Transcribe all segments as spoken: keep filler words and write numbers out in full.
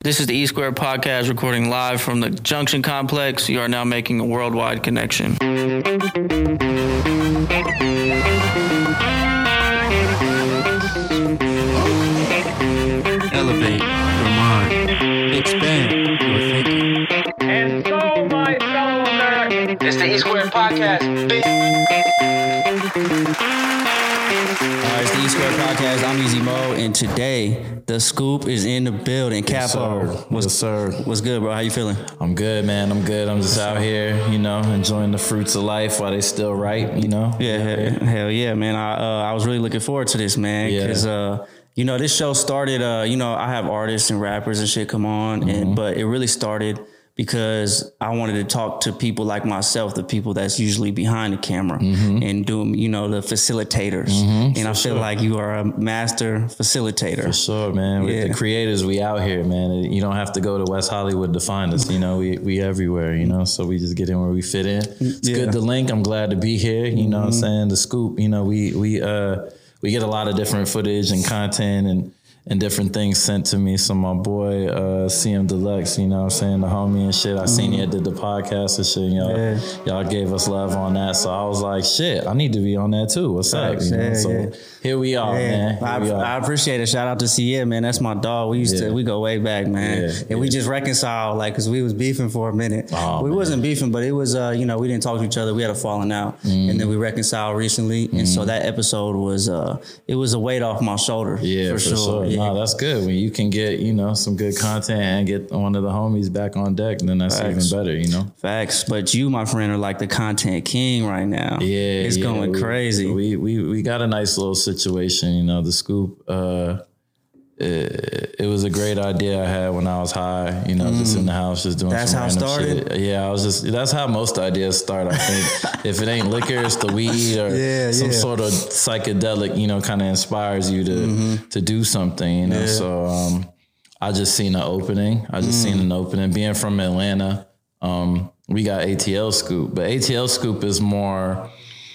This is the E Square Podcast, recording live from the Junction Complex. You are now making a worldwide connection. Elevate your mind. Expand your thinking. And so, my fellow Americans, It's the E Square Podcast. Alright, it's the E Square Podcast. I'm Easy Mo, and today the Scoop is in the building. Yes, Capo, sir. what's, Yes, sir. what's good, bro? How you feeling? I'm good, man. I'm good. I'm just out here, you know, enjoying the fruits of life while they still ripe, you know? Yeah, hell, hell yeah, man. I uh, I was really looking forward to this, man, Yeah. because uh, you know, this show started. Uh, you know, I have artists and rappers and shit come on, Mm-hmm. and but it really started because I wanted to talk to people like myself, the people that's usually behind the camera and doing, you know, the facilitators. And I feel sure. like you are a master facilitator. For sure, man. With Yeah. the creators, we out here, man. You don't have to go to West Hollywood to find us. You know, we we everywhere, you know, so we just get in where we fit in. It's Yeah. good to link. I'm glad to be here. You know what I'm saying? The Scoop, you know, we we uh we get a lot of different footage and content and and different things sent to me. So my boy, uh, C M Deluxe, you know what I'm saying, the homie and shit, I seen he did the podcast and shit, and y'all, Yeah. y'all gave us love on that. So I was like, shit, I need to be on that too. What's up? Facts, You know? yeah, so yeah. here we are, man. Here I, we are. I appreciate it. Shout out to C M, man. That's my dog. We used Yeah. to, we go way back, man. Yeah, and we yeah. just reconciled, like, cause we was beefing for a minute. Oh, we man. wasn't beefing, but it was, uh, you know, we didn't talk to each other. We had a falling out, Mm-hmm. and then we reconciled recently. And so that episode was, uh, it was a weight off my shoulder. Yeah, for, sure. Yeah. No, that's good. When you can get, you know, some good content and get one of the homies back on deck, then that's Facts. even better, you know? Facts. But you, my friend, are like the content king right now. Yeah. It's yeah, going we, crazy. We, we we got a nice little situation, you know, the Scoop. Uh, it, it was a great idea I had when I was high, you know, just in the house, just doing That's some how it random started? shit. Yeah, I was just, that's how most ideas start, I think. If it ain't liquor, it's the weed or Yeah, some yeah. sort of psychedelic, you know, kind of inspires you to to do something, you know. Yeah. So um, I just seen an opening. I just seen an opening. Being from Atlanta, um, we got A T L Scoop, but A T L Scoop is more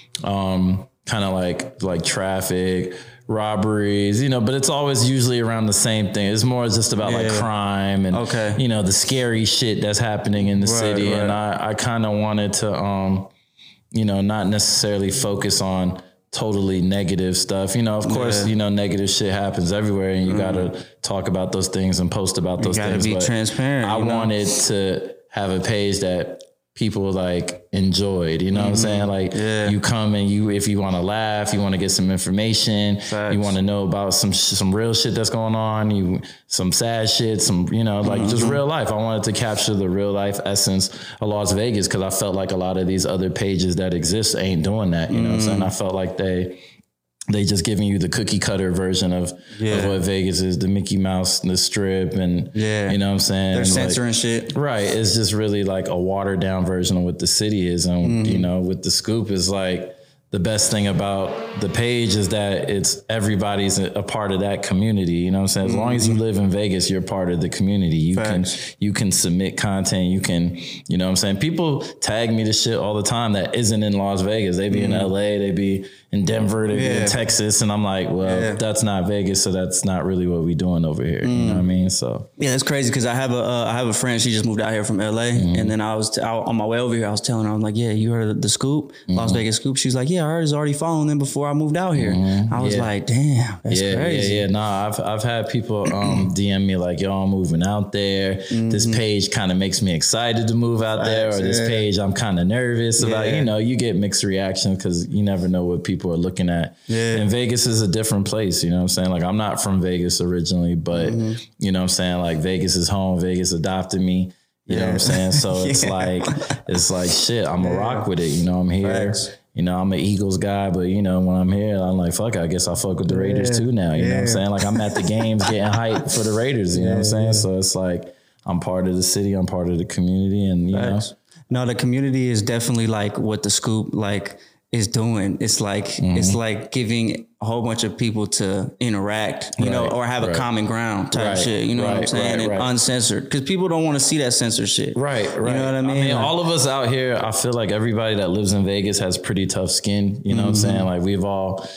um, kind of like like traffic, robberies, you know, but it's always usually around the same thing. It's more just about like Yeah. crime and, Okay. you know, the scary shit that's happening in the Right, city. right. And I, I kind of wanted to, um, you know, not necessarily focus on totally negative stuff. You know, of course, Yeah. Mm-hmm. you know, negative shit happens everywhere and you got to talk about those things and post about those gotta things. be but transparent, I you know? wanted to have a page that people like enjoyed, you know what I'm saying? Like Mm-hmm. Yeah. you come and you, if you want to laugh, you want to get some information, Facts. you want to know about some, sh- some real shit that's going on, you, some sad shit, some, you know, like just real life. I wanted to capture the real life essence of Las Vegas. Cause I felt like a lot of these other pages that exist ain't doing that. You know what I'm saying? I felt like they, they just giving you the cookie cutter version of, Yeah. of what Vegas is, the Mickey Mouse, the strip, and Yeah. you know what I'm saying? They're Like- censoring shit. Right. It's just really like a watered down version of what the city is. And, you know, with the Scoop is like the best thing about the page is that it's everybody's a, a part of that community. You know what I'm saying? As long as you live in Vegas, you're part of the community. You Facts. can, you can submit content. You can, you know what I'm saying? People tag me to shit all the time that isn't in Las Vegas. They be in L A, they be in Denver, they be Yeah. in Texas. And I'm like, well, Yeah. that's not Vegas. So that's not really what we doing over here. You know what I mean? So Yeah, it's crazy because I have a uh, I have a friend. She just moved out here from L A, Mm-hmm. and then I was t- I, on my way over here. I was telling her, I'm like, "Yeah, you heard of the Scoop, Las Mm-hmm. Vegas Scoop?" She's like, "Yeah, I heard it's already following them before I moved out here." I was Yeah. like, "Damn, that's yeah, crazy." Yeah, yeah, Nah, I've I've had people um, D M me like, "Yo, I'm moving out there. This page kind of makes me excited to move out there, or Facts, this yeah. page I'm kind of nervous about." Yeah. You know, you get mixed reactions because you never know what people are looking at. Yeah. And Vegas is a different place. You know what I'm saying? Like, I'm not from Vegas originally, but you know what I'm saying? Like, Vegas is home. Vegas adopted me. You know what I'm saying? So it's Yeah. like, it's like shit. I'm a rock with it. You know, I'm here. Facts. You know, I'm an Eagles guy, but you know, when I'm here, I'm like, fuck, I guess I fuck with the Raiders Yeah. too now. You know what I'm Yeah. saying? Like, I'm at the games getting hyped for the Raiders. You know what I'm saying? So it's like, I'm part of the city. I'm part of the community. And, you know, Facts. No, the community is definitely like what the Scoop like is doing. It's like Mm-hmm. it's like giving a whole bunch of people to interact, you know, Right, or have a right. common ground type Right, shit. You know what I'm right, saying? right, And right. uncensored, because people don't want to see that censored shit. Right, right. You know what I mean? I mean, Like- all of us out here, I feel like everybody that lives in Vegas has pretty tough skin. You know what I'm saying? Like, we've all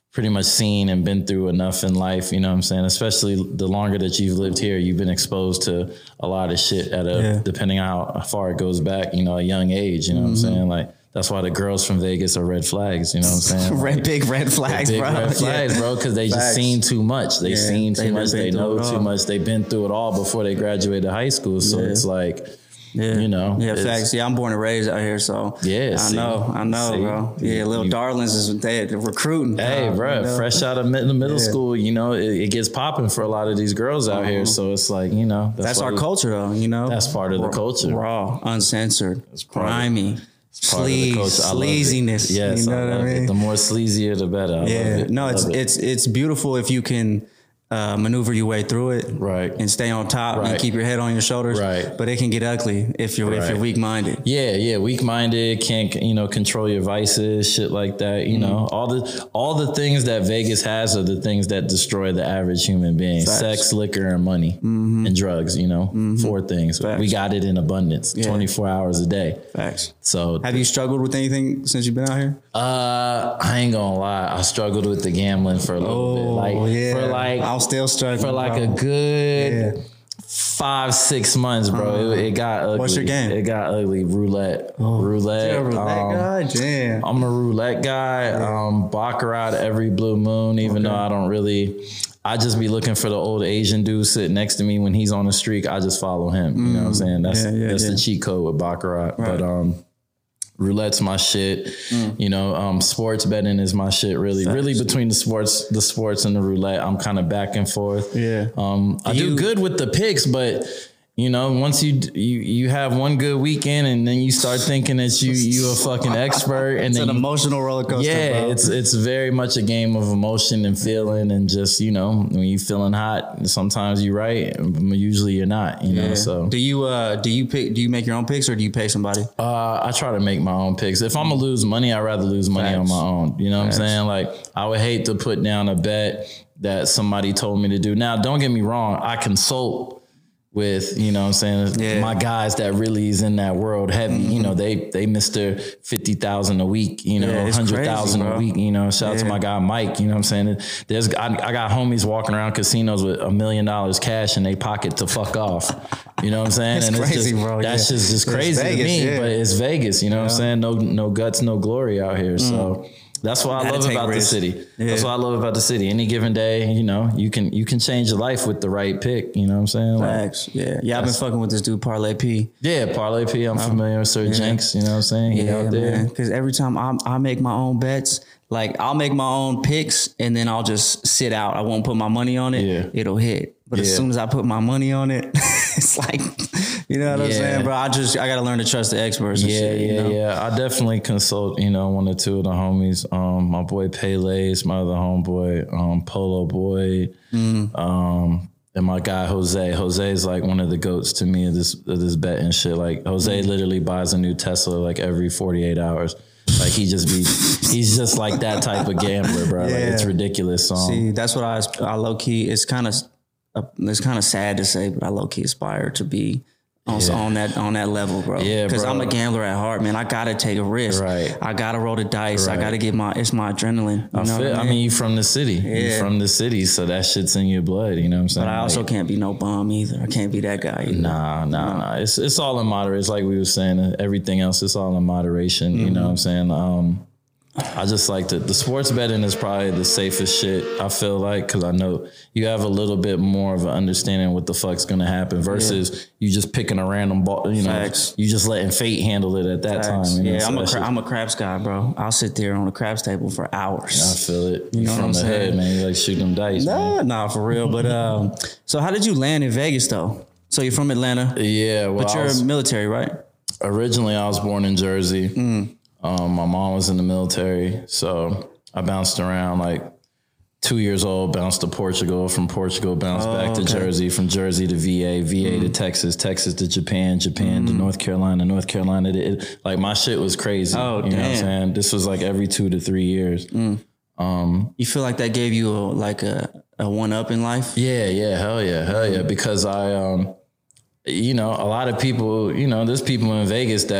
pretty much seen and been through enough in life, you know what I'm saying? Especially the longer that you've lived here, you've been exposed to a lot of shit at a, yeah. depending on how far it goes back, you know, a young age, you know mm-hmm. what I'm saying? Like, that's why the girls from Vegas are red flags, you know what I'm saying? red, like, big red flags, big bro. red flags, yeah. bro, because they Facts. just seen too much. They yeah, seen too they much. They know too much. They've been through it all before they graduated high school. So yeah. it's like, Yeah. You know, yeah, facts. Yeah, I'm born and raised out here, so yeah, I see, know, I know, see, bro. Yeah, little you, darlings is they they're recruiting. Hey, uh, bro, you know? Fresh out of middle, middle yeah. school, you know, it, it gets popping for a lot of these girls out uh-huh. here. So it's like, you know, that's, that's our culture, though. You know, that's part of the culture. Raw, uncensored, it's grimy. Sleaze, sleaziness. Yes, you know I what I mean. It. The more sleazier, the better. I yeah, love it. no, it's it. it's it's beautiful if you can. Uh, maneuver your way through it, right, and stay on top, right. and keep your head on your shoulders, right. But it can get ugly if you're right. if you're weak minded. Yeah, yeah, weak minded, can't you know control your vices, shit like that. You mm-hmm. know, all the all the things that Vegas has are the things that destroy the average human being: Facts. sex, liquor, and money, mm-hmm. and drugs. You know, mm-hmm. four things. Facts. We got it in abundance, yeah. twenty-four hours a day. Facts. So, have you struggled with anything since you've been out here? Uh, I ain't gonna lie, I struggled with the gambling for a little oh, bit. Like, yeah. for like, I'll still struggle for like a good yeah. five, six months, bro. Uh, it, it got ugly. What's your game? It got ugly. Roulette. Oh, You're roulette. a roulette um, guy? Damn. I'm a roulette guy. Yeah. Um, Baccarat every blue moon, even okay. though I don't really, I just be looking for the old Asian dude sitting next to me when he's on the streak. I just follow him. Mm. You know what I'm saying? That's, yeah, yeah, that's yeah. the cheat code with Baccarat. Right. But, um, roulette's my shit. Mm. You know, um, sports betting is my shit. Really, Facts. really between the sports, the sports and the roulette, I'm kind of back and forth. Yeah. Um, do I you, do good with the picks, but you know, once you you you have one good weekend and then you start thinking that you you a fucking expert, and it's then an you, emotional roller coaster. Yeah, bro. it's it's very much a game of emotion and feeling, and just you know when you feeling hot, sometimes you're right, usually you're not. You know, yeah. so do you uh do you pick do you make your own picks or do you pay somebody? Uh, I try to make my own picks. If I'm gonna lose money, I'd rather lose money Facts. on my own. You know Facts. what I'm saying? Like I would hate to put down a bet that somebody told me to do. Now, don't get me wrong, I consult with, you know what I'm saying, yeah. my guys that really is in that world heavy, mm-hmm. you know, they they Mister fifty thousand a week, you know, yeah, one hundred thousand a week, you know, shout out yeah. to my guy Mike, you know what I'm saying? There's I, I got homies walking around casinos with a million dollars cash in their pocket to fuck off. You know what I'm saying? It's and crazy, it's just, bro. That's yeah. just, just crazy Vegas, to me, yeah. but it's Vegas, you know yeah. what I'm saying? No no guts, no glory out here. Mm. So that's what I love about risk. the city. Yeah. That's what I love about the city. Any given day, you know, you can you can change your life with the right pick. You know what I'm saying? Facts. Like, yeah. Yeah, I've been fucking with this dude, Parlay P. Yeah, Parlay P. I'm familiar with Sir yeah. Jenks. You know what I'm saying? He yeah, out there. man. Because every time I I make my own bets, like I'll make my own picks and then I'll just sit out. I won't put my money on it. Yeah. It'll hit. But yeah. as soon as I put my money on it, it's like, you know what yeah. I'm saying, bro? I just, I got to learn to trust the experts. And yeah, shit, yeah, you know? yeah. I definitely consult, you know, one or two of the homies. Um, my boy Pele's, my other homeboy, um, Polo Boy, mm. um, and my guy Jose. Jose is like one of the goats to me of this of this betting shit. Like Jose mm. literally buys a new Tesla like every forty-eight hours. Like he just be, he's just like that type of gambler, bro. Yeah. Like it's ridiculous. Um, See, that's what I, I low key. It's kind of, uh, it's kind of sad to say, but I low key aspire to be on, yeah. on that on that level, bro. Yeah, because I'm a gambler at heart, man. I gotta take a risk. Right. I gotta roll the dice. Right. I gotta get my. It's my adrenaline. You I, know feel, what I mean? mean, I mean, you from the city. Yeah. You from the city, so that shit's in your blood. You know what I'm saying? But I also like, can't be no bum either. I can't be that guy. Either. Nah, nah, nah. It's it's all in moderation. It's like we were saying. Everything else, it's all in moderation. Mm-hmm. You know what I'm saying? Um, I just like to, the sports betting is probably the safest shit, I feel like, because I know you have a little bit more of an understanding of what the fuck's going to happen versus yeah. you just picking a random ball, you know, Facts. you just letting fate handle it at that Facts. time. You know? Yeah, so I'm, a cra- shit, I'm a craps guy, bro. I'll sit there on a craps table for hours. I feel it. You know from what the I'm head, saying? man. You like shoot them dice, nah, man. Nah, for real. But um, so how did you land in Vegas, though? So you're from Atlanta? Yeah. Well, but you're was, military, right? Originally, I was born in Jersey. Mm. Um, my mom was in the military, so I bounced around like two years old, bounced to Portugal, from Portugal, bounced oh, back to okay. Jersey, from Jersey to V A, V A mm. to Texas, Texas to Japan, Japan mm. to North Carolina, North Carolina to it. Like my shit was crazy. Oh, you damn. know what I'm saying? This was like every two to three years. Mm. Um, you feel like that gave you a, like a, a one up in life? Yeah, yeah, hell yeah, hell yeah. Because I, um, you know, a lot of people, you know, there's people in Vegas that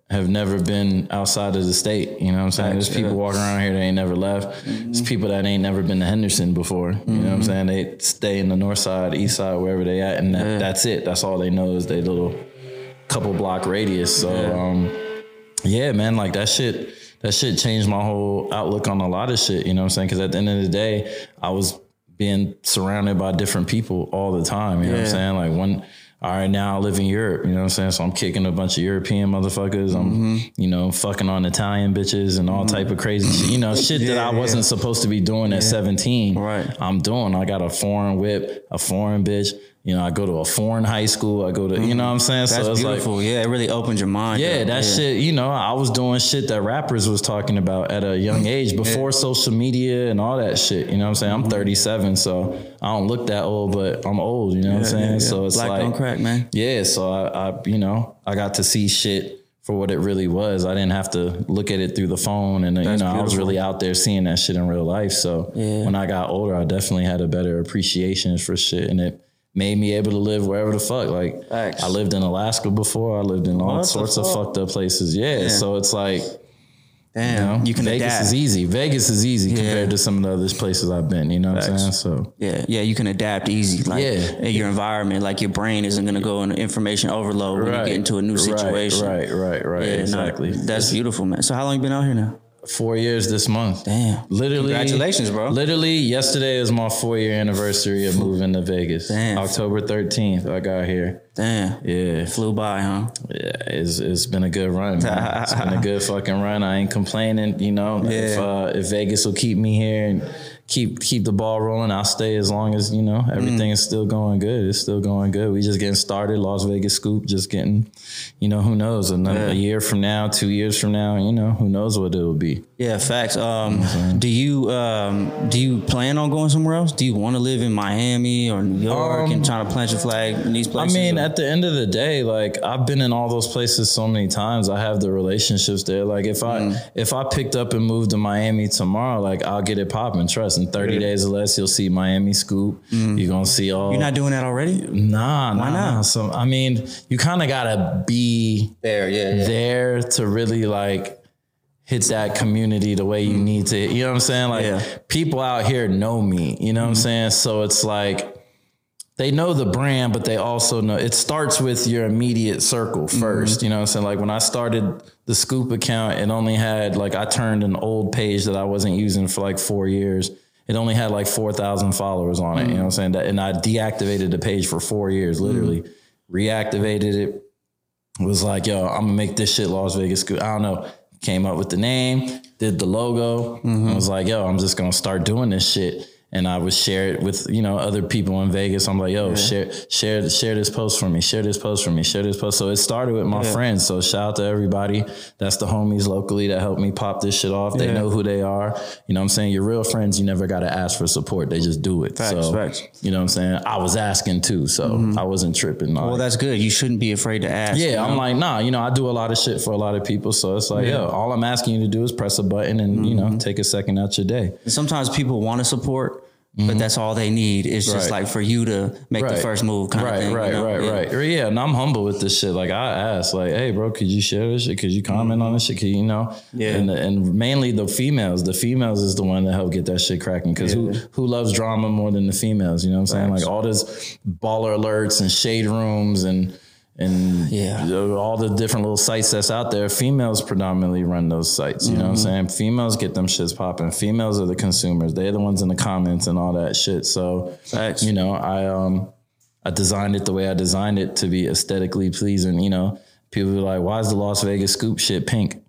have never been outside of the state. You know what I'm saying? There's people walking around here that ain't never left. Mm-hmm. There's people that ain't never been to Henderson before. You mm-hmm. know what I'm saying? They stay in the north side, east side, wherever they at, and that, yeah. that's it. That's all they know is their little couple block radius. So, yeah. um, yeah, man, like that shit, that shit changed my whole outlook on a lot of shit. You know what I'm saying? Because at the end of the day, I was being surrounded by different people all the time. You know yeah. what I'm saying? Like one... All right, now I live in Europe, you know what I'm saying? So I'm kicking a bunch of European motherfuckers. I'm, mm-hmm. you know, fucking on Italian bitches and all mm-hmm. type of crazy shit. You know, shit yeah, that I wasn't yeah. supposed to be doing at yeah. seventeen. Right. I'm doing. I got a foreign whip, a foreign bitch. You know, I go to a foreign high school. I go to, mm-hmm. you know what I'm saying? That's so it's beautiful. Like, yeah, it really opens your mind. Yeah, though. that yeah. shit, you know, I was doing shit that rappers was talking about at a young age before yeah. social media and all that shit. You know what I'm saying? I'm mm-hmm. thirty-seven, so I don't look that old, but I'm old, you know yeah, what I'm saying? Yeah, yeah. So it's Black like. Don't crack, man. Yeah, so I, I, you know, I got to see shit for what it really was. I didn't have to look at it through the phone, and, That's you know, beautiful. I was really out there seeing that shit in real life. So yeah. when I got older, I definitely had a better appreciation for shit, and it made me able to live wherever the fuck. Like Thanks. I lived in Alaska before. I lived in all what sorts of fucked up places. Yeah, yeah. So it's like, damn, you know, you can Vegas adapt. is easy. Vegas is easy yeah. compared to some of the other places I've been. You know Thanks. what I'm saying? So yeah, yeah, you can adapt easy. Like yeah. in your environment, like your brain isn't going to go into information overload when right. you get into a new situation. Right, right, right, right. Yeah, exactly. No, that's beautiful, man. So how long you been out here now? Four years this month. Damn. Literally. Congratulations, bro. Literally, yesterday is my four year anniversary of moving to Vegas. Damn. October thirteenth, I got here. Damn. Yeah. Flew by, huh? Yeah, it's it's been a good run, man. It's been a good fucking run. I ain't complaining, you know. Yeah. If uh, if Vegas will keep me here and keep keep the ball rolling, I'll stay as long as, you know, everything mm. is still going good. It's still going good. We just getting started. Las Vegas Scoop, just getting, you know, who knows? Another, yeah. A year from now, two years from now, you know, who knows what it will be. Yeah, facts. Um, mm-hmm. Do you um, do you plan on going somewhere else? Do you want to live in Miami or New York um, and trying to plant your flag in these places? I mean, or? At the end of the day, like I've been in all those places so many times. I have the relationships there. Like if mm. I if I picked up and moved to Miami tomorrow, like I'll get it popping. Trust, in thirty yeah. days or less, you'll see Miami Scoop. Mm. You're gonna see all. You're not doing that already? Nah, Why nah. not? So I mean, you kind of gotta be there, yeah, yeah, there to really like hit that community the way you mm. need to. You know what I'm saying? Like yeah. people out here know me. You know mm. what I'm saying? So it's like. They know the brand, but they also know it starts with your immediate circle first. Mm-hmm. You know what I'm saying? Like when I started the Scoop account, it only had like, I turned an old page that I wasn't using for like four years. It only had like four thousand followers on it. Mm-hmm. You know what I'm saying? That, and I deactivated the page for four years, literally mm-hmm. reactivated it. Was like, yo, I'm gonna make this shit Las Vegas Scoop. I don't know. Came up with the name, did the logo. Mm-hmm. I was like, yo, I'm just gonna start doing this shit. And I would share it with, you know, other people in Vegas. I'm like, yo, yeah. share, share, share this post for me. Share this post for me. Share this post. So it started with my yeah. friends. So shout out to everybody. That's the homies locally that helped me pop this shit off. They yeah. know who they are. You know what I'm saying? Your real friends, you never got to ask for support. They just do it. Facts, so, facts. You know what I'm saying? I was asking too. So mm-hmm. I wasn't tripping. Well, like, that's good. You shouldn't be afraid to ask. Yeah. You know? I'm like, nah, you know, I do a lot of shit for a lot of people. So it's like, yeah. yo, all I'm asking you to do is press a button and, mm-hmm. you know, take a second out your day. And sometimes people want to support. But mm-hmm. that's all they need. It's just right. like for you to make right. the first move kind right, of thing. Right, you know? right, yeah. right, right. Yeah, and I'm humble with this shit. Like I ask, like, hey, bro, could you share this shit? Could you comment mm-hmm. on this shit? Could you, you know? Yeah. And, and mainly the females. The females is the one that help get that shit cracking. Because yeah. who who loves drama more than the females? You know what I'm saying? Like all this baller alerts and shade rooms and and yeah, all the different little sites that's out there. Females predominantly run those sites. You mm-hmm. know what I'm saying? Females get them shits popping. Females are the consumers. They're the ones in the comments and all that shit. So, Facts. you know, I um, I designed it the way I designed it to be aesthetically pleasing. You know, people are like, "Why is the Las Vegas Scoop shit pink?"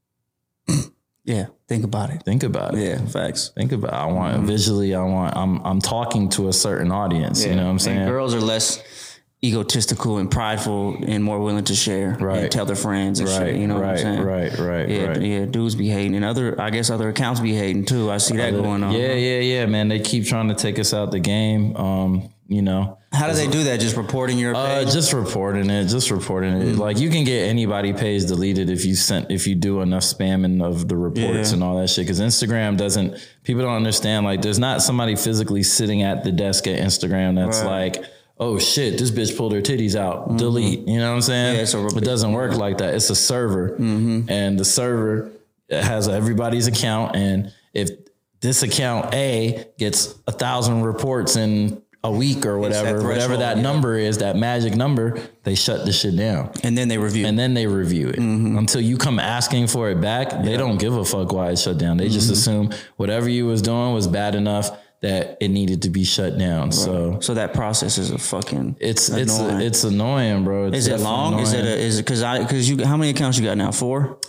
Yeah, think about it. Think about it. Yeah, facts. Think about it. I want mm-hmm. visually. I want. I'm I'm talking to a certain audience. Yeah. You know what I'm saying? And girls are less egotistical and prideful and more willing to share right. and tell their friends and right. shit. You know right. what I'm saying? Right, right, yeah, right. Yeah, dudes be hating and other, I guess other accounts be hating too. I see that other, going on. Yeah, yeah, yeah, man. They keep trying to take us out the game. Um, you know. How do they do that? Just reporting your page? Uh, just reporting it. Just reporting it. Mm-hmm. Like you can get anybody page deleted if you sent if you do enough spamming of the reports yeah. and all that shit. Because Instagram doesn't. People don't understand. Like there's not somebody physically sitting at the desk at Instagram that's right. like, oh shit, this bitch pulled her titties out, mm-hmm. delete. You know what I'm saying? Yeah, it's a it doesn't work like that. It's a server, mm-hmm. and the server has everybody's account, and if this account A gets a thousand reports in a week or whatever, that whatever that yeah. number is, that magic number, they shut the shit down. And then they review And then they review it. Mm-hmm. Until you come asking for it back, yeah. they don't give a fuck why it's shut down. They mm-hmm. just assume whatever you was doing was bad enough that it needed to be shut down. Right. So so that process is a fucking it's annoying. it's it's annoying, bro. It's is it long? Annoying. Is it a, is it cause I cause you how many accounts you got now? Four?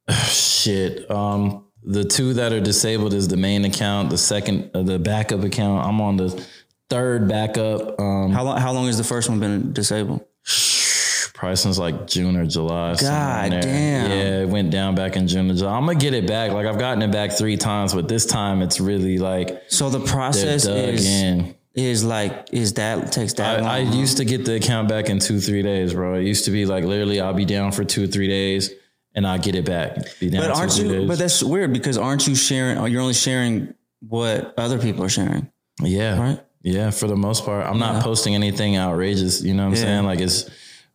Shit. Um the two that are disabled is the main account, the second uh, the backup account. I'm on the third backup. Um, how long? How long has the first one been disabled? Probably since like June or July. God damn. Yeah, it went down back in June or July. I'm gonna get it back. Like I've gotten it back three times, but this time it's really like. So the process is in. is like is that takes that I, long? I used to get the account back in two three days, bro. It used to be like literally I'll be down for two or three days. And I get it back. Be down but aren't two, you? days. But that's weird because aren't you sharing? You're only sharing what other people are sharing. Yeah. Right. Yeah. For the most part, I'm not yeah. posting anything outrageous. You know what I'm yeah. saying? Like it's,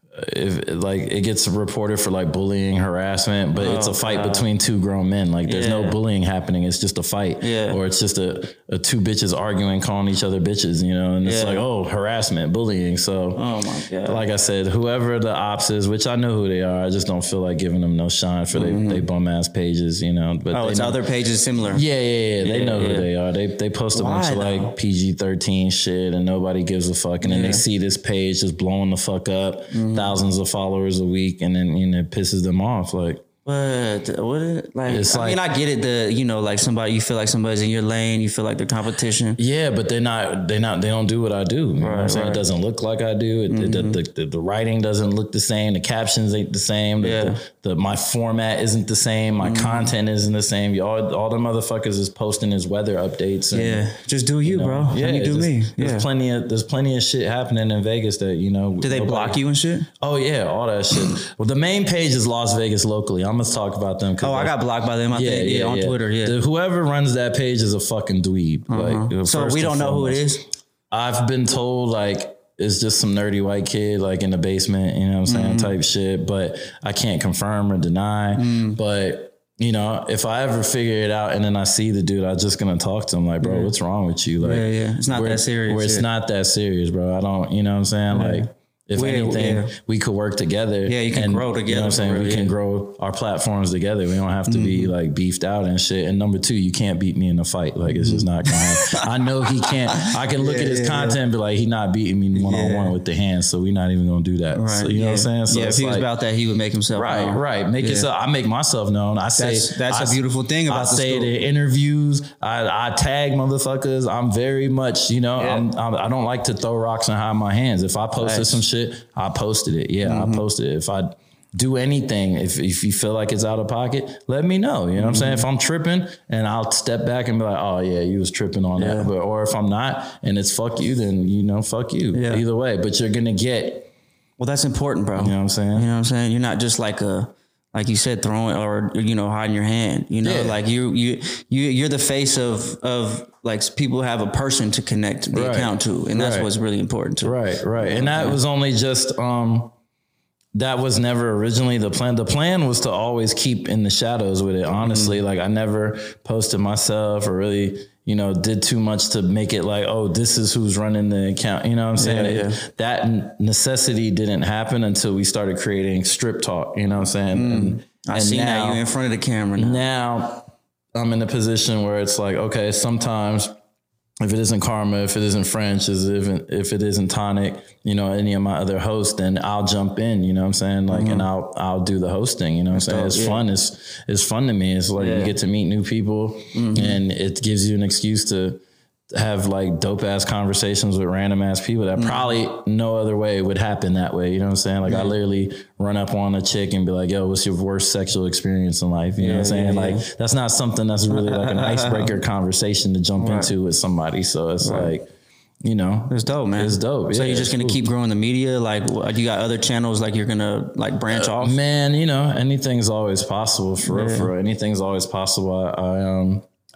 if like it gets reported for like bullying, harassment, but oh, it's a fight God. between two grown men. Like there's yeah. no bullying happening. It's just a fight. Yeah. Or it's just a, a two bitches arguing, calling each other bitches, you know, and it's yeah. like, oh, harassment, bullying. So, oh my God. Like I said, whoever the ops is, which I know who they are, I just don't feel like giving them no shine for mm-hmm. they, they bum ass pages, you know, but oh, it's know. other pages similar. Yeah. Yeah. Yeah. They yeah, know who yeah. they are. They, they post a Why, bunch of though? like P G thirteen shit and nobody gives a fuck. And then yeah. they see this page just blowing the fuck up, mm-hmm. thousands of followers a week, and then you know it pisses them off. Like, but what? It, like, it's I like, mean, I get it. The you know, like somebody, you feel like somebody's in your lane. You feel like they're competition. Yeah, but they're not. They're not. They don't do what I do. You right, know what I'm saying? Right. It doesn't look like I do. It, mm-hmm. the, the, the the writing doesn't look the same. The captions ain't the same. The, yeah. the, the my format isn't the same. My mm-hmm. content isn't the same. All all the motherfuckers is posting his weather updates. And, yeah, just do you, you know, bro. Yeah, you do just, me. There's yeah. plenty of there's plenty of shit happening in Vegas that you know. Do they nobody, block you and shit? Oh yeah, all that shit. Well, the main page is Las Vegas locally. I'm gonna talk about them. Oh, I got blocked by them. I yeah, think. Yeah, yeah, on yeah. Twitter. Yeah. The, whoever runs that page is a fucking dweeb. Uh-huh. Like, so we don't know who it is. I've been told like it's just some nerdy white kid like in the basement, you know what I'm saying, mm-hmm. type shit. But I can't confirm or deny. Mm. But you know, if I ever figure it out and then I see the dude, I'm just gonna talk to him like, bro, yeah. what's wrong with you? Like, yeah, yeah, it's not that serious. Where it's yeah. not that serious, bro. I don't, you know what I'm saying, yeah. like. If we, anything, yeah. we could work together. Yeah, you can and, grow together. You know what I'm saying? Real, we yeah. can grow our platforms together. We don't have to mm-hmm. be like beefed out and shit. And number two, you can't beat me in a fight. Like it's just not gonna happen. I know he can't. I can look yeah, at his yeah, content yeah. and be like, he not beating me one on one yeah. with the hands. So we're not even gonna do that. Right. So, you yeah. know what I'm saying? So yeah, if he was like, about that, he would make himself right, known. right. Make yeah. yourself. I make myself known. I say that's, that's I, a beautiful thing about I the say school. the interviews. I, I tag motherfuckers. I'm very much, you know, yeah. I'm, I'm, I don't like to throw rocks and hide my hands. If I posted nice. some shit, I posted it. Yeah, mm-hmm. I posted it. If I do anything, if if you feel like it's out of pocket, let me know. You know what mm-hmm. I'm saying? If I'm tripping and I'll step back and be like, oh yeah, you was tripping on yeah. that. But, or if I'm not and it's fuck you, then, you know, fuck you. Yeah. Either way. But you're going to get. Well, that's important, bro. You know what I'm saying? You know what I'm saying? You're not just like a, like you said, throwing or, you know, hiding your hand, you know, yeah. like you, you, you, you're the face of, of like people have a person to connect the right. account to. And that's right. what's really important too. Right. Right. And that yeah. was only just, um, that was never originally the plan. The plan was to always keep in the shadows with it. Honestly, mm-hmm. like I never posted myself or really, you know, did too much to make it like, oh, this is who's running the account. You know what I'm saying? Yeah, yeah. That necessity didn't happen until we started creating Strip Talk. You know what I'm saying? Mm. And, I and see now, now you in front of the camera. Now. now I'm in a position where it's like, okay, sometimes if it isn't Karma, if it isn't French, if it, if it isn't Tonic, you know, any of my other hosts, then I'll jump in, you know what I'm saying? Like, mm-hmm. and I'll, I'll do the hosting, you know what I'm saying? Dope, it's yeah. fun. It's, it's fun to me. It's like yeah. you get to meet new people mm-hmm. and it gives you an excuse to have like dope ass conversations with random ass people that mm-hmm. probably no other way would happen that way. You know what I'm saying? Like yeah. I literally run up on a chick and be like, yo, what's your worst sexual experience in life? You yeah, know what I'm saying? Yeah, like yeah. that's not something that's really like an icebreaker conversation to jump right. into with somebody. So it's right. like, you know, it's dope, man. It's dope. So yeah, you're just going to cool. keep growing the media? Like you got other channels, like you're going to like branch uh, off? Man, you know, anything's always possible for yeah. real, for real. Anything's always possible. I, I um,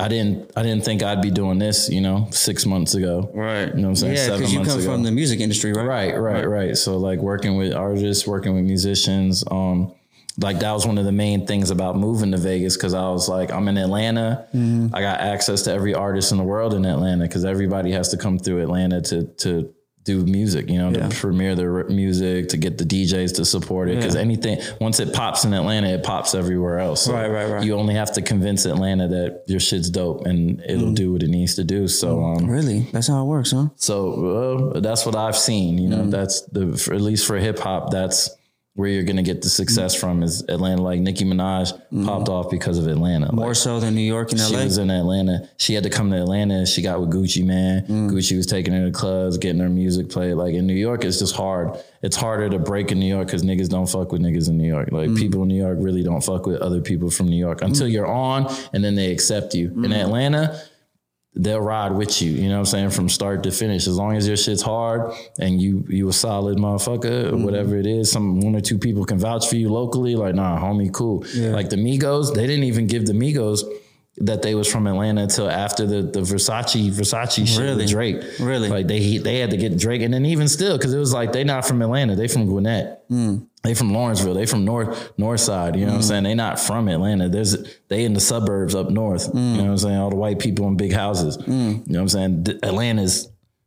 I didn't I didn't think I'd be doing this, you know, six months ago. Right. You know what I'm saying? Yeah, Seven because you months come ago. from the music industry, right? Right, right, right. So like working with artists, working with musicians, um, like that was one of the main things about moving to Vegas, because I was like, I'm in Atlanta. Mm-hmm. I got access to every artist in the world in Atlanta, because everybody has to come through Atlanta to to do music, you know, yeah. to premiere their music, to get the D Js to support it. Because yeah. anything, once it pops in Atlanta, it pops everywhere else. So right, right, right. You only have to convince Atlanta that your shit's dope and it'll mm. do what it needs to do. So um, really, that's how it works, huh? So uh, that's what I've seen. You know, mm. that's the for, at least for hip hop, that's where you're going to get the success mm. from is Atlanta. Like Nicki Minaj mm. popped off because of Atlanta. More like, so than New York and L A? She was in Atlanta. She had to come to Atlanta. She got with Gucci Mane. Mm. Gucci was taking her to clubs, getting her music played. Like in New York, it's just hard. It's harder to break in New York because niggas don't fuck with niggas in New York. Like mm. people in New York really don't fuck with other people from New York until mm. you're on and then they accept you. Mm. In Atlanta, they'll ride with you, you know what I'm saying, from start to finish. As long as your shit's hard and you you a solid motherfucker, or mm-hmm. whatever it is, some one or two people can vouch for you locally, like, nah, homie, cool. Yeah. Like the Migos, they didn't even give the Migos that they was from Atlanta until after the, the Versace Versace shit really? with Drake. Really? Like they they had to get Drake. And then even still, because it was like, they not from Atlanta, they from Gwinnett. Mm. They from Lawrenceville. They from North North Side. You know mm. what I'm saying? They not from Atlanta. There's they in the suburbs up north. Mm. You know what I'm saying? All the white people in big houses. Mm. You know what I'm saying? Atlanta's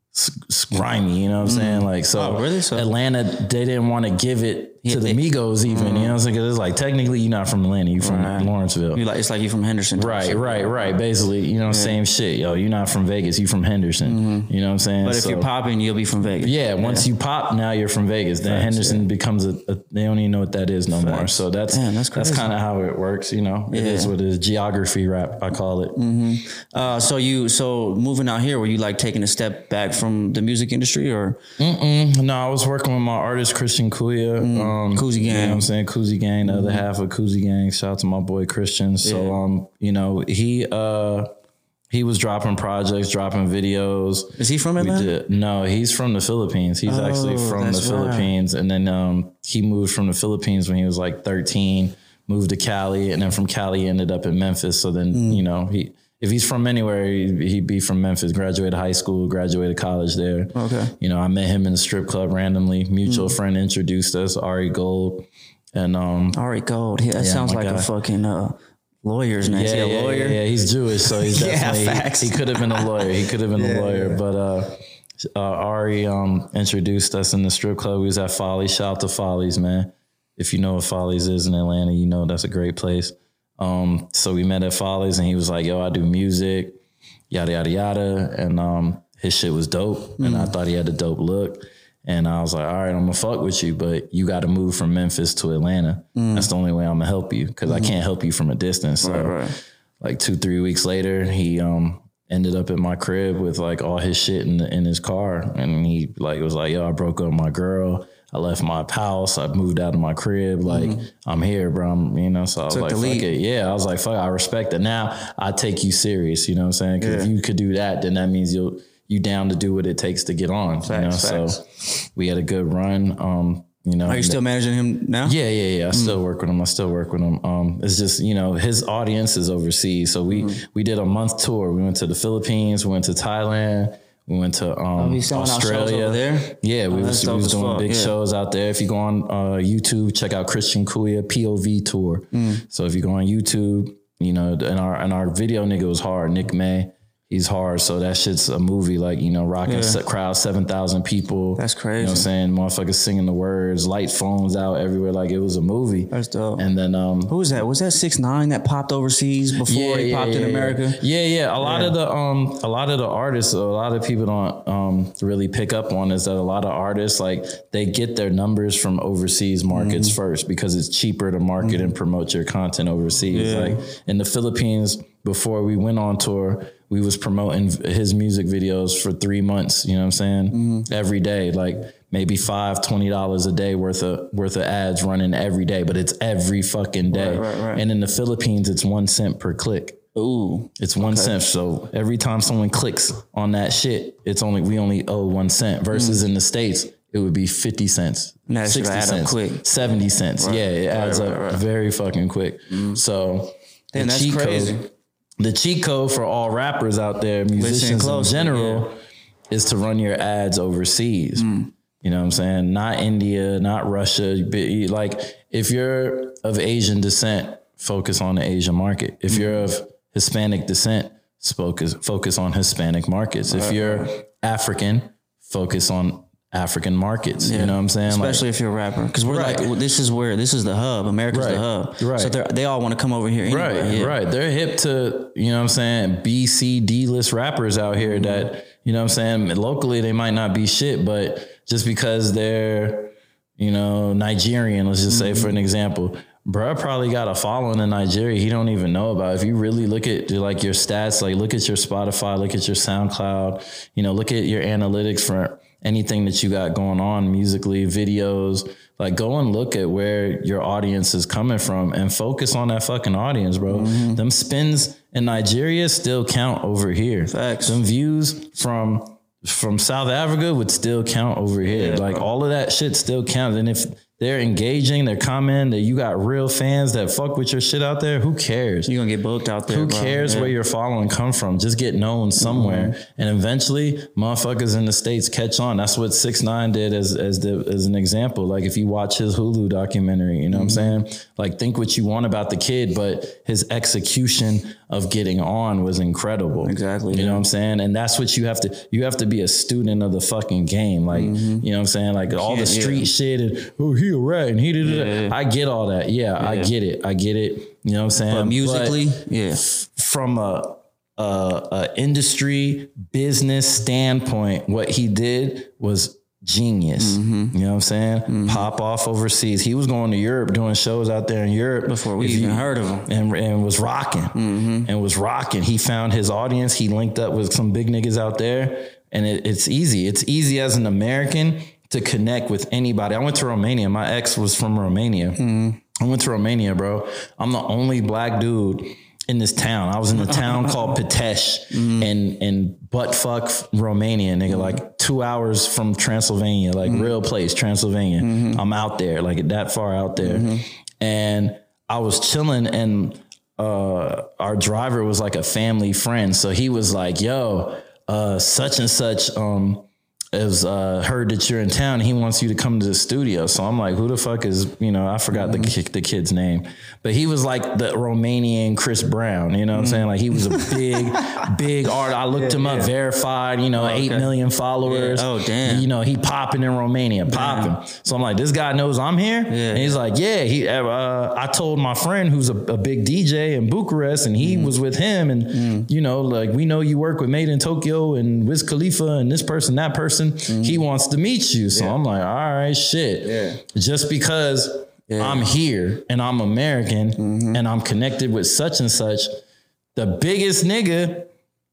grimy. You know what I'm mm. saying? Like so, oh, really? So Atlanta, they didn't want to give it to the Migos even, mm. you know what I'm saying? Because it's like, technically, you're not from Atlanta, you're from right. Lawrenceville. You like It's like you're from Henderson. Right, right, right. Basically, you know, yeah. same shit. Yo, you're not from Vegas, you from Henderson. Mm-hmm. You know what I'm saying? But if so, you're popping, you'll be from Vegas. Yeah, once yeah. you pop, now you're from Vegas. Then Facts, Henderson yeah. becomes a, a, they don't even know what that is no Facts. more. So that's Damn, that's, that's kind of how it works, you know? It yeah. is what it is. Geography rap, I call it. Mm-hmm. Uh, so you, so moving out here, were you like taking a step back from the music industry or? Mm-mm. No, I was working with my artist, Christian Kuya. Mm. Um, Kuzi Gang. You know what I'm saying? Kuzi Gang, the mm-hmm. other half of Kuzi Gang. Shout out to my boy Christian. So, yeah. um, you know, he uh, he was dropping projects, dropping videos. Is he from Atlanta? No, he's from the Philippines. He's oh, actually from the Philippines. Right. And then um, he moved from the Philippines when he was like thirteen, moved to Cali, and then from Cali ended up in Memphis. So then, mm. you know, he if he's from anywhere, he'd be from Memphis. Graduated high school, graduated college there. Okay. You know, I met him in a strip club randomly. Mutual mm. friend introduced us, Ari Gold. And um, Ari Gold, yeah, that yeah, sounds like guy. a fucking uh, lawyer's name. Yeah, Is he a yeah, lawyer? Yeah, he's Jewish, so he's definitely yeah, facts. he, he could have been a lawyer. He could have been yeah, a lawyer, yeah. but uh, uh, Ari um, introduced us in the strip club. We was at Follies. Shout out to Follies, man. If you know what Follies is in Atlanta, you know that's a great place. Um, so we met at Follies, and he was like, "Yo, I do music, yada yada yada," and um, his shit was dope, mm. and I thought he had a dope look. And I was like, all right, I'm going to fuck with you, but you got to move from Memphis to Atlanta. Mm. That's the only way I'm going to help you, because mm-hmm. I can't help you from a distance. So right, right. like two, three weeks later, he um ended up at my crib with like all his shit in the, in his car. And he like was like, yo, I broke up with my girl. I left my house. I moved out of my crib. Like, mm-hmm. I'm here, bro. I'm, you know, so I was Took like, fuck lead. it. Yeah, I was like, fuck, I respect it. Now I take you serious, you know what I'm saying? Because yeah. if you could do that, then that means you'll, you down to do what it takes to get on, facts, you know? Facts. So we had a good run. Um, you know, are you still managing him now? Yeah, yeah, yeah. I mm. still work with him. I still work with him. Um, it's just, you know, his audience is overseas. So we, mm. we did a month tour. We went to the Philippines, we went to Thailand, we went to um, oh, Australia. Over there? Yeah, we oh, was, we was doing fuck. big yeah. shows out there. If you go on uh, YouTube, check out Christian Kuya P O V tour. Mm. So if you go on YouTube, you know, and our and our video nigga was hard, Nick May. He's hard, so that shit's a movie, like, you know, rocking yeah. crowd, seven thousand people. That's crazy. You know what I'm saying? Motherfuckers singing the words, light phones out everywhere, like it was a movie. That's dope. And then... um, who was that? Was that six nine that popped overseas before yeah, he yeah, popped yeah, in America? Yeah, yeah. A lot yeah. of the um, a lot of the artists, a lot of people don't um, really pick up on is that a lot of artists, like, they get their numbers from overseas markets mm-hmm. first, because it's cheaper to market mm-hmm. and promote your content overseas. Yeah. Like in the Philippines, before we went on tour, we was promoting his music videos for three months, you know what I'm saying? Mm-hmm. Every day, like maybe five, twenty dollars a day worth of worth of ads running every day, but it's every fucking day. Right, right, right. And in the Philippines, it's one cent per click. Ooh. It's one okay. cent. So every time someone clicks on that shit, it's only, we only owe one cent versus mm. in the States, it would be fifty cents, sixty cents, quick. seventy cents. Right. Yeah, it adds right, right, up right. very fucking quick. Mm. So Damn, that's crazy. Code, the cheat code for all rappers out there, musicians closely, in general, yeah. is to run your ads overseas. Mm. You know what I'm saying? Not India, not Russia. Like if you're of Asian descent, focus on the Asian market. If mm. you're of Hispanic descent, focus focus on Hispanic markets. If you're African, focus on African markets. Yeah. You know what I'm saying? Especially like, if you're a rapper. Because we're right. like, this is where, this is the hub. America's right. the hub. Right. So they all want to come over here anyway. Right, yeah. right. They're hip to, you know what I'm saying, B, C, D list rappers out here mm-hmm. that, you know what I'm saying, locally they might not be shit, but just because they're, you know, Nigerian, let's just mm-hmm. say for an example, bruh probably got a following in Nigeria he don't even know about. If you really look at like your stats, like look at your Spotify, look at your SoundCloud, you know, look at your analytics for anything that you got going on musically, videos, like go and look at where your audience is coming from and focus on that fucking audience, bro. Mm-hmm. Them spins in Nigeria still count over here. Facts. Them views from from South Africa would still count over here. Yeah, like bro. All of that shit still counts. And if they're engaging, they're commenting, that you got real fans that fuck with your shit out there, who cares? You're going to get booked out there, Who bro. cares yeah. where your following come from? Just get known somewhere. Mm-hmm. And eventually, motherfuckers in the States catch on. That's what six nine did as as the as an example. Like, if you watch his Hulu documentary, you know mm-hmm. what I'm saying? Like, think what you want about the kid, but his execution of getting on was incredible. Exactly. You yeah. know what I'm saying? And that's what you have to, you have to be a student of the fucking game. Like, mm-hmm. you know what I'm saying? Like, all the street yeah. shit and, oh, he a rat and he did it. Yeah. I get all that. Yeah, yeah, I get it. I get it. You know what I'm saying? But musically, but yeah. F- from a, a, a industry business standpoint, what he did was genius. Mm-hmm. You know what I'm saying? Mm-hmm. Pop off overseas. He was going to Europe, doing shows out there in Europe before we even you, heard of him, and, and was rocking. Mm-hmm. And was rocking. He found his audience. He linked up with some big niggas out there, and it, it's easy. It's easy as an American to connect with anybody. I went to Romania. My ex was from Romania. Mm-hmm. I went to Romania, bro. I'm the only black dude in this town. I was in a town called Pitești mm-hmm. in, in buttfuck Romania, nigga, mm-hmm. like two hours from Transylvania, like mm-hmm. real place, Transylvania. Mm-hmm. I'm out there, like that far out there. Mm-hmm. And I was chilling, and uh, our driver was like a family friend. So he was like, yo, uh, such and such, um, has uh, heard that you're in town. He wants you to come to the studio. So I'm like, who the fuck is, you know, I forgot mm-hmm. the kid, the kid's name, but he was like the Romanian Chris Brown, you know what mm-hmm. I'm saying? Like, he was a big, big artist. I looked yeah, him up, yeah. verified, you know, oh, okay. eight million followers. Yeah. Oh, damn. You know, he popping in Romania, popping. So I'm like, this guy knows I'm here. Yeah. And he's like, yeah, he, uh, I told my friend who's a, a big D J in Bucharest, and he mm-hmm. was with him. And, mm-hmm. you know, like, we know you work with Made in Tokyo and Wiz Khalifa and this person, that person. Mm-hmm. He wants to meet you. So yeah. I'm like, all right, shit. Yeah. Just because yeah. I'm here and I'm American mm-hmm. and I'm connected with such and such, the biggest nigga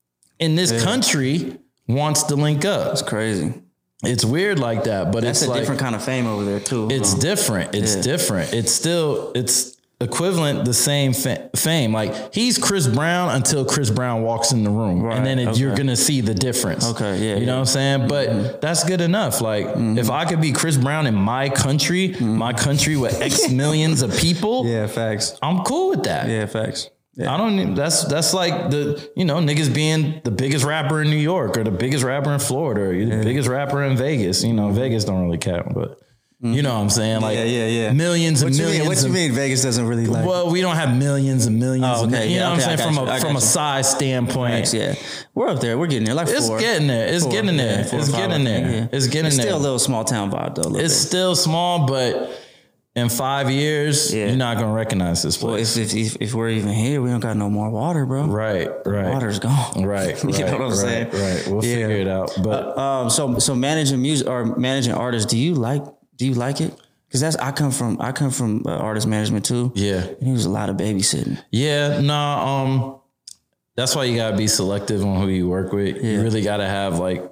in this yeah. country wants to link up. That's crazy. It's weird like that, but That's it's a like, different kind of fame over there too. It's huh? different. It's yeah. different. It's still, it's equivalent, the same fa- fame. Like, he's Chris Brown until Chris Brown walks in the room, right. and then it, okay. you're gonna see the difference. Okay, yeah, you know yeah. what I'm saying. But mm-hmm. that's good enough. Like, mm-hmm. if I could be Chris Brown in my country, mm-hmm. my country with X millions of people, yeah, facts. I'm cool with that. Yeah, facts. Yeah. I don't need, that's, that's like the, you know, niggas being the biggest rapper in New York or the biggest rapper in Florida or the yeah. biggest rapper in Vegas. You know, Vegas don't really count, but. You know what I'm saying? Like, yeah, yeah, yeah. Millions what and you millions. Mean? What of, you mean Vegas doesn't really like? Well, we don't have millions and millions. Oh, okay. Of, you yeah, know okay, what I'm saying? From you, a from you. a size standpoint. Thanks, yeah. We're up there. We're getting there. Like it's four. getting there. It's four, getting there. Yeah, four, it's five, getting there. Yeah. It's getting it's there. Still a little small town vibe though. It's bit. still small, but in five years, yeah. you're not going to recognize this place. Well, if, if if we're even here, we don't got no more water, bro. Right, right. Water's gone. Right, right. You know what I'm right, saying? Right. We'll yeah. figure it out. But uh, um, so so managing music or managing artists, do you like do you like it? Because that's I come from I come from uh, artist management too. Yeah, and it was a lot of babysitting. Yeah, no, nah, um, that's why you gotta be selective on who you work with. Yeah. You really gotta have like,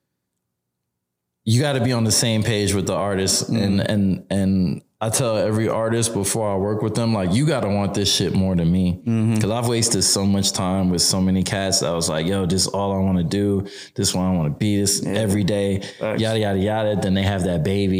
you gotta be on the same page with the artist, mm. and and and I tell every artist before I work with them, like, you gotta want this shit more than me, because mm-hmm. I've wasted so much time with so many cats that I was like, yo, this is all I want to do. This is what I want to be. This yeah. every day, Thanks. yada yada yada. Then they have that baby.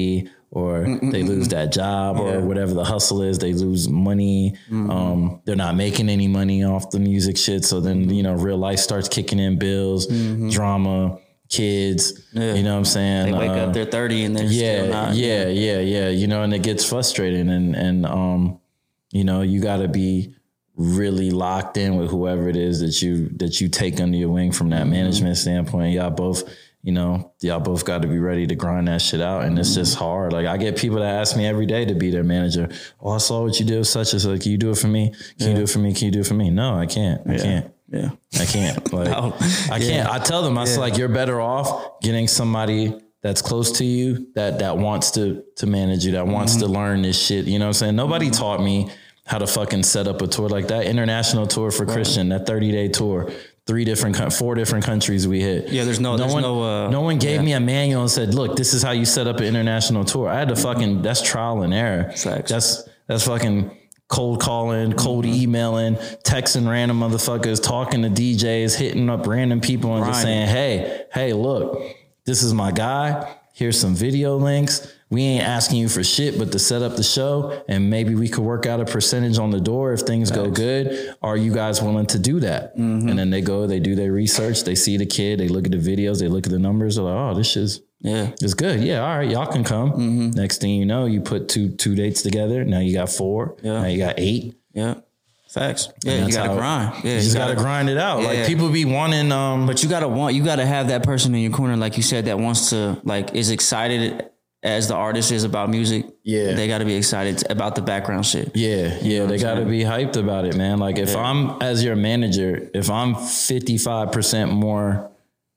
or Mm-mm-mm. they lose that job, yeah. or whatever the hustle is. They lose money. Mm-hmm. Um, they're not making any money off the music shit. So then, you know, real life starts kicking in, bills, mm-hmm. drama, kids, yeah. you know what I'm saying? They wake uh, up, they're thirty and they're yeah, still not. Yeah, yeah, yeah. You know, and it gets frustrating, and, and, um, you know, you gotta be really locked in with whoever it is that you, that you take under your wing from that mm-hmm. management standpoint. Y'all both, you know, y'all both got to be ready to grind that shit out. And it's just hard. Like, I get people that ask me every day to be their manager. Oh, I saw what you did with such and such. Can you do it for me? Can yeah. you do it for me? Can you do it for me? No, I can't. I yeah. can't. Yeah. I can't. Like, no. I can't. Yeah. I tell them, I was yeah. like, you're better off getting somebody that's close to you, that, that wants to, to manage you, that wants mm-hmm. to learn this shit. You know what I'm saying? Nobody mm-hmm. taught me how to fucking set up a tour like that. International tour for right. Christian, that thirty day tour. Three different, four different countries we hit. Yeah, there's no, no there's one, no, uh, no one gave yeah. me a manual and said, "Look, this is how you set up an international tour." I had to fucking, that's trial and error. Facts. That's that's fucking cold calling, cold mm-hmm. emailing, texting random motherfuckers, talking to D Js, hitting up random people, and Ryan. just saying, "Hey, hey, look, this is my guy. Here's some video links. We ain't asking you for shit, but to set up the show, and maybe we could work out a percentage on the door if things Thanks. go good. Are you guys willing to do that?" Mm-hmm. And then they go, they do their research, they see the kid, they look at the videos, they look at the numbers, they're like, "Oh, this is yeah, it's good. Yeah, all right, y'all can come." Mm-hmm. Next thing you know, you put two two dates together. Now you got four. Yeah. Now you got eight. Yeah. Facts. Yeah, you gotta grind. Yeah, you just you gotta, gotta grind it out. Yeah. Like, people be wanting, um, but you gotta want, you gotta have that person in your corner, like you said, that wants to, like, is excited as the artist is about music. Yeah, they got to be excited about the background shit. Yeah, yeah, they got to be hyped about it, man. Like, if yeah. I'm, as your manager, if I'm fifty-five percent more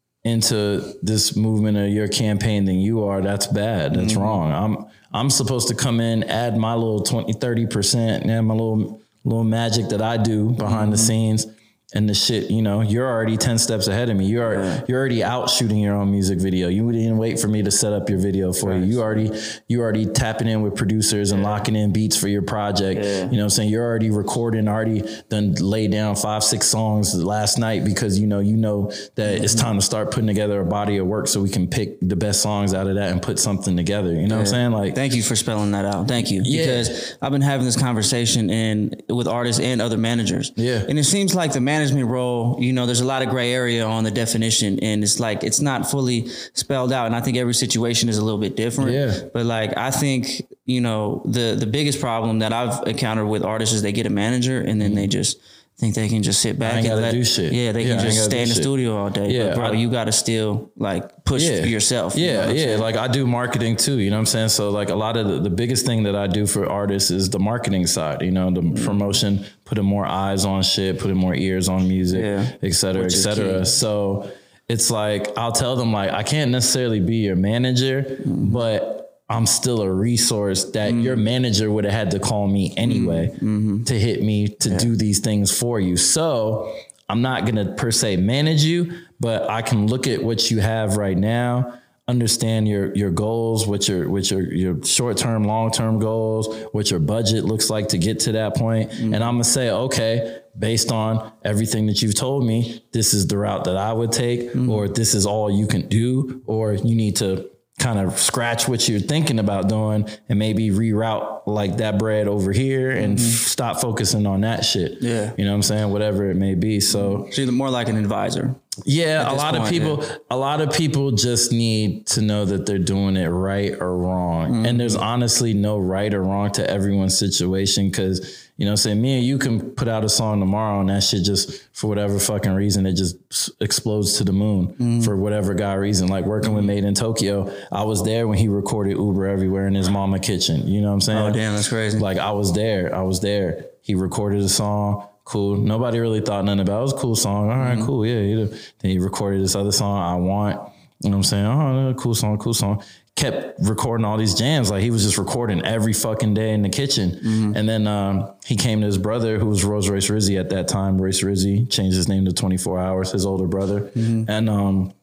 into this movement or your campaign than you are, that's bad. That's mm-hmm. wrong. I'm I'm supposed to come in, add my little twenty, thirty percent, and add my little little magic that I do behind mm-hmm. the scenes. And the shit, you know, you're already ten steps ahead of me. You're yeah. you're already out shooting your own music video. You didn't wait for me to set up your video for right. you. You already you already tapping in with producers and yeah. locking in beats for your project. Yeah. You know what I'm saying? You're already recording, already done laid down five, six songs last night because you know you know that mm-hmm. it's time to start putting together a body of work so we can pick the best songs out of that and put something together. You know yeah. what I'm saying? Like, thank you for spelling that out. Thank you. Yeah. Because I've been having this conversation and with artists and other managers. Yeah. And it seems like the management role, you know, there's a lot of gray area on the definition, and it's like it's not fully spelled out. And I think every situation is a little bit different. Yeah. But like, I think, you know, the the biggest problem that I've encountered with artists is they get a manager and then mm-hmm. they just think they can just sit back and let, do shit. Yeah, they yeah, can just stay in the shit. studio all day. Yeah, but bro, I, you got to still like push yeah, yourself. Yeah, you know yeah. Like, I do marketing too. You know what I'm saying? So like, a lot of the, the biggest thing that I do for artists is the marketing side. You know, the mm-hmm. promotion, putting more eyes on shit, putting more ears on music, yeah. et cetera, Which et cetera. So it's like, I'll tell them, like, I can't necessarily be your manager, mm-hmm. but I'm still a resource that mm-hmm. your manager would have had to call me anyway mm-hmm. to hit me to yeah. do these things for you. So I'm not going to per se manage you, but I can look at what you have right now, understand your your goals, what your what your your short-term, long-term goals, what your budget looks like to get to that point. Mm-hmm. And I'm going to say, okay, based on everything that you've told me, this is the route that I would take, mm-hmm. or this is all you can do, or you need to kind of scratch what you're thinking about doing and maybe reroute like that bread over here and mm-hmm. f- stop focusing on that shit. Yeah. You know what I'm saying? Whatever it may be. So, so you're more like an advisor. Yeah. A lot point, of people, yeah. a lot of people just need to know that they're doing it right or wrong. Mm-hmm. And there's honestly no right or wrong to everyone's situation. Cause, you know, say me and you can put out a song tomorrow and that shit just, for whatever fucking reason, it just explodes to the moon mm-hmm. for whatever God reason. Like working with Made in Tokyo, I was there when he recorded Uber Everywhere in his mama kitchen. You know what I'm saying? Oh, damn, that's crazy. Like I was there. I was there. He recorded a song. Cool. Nobody really thought nothing about it. It was a cool song. All right, mm-hmm. cool. Yeah. You know. Then he recorded this other song, I Want. You know what I'm saying? Oh, cool song, cool song. Kept recording all these jams. Like he was just recording every fucking day in the kitchen. Mm-hmm. And then um, he came to his brother, who was Rose Royce Rizzy at that time. Royce Rizzy changed his name to twenty-four hours, his older brother. Mm-hmm. And um,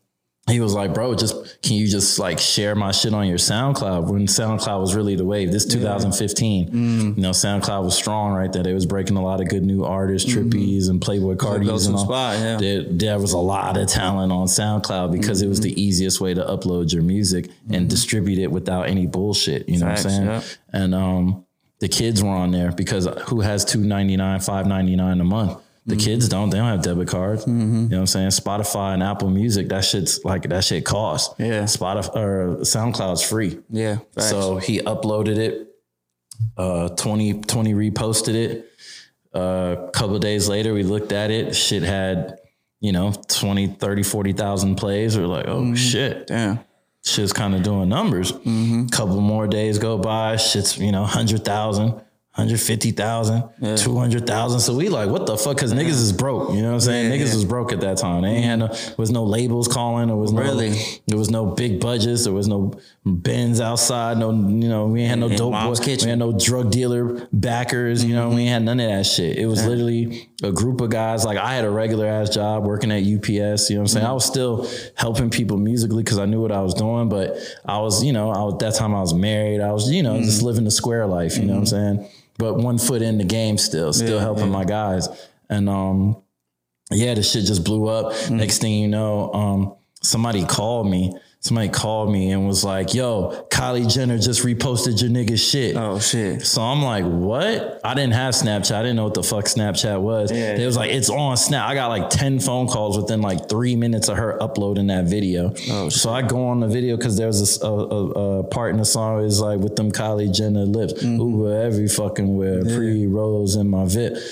he was like, bro, just can you just like share my shit on your SoundCloud? When SoundCloud was really the wave. This two thousand fifteen, yeah. mm. you know, SoundCloud was strong right there. They was breaking a lot of good new artists, mm-hmm. Trippies and Playboy Cardis and all. Spot, yeah. there, there was a lot of talent on SoundCloud because mm-hmm. it was the easiest way to upload your music mm-hmm. and distribute it without any bullshit. You know Facts, what I'm saying? Yep. And um, the kids were on there because who has two ninety-nine, five ninety-nine a month? The mm-hmm. kids don't, they don't have debit cards. Mm-hmm. You know what I'm saying? Spotify and Apple Music, that shit's like, that shit costs. Yeah. Spotify or SoundCloud's free. Yeah. Facts. So he uploaded it, uh, twenty, twenty reposted it. A uh, couple of days later, we looked at it. Shit had, you know, twenty, thirty, forty thousand plays. We're like, oh mm-hmm. shit. Damn. Shit's kind of doing numbers. Mm-hmm. Couple more days go by. Shit's, you know, one hundred thousand. one hundred fifty thousand, yeah. two hundred thousand. So we like, what the fuck? Cause niggas is broke. You know what I'm saying? Yeah, niggas yeah. was broke at that time. They ain't had no, there was no labels calling. There was no, really? There was no big budgets. There was no Benz outside. No, you know, we ain't had no dope boys. We had no drug dealer backers. You know, mm-hmm. we ain't had none of that shit. It was yeah. literally a group of guys. Like I had a regular ass job working at U P S. You know what I'm saying? Mm-hmm. I was still helping people musically cause I knew what I was doing, but I was, you know, I was, that time I was married. I was, you know, mm-hmm. just living the square life. You mm-hmm. know what I'm saying? But one foot in the game still, still yeah, helping yeah. my guys. And um, yeah, the shit just blew up. Mm-hmm. Next thing you know, um, somebody called me. Somebody called me and was like, yo, Kylie Jenner just reposted your nigga shit. Oh, shit. So I'm like, what? I didn't have Snapchat. I didn't know what the fuck Snapchat was. Yeah, it was like, it's on Snap. I got like ten phone calls within like three minutes of her uploading that video. Oh, so I go on the video because there's a, a, a part in the song is like with them Kylie Jenner lips. Mm-hmm. Ooh, every fucking wear yeah. pre-rolls in my V I P.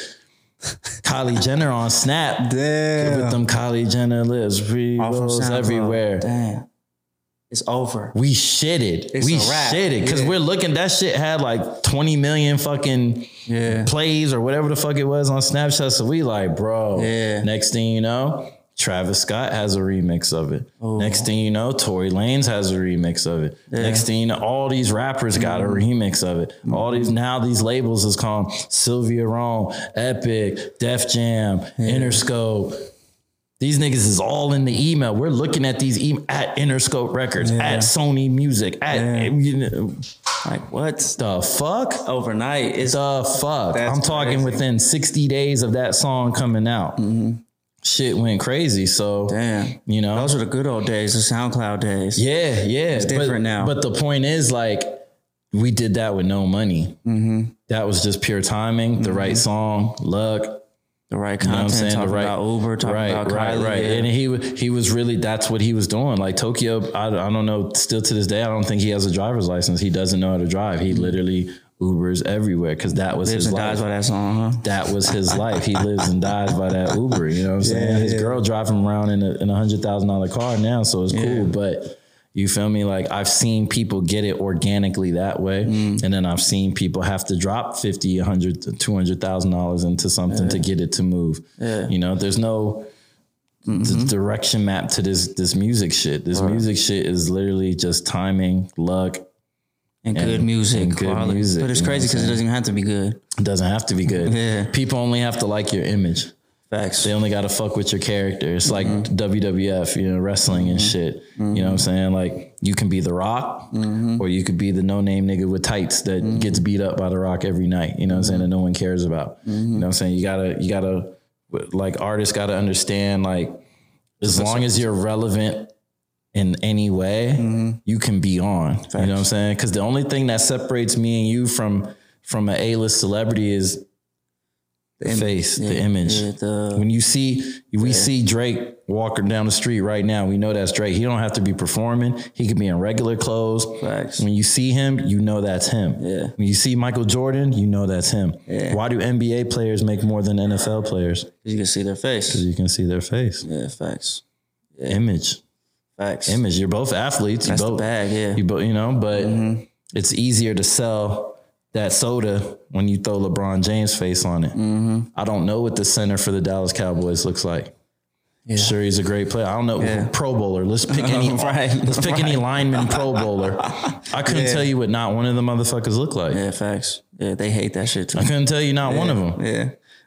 Kylie Jenner on Snap. Damn. With them Kylie Jenner lips. Pre-rolls everywhere. Damn. It's over. We shitted. It's we a wrap. shitted because yeah. we're looking. That shit had like twenty million fucking yeah. plays or whatever the fuck it was on Snapchat. So we like, bro. Yeah. Next thing you know, Travis Scott has a remix of it. Ooh. Next thing you know, Tory Lanez has a remix of it. Yeah. Next thing you know, all these rappers got mm. a remix of it. Mm. All these now these labels is called Sylvia Rome, Epic, Def Jam, yeah. Interscope. These niggas is all in the email. We're looking at these e- at Interscope Records, yeah. at Sony Music, at yeah. you know, like what the fuck? Overnight, it's the fuck. I'm talking crazy. Within sixty days of that song coming out, mm-hmm. shit went crazy. So damn, you know, those were the good old days, the SoundCloud days. Yeah, yeah, it's different but, now. But the point is, like, we did that with no money. Mm-hmm. That was just pure timing, the mm-hmm. right song, luck. The right content, you know talking right, about Uber, talking right, about right, Kylie, right. Yeah. And he he was really, that's what he was doing. Like Tokyo, I, I don't know, still to this day, I don't think he has a driver's license. He doesn't know how to drive. He literally Ubers everywhere because that was lives his and life. Dies by that song, huh? That was his life. He lives and dies by that Uber. You know what I'm saying? Yeah, his yeah. girl drive him around in a in a hundred thousand dollar car now, so it's yeah. cool. But you feel me? Like I've seen people get it organically that way. Mm. And then I've seen people have to drop fifty, a hundred, two hundred thousand dollars into something yeah. to get it to move. Yeah. You know, there's no mm-hmm. d- direction map to this, this music shit. This right. music shit is literally just timing, luck. And, and good music. And good quality. music. But it's crazy because it doesn't even have to be good. It doesn't have to be good. Yeah. People only have to like your image. Facts. They only got to fuck with your character. It's like mm-hmm. W W F, you know, wrestling mm-hmm. and shit. Mm-hmm. You know what I'm saying? Like you can be The Rock mm-hmm. or you could be the no-name nigga with tights that mm-hmm. gets beat up by The Rock every night. You know what I'm mm-hmm. saying? That no one cares about. Mm-hmm. You know what I'm saying? You gotta, you gotta, like artists gotta understand, like as long as you're relevant in any way, mm-hmm. you can be on. Facts. You know what I'm saying? Because the only thing that separates me and you from, from an A-list celebrity is the face, yeah, the image. Yeah, the, when you see, we yeah. see Drake walking down the street right now, we know that's Drake. He don't have to be performing. He could be in regular clothes. Facts. When you see him, you know that's him. Yeah. When you see Michael Jordan, you know that's him. Yeah. Why do N B A players make more than N F L players? Because you can see their face. Because you can see their face. Yeah, facts. Yeah. Image. Facts. Image. You're both athletes. That's you both, the bag, yeah. You both, you know, but mm-hmm. it's easier to sell that soda when you throw LeBron James' face on it. Mm-hmm. I don't know what the center for the Dallas Cowboys looks like. Yeah. Sure, he's a great player. I don't know. Yeah. Pro Bowler. Let's pick any. right. Let's pick right. any lineman Pro Bowler. I couldn't yeah. tell you what not one of the motherfuckers look like. Yeah, facts. Yeah, they hate that shit too. I couldn't tell you not yeah. one of them. Yeah.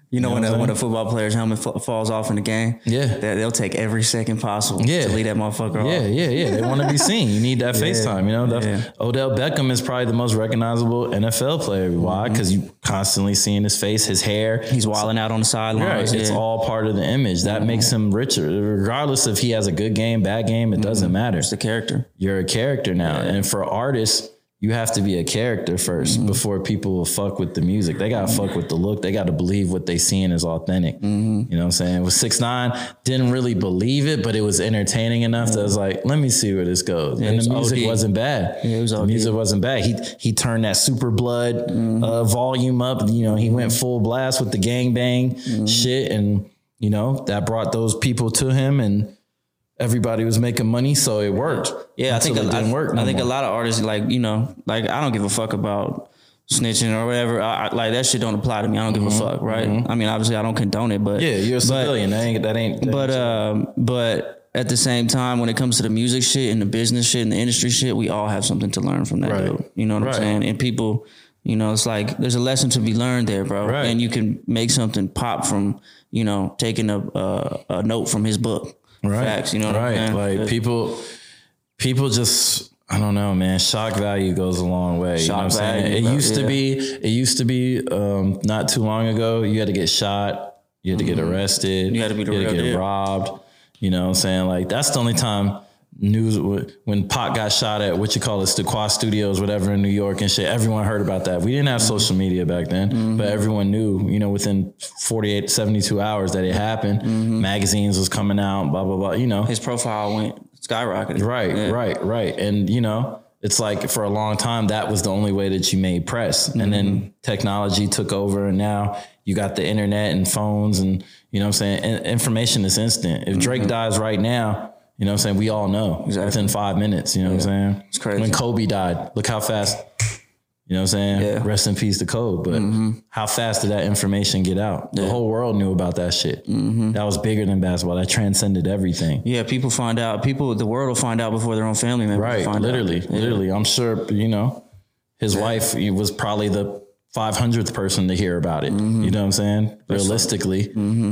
You know, You know when, what a, I'm when a football player's helmet fa- falls off in the game, Yeah. they, they'll take every second possible Yeah. to leave that motherfucker Yeah, off. yeah, yeah. They want to be seen. You need that FaceTime. You know, the, Yeah. Odell Beckham is probably the most recognizable N F L player. Why? Because you constantly seeing his face, his hair. He's wilding out on the sidelines. Right. It's yeah. all part of the image. That makes him richer. Regardless if he has a good game, bad game, it doesn't matter. It's the character. You're a character now. And for artists, you have to be a character first before people will fuck with the music. They gotta fuck with the look. They gotta believe what they seeing is authentic. You know what I'm saying? With six nine, didn't really believe it, but it was entertaining enough that I was like, let me see where this goes. Yeah, and it the was music O D. wasn't bad. Yeah, it was the O D. music wasn't bad. He he turned that super blood uh, volume up. You know, he went full blast with the gangbang shit, and you know that brought those people to him, and everybody was making money, so it worked. Yeah, I until think it a, didn't I, work. I no think more. a lot of artists, like, you know, like I don't give a fuck about snitching or whatever. I, I, like that shit don't apply to me. I don't give a fuck, right? I mean, obviously, I don't condone it, but Yeah, you're a but- civilian. That ain't that ain't. That But ain't um, but at the same time, when it comes to the music shit and the business shit and the industry shit, we all have something to learn from that Right. dude. You know what Right. I'm saying? And people, you know, it's like there's a lesson to be learned there, bro. Right. And you can make something pop from, you know, taking a a, a note from his book. right, Facts, you know what right. I'm saying? Like people, people just. I don't know, man. Shock value goes a long way. you know what I'm Shock saying? value, It bro, used yeah. to be. It used to be. Um, not too long ago, you had to get shot. You had to get arrested. You had to be the you had to real get deal. robbed. You know what I'm saying? Like that's the only time news when Pac got shot at what you call it, Stequois Studios, whatever in New York and shit. Everyone heard about that. We didn't have social media back then, but everyone knew, you know, within forty-eight, seventy-two hours that it happened. Magazines was coming out, blah, blah, blah, you know. His profile went skyrocketed. Right, Yeah. right, right. And, you know, it's like for a long time, that was the only way that you made press. And then technology took over, and now you got the internet and phones, and, you know what I'm saying? In- information is instant. If Drake dies right now, you know what I'm saying? We all know Exactly. within five minutes, you know what I'm saying? It's crazy. When Kobe died, look how fast, you know what I'm saying? Yeah. Rest in peace to Kobe. But how fast did that information get out? The whole world knew about that shit. That was bigger than basketball. That transcended everything. Yeah, people find out. People, the world will find out before their own family members Right, find literally, out. Yeah. literally. I'm sure, you know, his wife he was probably the five hundredth person to hear about it. Mm-hmm. You know what I'm saying? Realistically.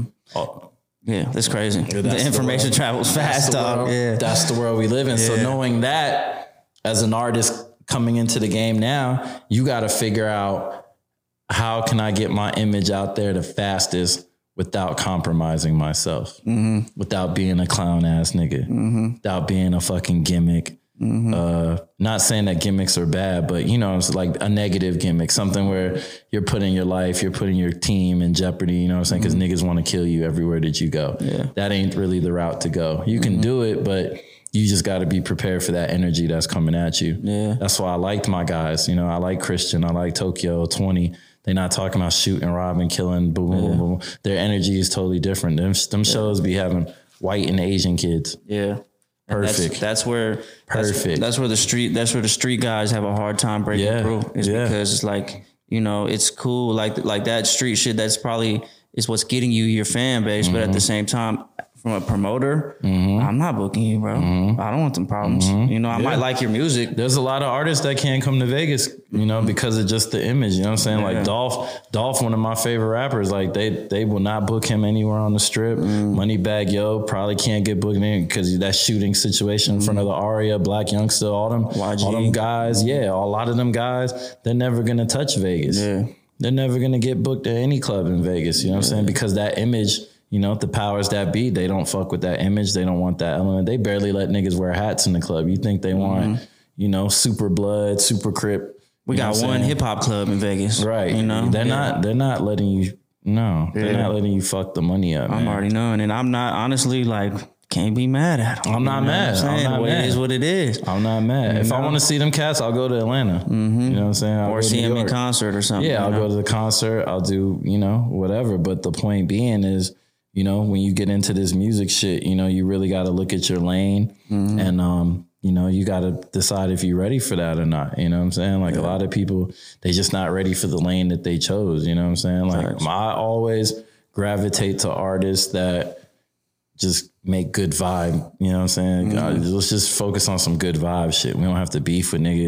Oh, Yeah, that's crazy. that's the the information world. travels that's fast, the dog. world. Yeah. That's the world we live in. So Yeah. knowing that as an artist coming into the game now, you got to figure out how can I get my image out there the fastest without compromising myself, Mm-hmm. without being a clown ass nigga, without being a fucking gimmick. Mm-hmm. Uh, not saying that gimmicks are bad, but you know, it's like a negative gimmick, something where you're putting your life, you're putting your team in jeopardy, you know what I'm saying? Because niggas want to kill you everywhere that you go. Yeah. That ain't really the route to go. You can do it, but you just got to be prepared for that energy that's coming at you. Yeah. That's why I liked my guys. You know, I like Christian, I like Tokyo twenty. They're not talking about shooting, robbing, killing, boom, boom, boom, boom. Their energy is totally different. Them, them shows be having white and Asian kids. Yeah. And Perfect. That's, that's where that's- Perfect. That's, where the street. That's where the street guys have a hard time breaking Yeah, through. Is yeah. because it's like, you know, it's cool. Like like that street shit. That's probably is what's getting you your fan base. But at the same time, from a promoter, I'm not booking you, bro. I don't want them problems. You know, I might like your music. There's a lot of artists that can't come to Vegas, you know, because of just the image. You know what I'm saying? Yeah. Like Dolph, Dolph, one of my favorite rappers. Like they they will not book him anywhere on the strip. Moneybag Yo probably can't get booked in because that shooting situation in front of the Aria, Black Youngster, all them, Y G. all them guys. Yeah, a lot of them guys. They're never gonna touch Vegas. Yeah. They're never gonna get booked at any club in Vegas. You know what I'm saying? Because that image. You know, the powers that be, they don't fuck with that image. They don't want that element. They barely let niggas wear hats in the club. You think they want, you know, super blood, super crip. We you know got what I'm one saying? hip hop club in Vegas, Right. You know, they're Yeah. not, they're not letting you, no, they're Yeah. not letting you fuck the money up, I'm man. already knowing, and I'm not honestly like can't be mad at them. I'm not You know mad. what I'm saying? not The way mad. It is what it is. I'm not mad. If I want to see them cats, I'll go to Atlanta. You know what I'm saying? I'll Or go to see New him in York. concert or something. Yeah, I'll you know? go to the concert. I'll do, you know, whatever. But the point being is, you know, when you get into this music shit, you know, you really got to look at your lane and, um, you know, you got to decide if you're ready for that or not. You know what I'm saying? Like a lot of people, they just not ready for the lane that they chose. You know what I'm saying? Like Facts. I always gravitate to artists that just make good vibe. You know what I'm saying? God, let's just focus on some good vibe shit. We don't have to beef with niggas.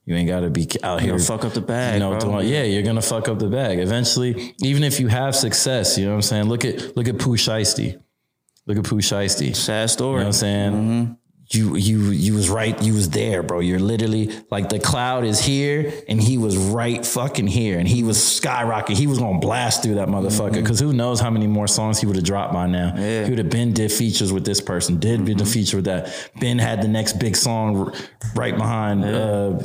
You ain't got to be out You here. gonna fuck up the bag, You know, bro. doing, yeah, you're gonna fuck up the bag eventually. Even if you have success, you know what I'm saying. Look at look at Pooh Shiesty. Look at Pooh Shiesty. Sad story. You know what I'm saying? Mm-hmm. You you you was right. You was there, bro. You're literally like the cloud is here, and he was right fucking here, and he was skyrocketing. He was gonna blast through that motherfucker. Because who knows how many more songs he would have dropped by now. Yeah. He would have been did features with this person, did mm-hmm. the feature with that. Ben had the next big song right behind yeah.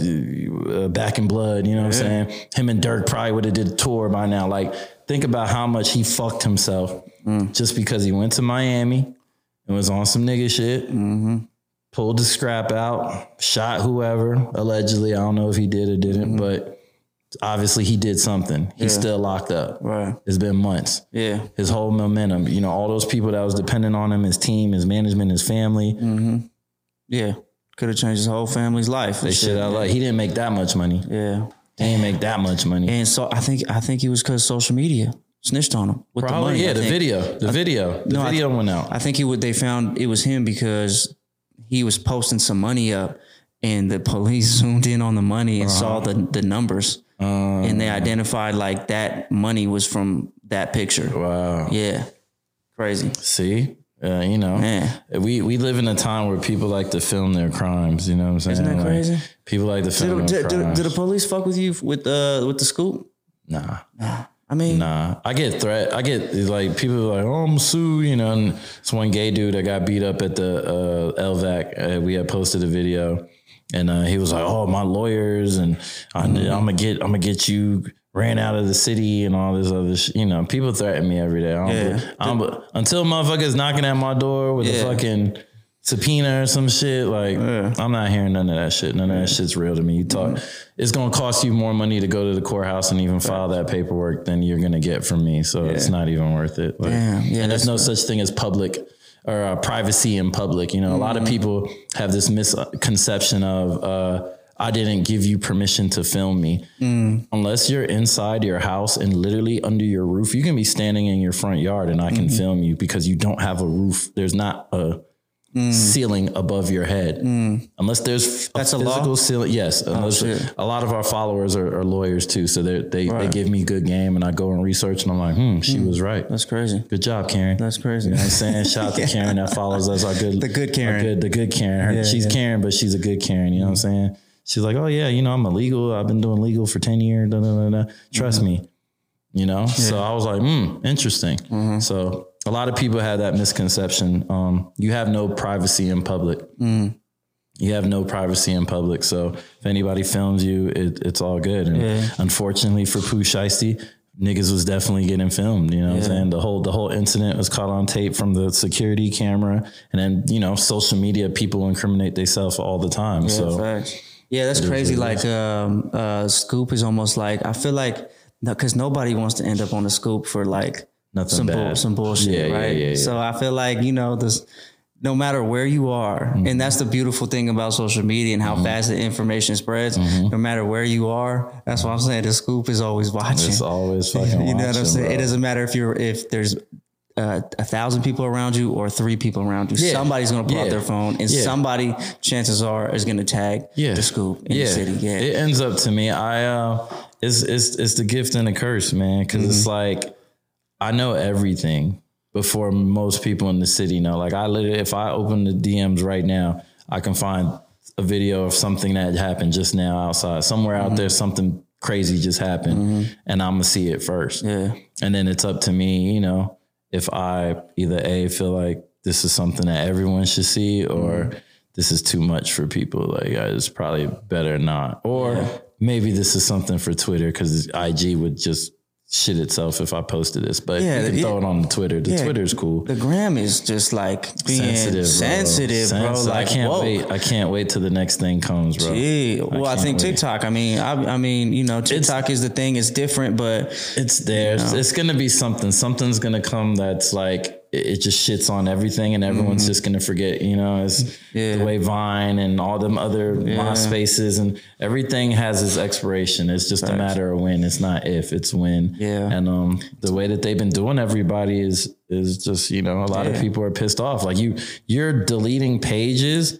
uh, uh, Back in Blood. You know what yeah. I'm saying? Him and Dirk probably would have did a tour by now. Like, think about how much he fucked himself mm. just because he went to Miami and was on some nigga shit. Mm-hmm. Pulled the scrap out, shot whoever, allegedly. I don't know if he did or didn't, mm-hmm. but obviously he did something. He's yeah. still locked up. Right. It's been months. Yeah. His whole momentum, you know, all those people that was dependent on him, his team, his management, his family. Mm-hmm. Yeah. Could have changed his whole family's life. They shit out like he didn't make that much money. Yeah. He didn't make that much money. And so I think I think it was because social media snitched on him with Probably, the money. yeah, I the think. video. The I, video. The no, video I, went out. I think he would they found it was him because he was posting some money up and the police zoomed in on the money and uh-huh. saw the, the numbers. Um, and they identified like that money was from that picture. Wow. Yeah. Crazy. See? Uh, you know, Man. we we live in a time where people like to film their crimes. You know what I'm saying? Isn't that like, crazy? People like to film did, their did, crimes. Did, did the police fuck with you with uh with the scoop? Nah. Nah. I mean, nah, I get threat. I get like people are like, oh, I'm sue, you know, and it's one gay dude that got beat up at the uh, L V A C. Uh, we had posted a video and uh, he was like, oh, my lawyers and I'm, mm-hmm. I'm gonna get, I'm gonna get you ran out of the city and all this other shit. You know, people threaten me every day. I don't, yeah. I don't, until motherfuckers knocking at my door with yeah. a fucking subpoena or some shit. Like, yeah. I'm not hearing none of that shit. None of that shit's real to me. You talk, mm-hmm. it's going to cost you more money to go to the courthouse and even file that paperwork than you're going to get from me. So yeah. it's not even worth it. Like, Damn. Yeah, and there's no such thing as public or uh, privacy in public. You know, mm-hmm. a lot of people have this misconception of, uh, I didn't give you permission to film me. Mm. Unless you're inside your house and literally under your roof, you can be standing in your front yard and I can mm-hmm. film you because you don't have a roof. There's not a mm. ceiling above your head. Mm. Unless there's That's a, a physical law? ceiling. Yes. Unless oh, a lot of our followers are, are lawyers too. So they they right. they give me good game and I go and research and I'm like, hmm, she mm. was right. That's crazy. Good job, Karen. That's crazy. You know what I'm saying? Shout out to yeah. Karen that follows us. Our good, the good Karen. Good, the good Karen. Her, yeah, she's yeah. Karen, but she's a good Karen. You know what I'm saying? She's like, oh yeah, you know, I'm illegal. I've been doing legal for ten years. Da, da, da, da. Trust mm-hmm. me, you know? Yeah. So I was like, hmm, interesting. Mm-hmm. So a lot of people have that misconception. Um, you have no privacy in public. Mm. You have no privacy in public. So if anybody films you, it, it's all good. And yeah. unfortunately for Pooh Shiesty, niggas was definitely getting filmed, you know what yeah. I'm saying? The whole the whole incident was caught on tape from the security camera. And then, you know, social media, people incriminate themselves all the time. Yeah, so facts. Yeah, that's crazy. Like um uh Scoop is almost like I feel like because nobody wants to end up on the Scoop for like Nothing some bad. bull, some bullshit, yeah, right? Yeah, yeah, yeah. So I feel like, you know, this no matter where you are, mm-hmm. and that's the beautiful thing about social media and how mm-hmm. fast the information spreads. Mm-hmm. No matter where you are, that's what I'm saying. The Scoop is always watching. It's always fucking watching. You know what I'm saying? Bro. It doesn't matter if you're if there's uh, a thousand people around you or three people around you. Yeah. Somebody's gonna pull yeah. out their phone, and yeah. somebody, chances are, is gonna tag yeah. the Scoop in yeah. the city. Yeah, it ends up to me. I uh, it's it's it's the gift and the curse, man. Because mm-hmm. it's like I know everything before most people in the city know. Like I literally, if I open the D Ms right now, I can find a video of something that happened just now outside. Somewhere mm-hmm. out there, something crazy just happened mm-hmm. and I'm gonna see it first. Yeah. And then it's up to me, you know, if I either A, feel like this is something that everyone should see or mm-hmm. this is too much for people. Like it's probably better not. Or yeah. maybe this is something for Twitter because I G would just shit itself if I posted this, but yeah, you can throw it, it on the Twitter. The yeah, Twitter's cool. The gram is just like being sensitive, sensitive, bro. bro. Like, I can't whoa. wait. I can't wait till the next thing comes, bro. Gee. Well, I, I think wait. TikTok. I mean, I, I mean, you know, TikTok it's, is the thing. It's different, but it's there. You know. It's gonna be something. Something's gonna come that's like it just shits on everything, and everyone's mm-hmm. just gonna forget. You know, it's yeah. the way Vine and all them other yeah. MySpaces and everything has its expiration. It's just right. a matter of when. It's not if. It's when. Yeah. And um, the way that they've been doing everybody is is just, you know, a lot yeah. of people are pissed off. Like you, you're deleting pages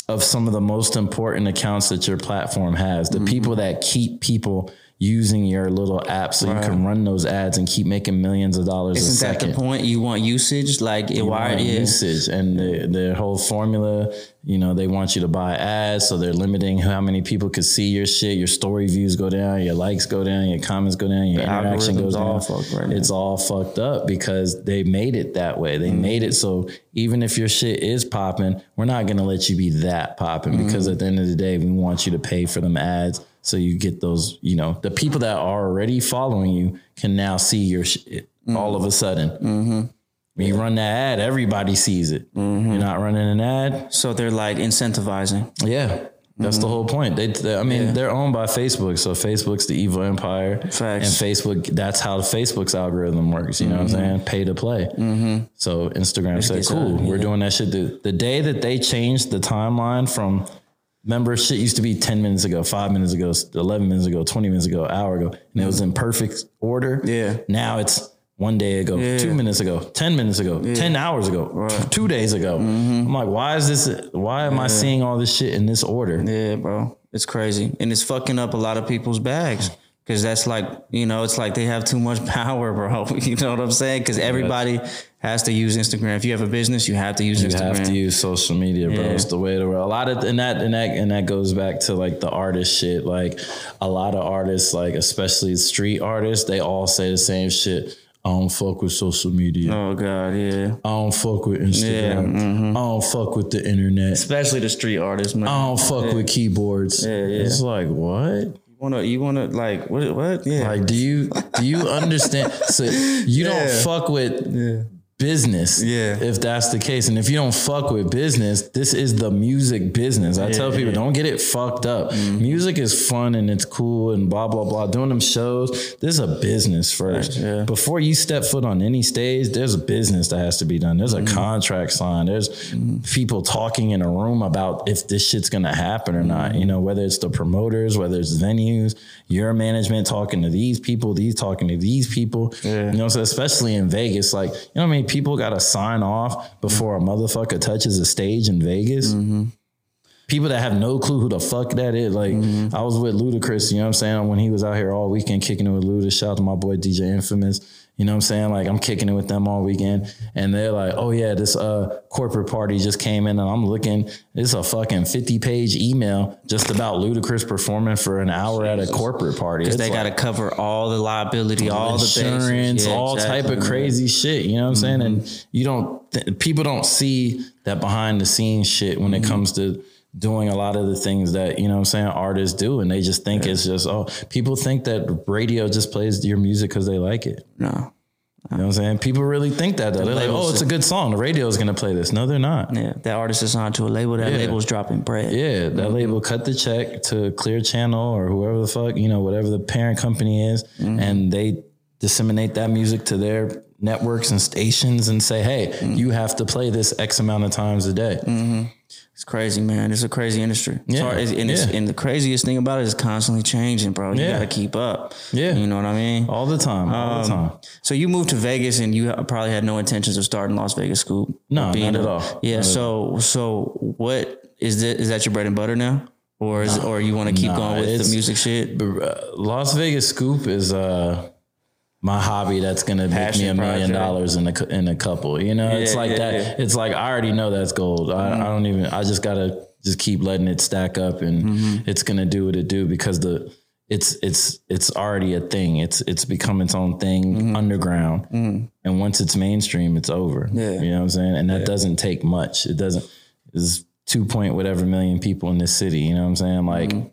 of some of the most important accounts that your platform has. The mm-hmm. people that keep people using your little app so right. you can run those ads and keep making millions of dollars Isn't a second. Isn't that the point? You want usage? Like, it, you why want it is. usage. And the, their whole formula, you know, they want you to buy ads, so they're limiting how many people could see your shit. Your story views go down, your likes go down, your comments go down, your the interaction goes down. Right it's now. all fucked up because they made it that way. They mm-hmm. made it so even if your shit is popping, we're not going to let you be that popping mm-hmm. because at the end of the day, we want you to pay for them ads. So you get those, you know, the people that are already following you can now see your shit mm-hmm. all of a sudden. Mm-hmm. When you run that ad, everybody sees it. Mm-hmm. You're not running an ad. So they're like incentivizing. Yeah. That's mm-hmm. the whole point. They, they I mean, yeah. they're owned by Facebook. So Facebook's the evil empire. Facts. And Facebook, that's how Facebook's algorithm works. You know mm-hmm. what I'm saying? Pay to play. Mm-hmm. So Instagram said, cool, yeah. we're doing that shit. The, the day that they changed the timeline from, remember, shit used to be ten minutes ago, five minutes ago, eleven minutes ago, twenty minutes ago, an hour ago, and it was in perfect order. Yeah. Now it's one day ago, yeah. two minutes ago, ten minutes ago, yeah. ten hours ago, right. two days ago. Mm-hmm. I'm like, why is this? Why am yeah. I seeing all this shit in this order? Yeah, bro. It's crazy. And it's fucking up a lot of people's bags. Cause that's like, you know, it's like they have too much power, bro. You know what I'm saying? Cause everybody has to use Instagram. If you have a business, you have to use you Instagram. You have to use social media, bro. Yeah. It's the way to world. A lot of, and that, and that, and that goes back to like the artist shit. Like a lot of artists, like especially street artists, they all say the same shit. I don't fuck with social media. Oh God, yeah. I don't fuck with Instagram. Yeah, mm-hmm. I don't fuck with the internet. Especially the street artists, man. I don't fuck yeah. with keyboards. Yeah, yeah. It's like, what? Wanna, you wanna like what? What? Yeah. Like, do you do you understand? So you yeah. don't fuck with yeah. business, yeah. if that's the case, and if you don't fuck with business, this is the music business. I yeah, tell people, yeah. don't get it fucked up. Mm-hmm. Music is fun and it's cool and blah blah blah. Doing them shows, this is a business first. Yeah. Before you step foot on any stage, there's a business that has to be done. There's a mm-hmm. contract signed. There's mm-hmm. people talking in a room about if this shit's gonna happen or mm-hmm. not. You know, whether it's the promoters, whether it's venues, your management talking to these people, these talking to these people. Yeah. You know, so especially in Vegas, like, you know what I mean? People got to sign off before a motherfucker touches a stage in Vegas. Mm-hmm. People that have no clue who the fuck that is. Like, mm-hmm. I was with Ludacris, you know what I'm saying? When he was out here all weekend kicking it with Luda, shout out to my boy D J Infamous. You know what I'm saying? Like, I'm kicking it with them all weekend. And they're like, oh yeah, this uh, corporate party just came in and I'm looking, it's a fucking fifty page email just about Ludacris performing for an hour at a corporate party. Because they like, got to cover all the liability, all, all the insurance, yeah, all exactly. type of crazy shit. You know what I'm mm-hmm. saying? And you don't, th- people don't see that behind the scenes shit when mm-hmm. it comes to doing a lot of the things that, you know what I'm saying, artists do. And they just think yeah. it's just, oh, people think that radio just plays your music because they like it. No. You know what I'm saying? People really think that, though. The they're like, oh, it's a good song. The radio is going to play this. No, they're not. Yeah, that artist is signed to a label. That yeah. label's dropping bread. Yeah, that mm-hmm. label cut the check to Clear Channel or whoever the fuck, you know, whatever the parent company is. Mm-hmm. And they disseminate that music to their networks and stations and say, hey, mm-hmm. you have to play this X amount of times a day. Mm-hmm. It's crazy, man. It's a crazy industry. Yeah. Hard, and, yeah. it's, and the craziest thing about it is constantly changing, bro. You yeah. got to keep up. Yeah. You know what I mean? All the time. All um, the time. So you moved to Vegas and you probably had no intentions of starting Las Vegas Scoop. No, being not a, at all. Yeah. Not so, all. so what is that? Is that your bread and butter now? Or is, or you want to keep nah, going with the music shit? Uh, Las Vegas Scoop is, uh, my hobby that's going to make me a million dollars in a, in a couple, you know, yeah, it's like yeah, that. Yeah. It's like, I already know that's gold. I, mm-hmm. I don't even, I just got to just keep letting it stack up and mm-hmm. it's going to do what it do because the, it's, it's, it's already a thing. It's, it's become its own thing mm-hmm. underground. Mm-hmm. And once it's mainstream, it's over. Yeah. You know what I'm saying? And that yeah. doesn't take much. It doesn't, there's two point whatever million people in this city. You know what I'm saying? Like mm-hmm.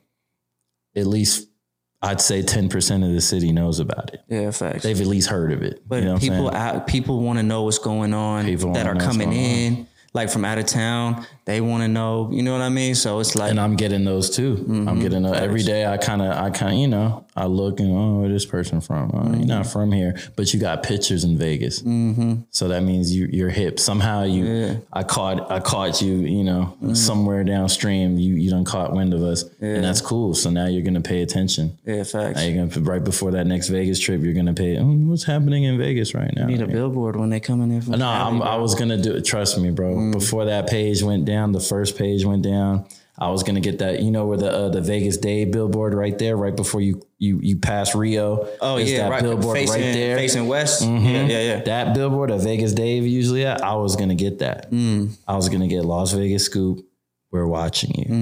at least I'd say ten percent of the city knows about it. Yeah, facts. They've at least heard of it. But you know people out, people want to know what's going on people that are coming in, on. Like from out of town. They want to know, you know what I mean? So it's like, and I'm getting those too. Mm-hmm. I'm getting those every day. I kind of, I kind of, you know, I look and, oh, where this person from? Oh, mm-hmm. You're not from here, but you got pictures in Vegas. Mm-hmm. So that means you, you're hip. Somehow you, yeah. I caught, I caught you, you know, mm-hmm. somewhere downstream, you, you done caught wind of us yeah. and that's cool. So now you're going to pay attention. Yeah, facts. Now you're gonna, right before that next Vegas trip, you're going to pay, oh, what's happening in Vegas right now? You need a yeah. billboard when they come in there. From no, I'm, I was going to do it. Trust me, bro. Mm. Before that page went down, the first page went down, I was gonna get that, you know, where the uh, the Vegas Day billboard right there, right before you you you pass Rio. Oh yeah, that right, billboard facing, right there, facing west. Mm-hmm. Yeah, yeah, yeah. That billboard at Vegas Day usually at, I was gonna get that. Mm. I was gonna get Las Vegas Scoop. We're watching you.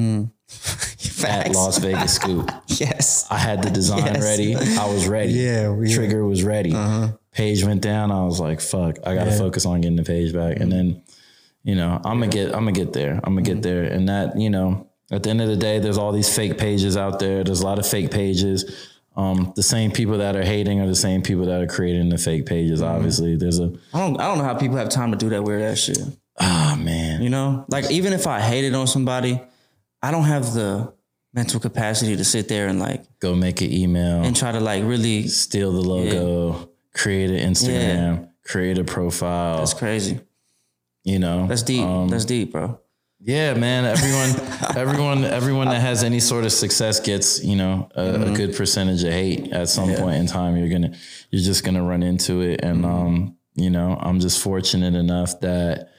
Mm. At Las Vegas Scoop. Yes, I had the design yes. ready. I was ready. Yeah, we, trigger was ready. Uh-huh. Page went down. I was like, "Fuck, I gotta yeah. focus on getting the page back." And then, you know, I'm gonna get, I'm gonna get there. I'm gonna mm-hmm. get there, and that, you know. At the end of the day, there's all these fake pages out there. There's a lot of fake pages. Um, the same people that are hating are the same people that are creating the fake pages. Mm-hmm. Obviously, there's a. I don't. I don't know how people have time to do that weird ass shit. Ah, oh, man. You know, like even if I hated on somebody, I don't have the mental capacity to sit there and like go make an email and try to like really steal the logo, yeah. create an Instagram, yeah. create a profile. That's crazy. You know, that's deep. Um, that's deep, bro. Yeah, man. Everyone, everyone, everyone that has any sort of success gets, you know, a, mm-hmm. a good percentage of hate at some yeah. point in time. You're gonna, you're just gonna run into it, and mm-hmm. um, you know, I'm just fortunate enough that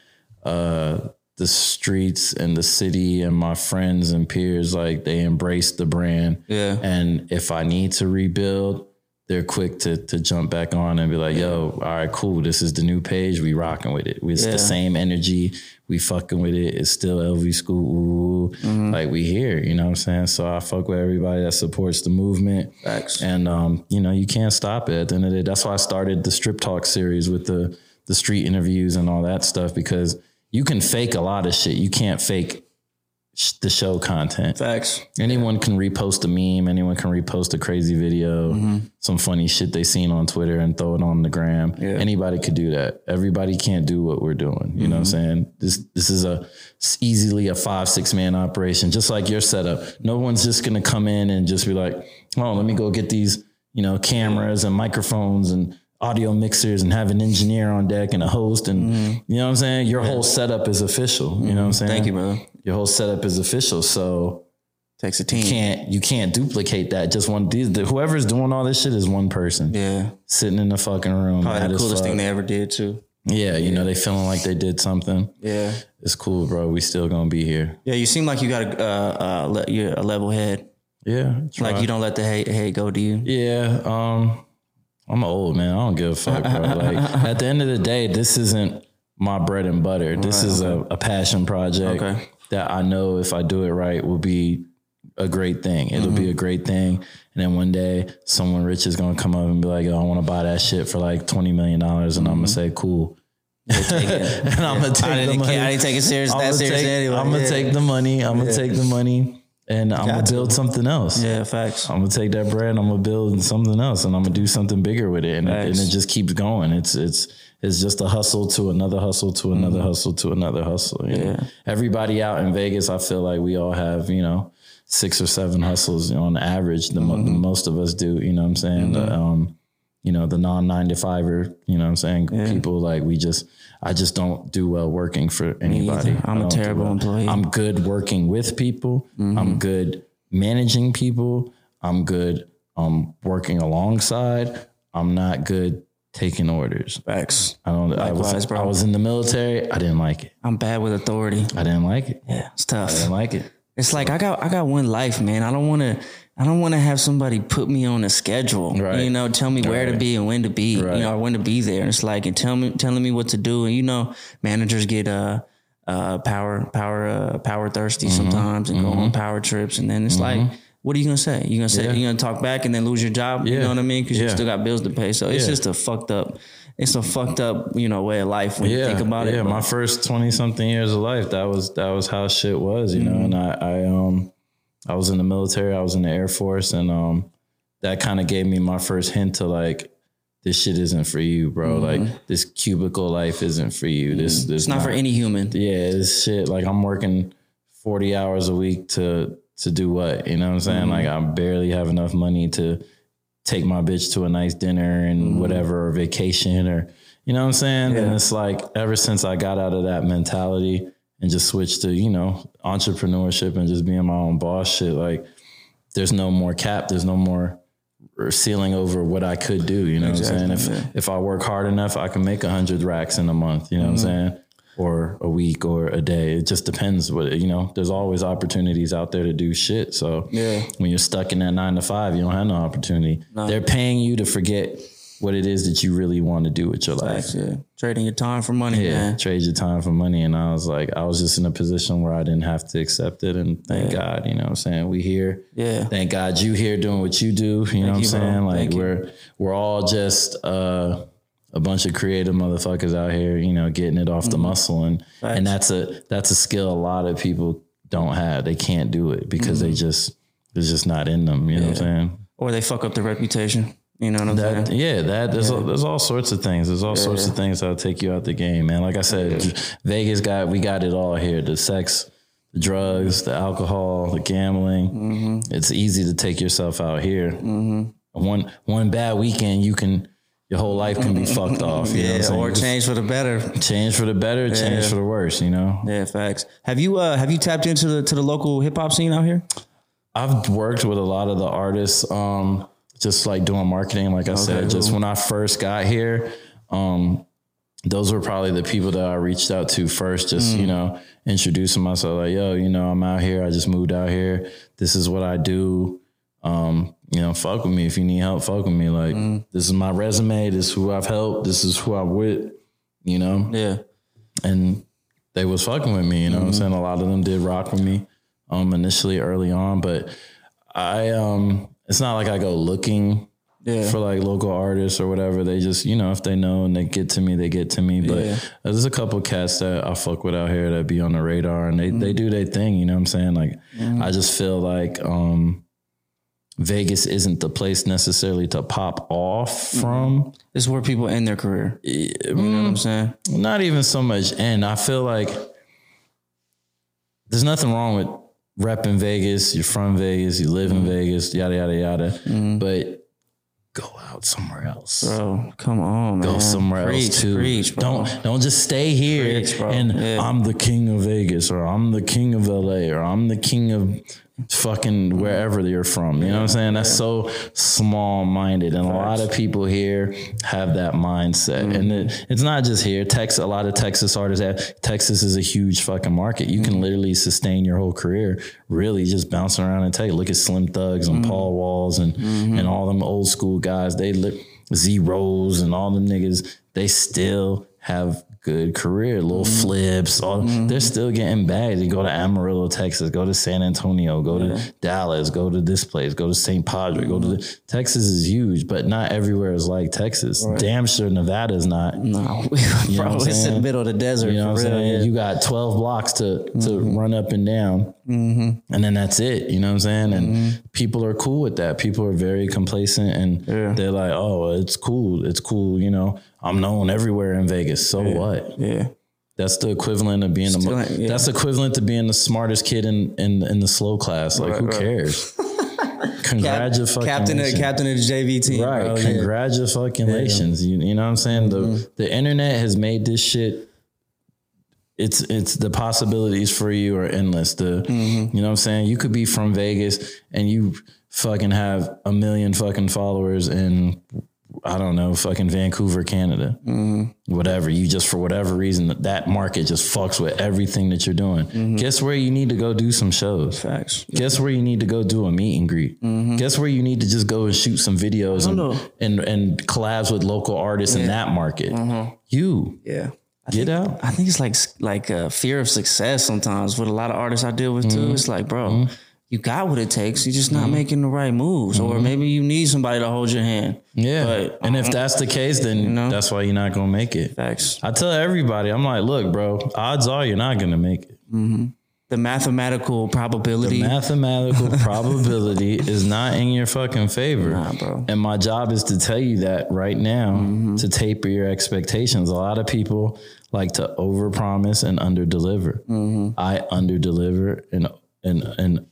uh, the streets and the city and my friends and peers, like, they embrace the brand. Yeah. And if I need to rebuild, they're quick to to jump back on and be like, yo, all right, cool. This is the new page. We rocking with it. It's yeah. the same energy. We fucking with it. It's still L V School. Mm-hmm. Like, we here, you know what I'm saying? So I fuck with everybody that supports the movement. Facts. And, um, you know, you can't stop it at the end of the day. That's why I started the Strip Talk series with the, the street interviews and all that stuff, because you can fake a lot of shit. You can't fake the show content. Facts. Anyone can repost a meme. Anyone can repost a crazy video, mm-hmm. some funny shit they seen on Twitter and throw it on the gram. Yeah. Anybody could do that. Everybody can't do what we're doing. You mm-hmm. know what I'm saying? This this is a easily a five, six man operation, just like your setup. No one's just going to come in and just be like, oh, let me go get these, you know, cameras and microphones and audio mixers and have an engineer on deck and a host. And mm-hmm. you know what I'm saying? Your yeah. whole setup is official. You know what I'm saying? Thank you, bro. Your whole setup is official. So takes a team. You can't, you can't duplicate that. Just one, these, the, whoever's doing all this shit is one person. Yeah. Sitting in the fucking room. Probably the coolest thing they ever did too. Yeah. You yeah. know, they feeling like they did something. Yeah. It's cool, bro. We still gonna be here. Yeah. You seem like you got a, uh, uh, you're a level head. Yeah. Like you don't let the hate, hate go to you. Yeah. Um, I'm old, man. I don't give a fuck, bro. Like, at the end of the day, this isn't my bread and butter. This right, is okay. a, a passion project okay. that I know if I do it right will be a great thing. It'll mm-hmm. be a great thing. And then one day someone rich is going to come up and be like, oh, I want to buy that shit for like twenty million dollars. And mm-hmm. I'm going to say, cool. Take it. and I'm going to take the money. I didn't take it serious. That serious anyway. I'm going to yeah. take the money. I'm going to yeah. take the money. And I'm going to build something else. Yeah, facts. I'm going to take that bread and I'm going to build something else and I'm going to do something bigger with it. And it, and it just keeps going. It's it's it's just a hustle to another hustle to another mm-hmm. hustle to another hustle. You yeah. know? Everybody out in Vegas, I feel like we all have, you know, six or seven hustles, you know, on average. The, mm-hmm. mo- the most of us do, you know what I'm saying? Mm-hmm. The, um, you know, the non nine to fiver, you know what I'm saying? Yeah. People like we just, I just don't do well working for anybody. I'm a terrible well. employee. I'm good working with people. Mm-hmm. I'm good managing people. I'm good um, working alongside. I'm not good taking orders. Facts. I don't, Likewise, I was, bro. I was in the military. I didn't like it. I'm bad with authority. I didn't like it. Yeah, it's tough. I didn't like it. It's like I got I got one life, man. I don't want to I don't want to have somebody put me on a schedule. Right. You know, tell me where right. to be and when to be. Right. You know, or when to be there. And it's like and tell me telling me what to do. And you know, managers get uh uh power power uh, power thirsty mm-hmm. sometimes and mm-hmm. go on power trips. And then it's mm-hmm. like, what are you gonna say? You gonna say yeah. you gonna talk back and then lose your job? Yeah. You know what I mean? Because yeah. you still got bills to pay. So it's yeah. just a fucked up. It's a fucked up, you know, way of life when yeah, you think about yeah. it. Yeah, my first twenty something years of life, that was that was how shit was, you mm-hmm. know. And I, I um I was in the military, I was in the Air Force, and um that kind of gave me my first hint to like, this shit isn't for you, bro. Mm-hmm. Like this cubicle life isn't for you. This mm-hmm. this it's not, not for any human. Yeah, this shit. Like I'm working forty hours a week to to do what? You know what I'm saying? Mm-hmm. Like I barely have enough money to take my bitch to a nice dinner and mm-hmm. whatever, or vacation, or, you know what I'm saying? Yeah. And it's like, ever since I got out of that mentality and just switched to, you know, entrepreneurship and just being my own boss shit, like there's no more cap. There's no more ceiling over what I could do. You know exactly, what I'm saying? If, yeah. if I work hard enough, I can make a hundred racks in a month, you know mm-hmm. what I'm saying? Or a week or a day. It just depends what, you know, there's always opportunities out there to do shit. So yeah. when you're stuck in that nine to five, you don't have no opportunity. No. They're paying you to forget what it is that you really want to do with your life. Yeah. Trading your time for money, yeah, man. Trade your time for money. And I was like, I was just in a position where I didn't have to accept it. And thank yeah. God, you know what I'm saying? We here. Yeah. Thank God you here doing what you do. You thank know what I'm saying? Bro. Like thank we're, you. we're all just, uh, a bunch of creative motherfuckers out here, you know, getting it off mm-hmm. the muscle. And, right. and that's a, that's a skill a lot of people don't have. They can't do it because mm-hmm. they just, it's just not in them. You yeah. know what I'm saying? Or they fuck up their reputation. You know what I'm that, saying? Yeah, that there's, yeah. All, there's all sorts of things. There's all yeah. sorts of things that'll take you out the game, man. Like I said, yeah. Vegas got, we got it all here. The sex, the drugs, the alcohol, the gambling. Mm-hmm. It's easy to take yourself out here. Mm-hmm. One, one bad weekend, you can, your whole life can be fucked off. You yeah, know what or change for the better. Change for the better, yeah. change for the worse, you know? Yeah, facts. Have you uh have you tapped into the to the local hip hop scene out here? I've worked with a lot of the artists, um, just like doing marketing, like I okay, said, cool. just when I first got here, um, those were probably the people that I reached out to first, just, mm. you know, introducing myself like, yo, you know, I'm out here. I just moved out here. This is what I do. Um, you know, fuck with me. If you need help, fuck with me. Like, mm. this is my resume. This is who I've helped. This is who I'm with, you know? Yeah. And they was fucking with me, you know mm-hmm. what I'm saying? A lot of them did rock with me um, initially early on, but I, um, it's not like I go looking yeah. for like local artists or whatever. They just, you know, if they know and they get to me, they get to me. But yeah. there's a couple cats that I fuck with out here that be on the radar and they, mm-hmm. they do their thing, you know what I'm saying? Like, mm-hmm. I just feel like, um, Vegas isn't the place necessarily to pop off from. It's where people end their career. You know what I'm saying? Not even so much end. I feel like there's nothing wrong with repping Vegas. You're from Vegas. You live in mm. Vegas, yada, yada, yada. Mm. But go out somewhere else. Bro, come on, man. Go somewhere preach, else too. Preach, bro. Don't don't just stay here preach, and yeah. I'm the king of Vegas or I'm the king of L A or I'm the king of fucking wherever you're from. You know what I'm saying? That's so small minded. And a lot of people here have that mindset. Mm-hmm. And it, it's not just here. Texas, a lot of Texas artists have, Texas is a huge fucking market. You mm-hmm. can literally sustain your whole career really just bouncing around and take. Look at Slim Thugs and mm-hmm. Paul Walls and, mm-hmm. and all them old school guys. They li- Z-Rose and all them niggas, they still have good career, little mm-hmm. flips. All, mm-hmm. They're still getting bags. You go to Amarillo, Texas, go to San Antonio, go yeah. to Dallas, go to this place, go to Saint Padre, mm-hmm. go to the, Texas is huge, but not everywhere is like Texas. Right. Damn sure Nevada is not. No, you bro, it's in the middle of the desert. You know what I'm saying? Yeah. You got twelve blocks to, to mm-hmm. run up and down, mm-hmm. and then that's it. You know what I'm saying? And mm-hmm. people are cool with that. People are very complacent, and yeah. they're like, oh, it's cool. It's cool. You know, I'm known everywhere in Vegas. So yeah. what? Yeah. That's the equivalent of being Still, the yeah. that's equivalent to being the smartest kid in in, in the slow class. Like, right, who right. cares? Congratulations. Cap, captain of captain of the J V team. Right. Bro, Congratulations. Yeah. You, you know what I'm saying? Mm-hmm. The the internet has made this shit. It's it's the possibilities for you are endless. The mm-hmm. you know what I'm saying? You could be from Vegas and you fucking have a million fucking followers in, I don't know, fucking Vancouver, Canada, mm-hmm. whatever. You just, for whatever reason, that, that market just fucks with everything that you're doing. Mm-hmm. Guess where you need to go do some shows? Facts. Guess where you need to go do a meet and greet? Mm-hmm. Guess where you need to just go and shoot some videos and, and and collabs with local artists yeah. in that market? Mm-hmm. You. Yeah. I Get think, out. I think it's like like a fear of success sometimes with a lot of artists I deal with too. Mm-hmm. It's like, bro, mm-hmm. you got what it takes. You're just not mm-hmm. making the right moves, mm-hmm. or maybe you need somebody to hold your hand. Yeah, but, and if that's the case, then you know, that's why you're not gonna make it. Facts. I tell everybody, I'm like, look, bro, odds are you're not gonna make it. Mm-hmm. The mathematical probability. The mathematical probability is not in your fucking favor. Nah, bro. And my job is to tell you that right now, mm-hmm. to taper your expectations. A lot of people like to overpromise and underdeliver. Mm-hmm. I underdeliver and and and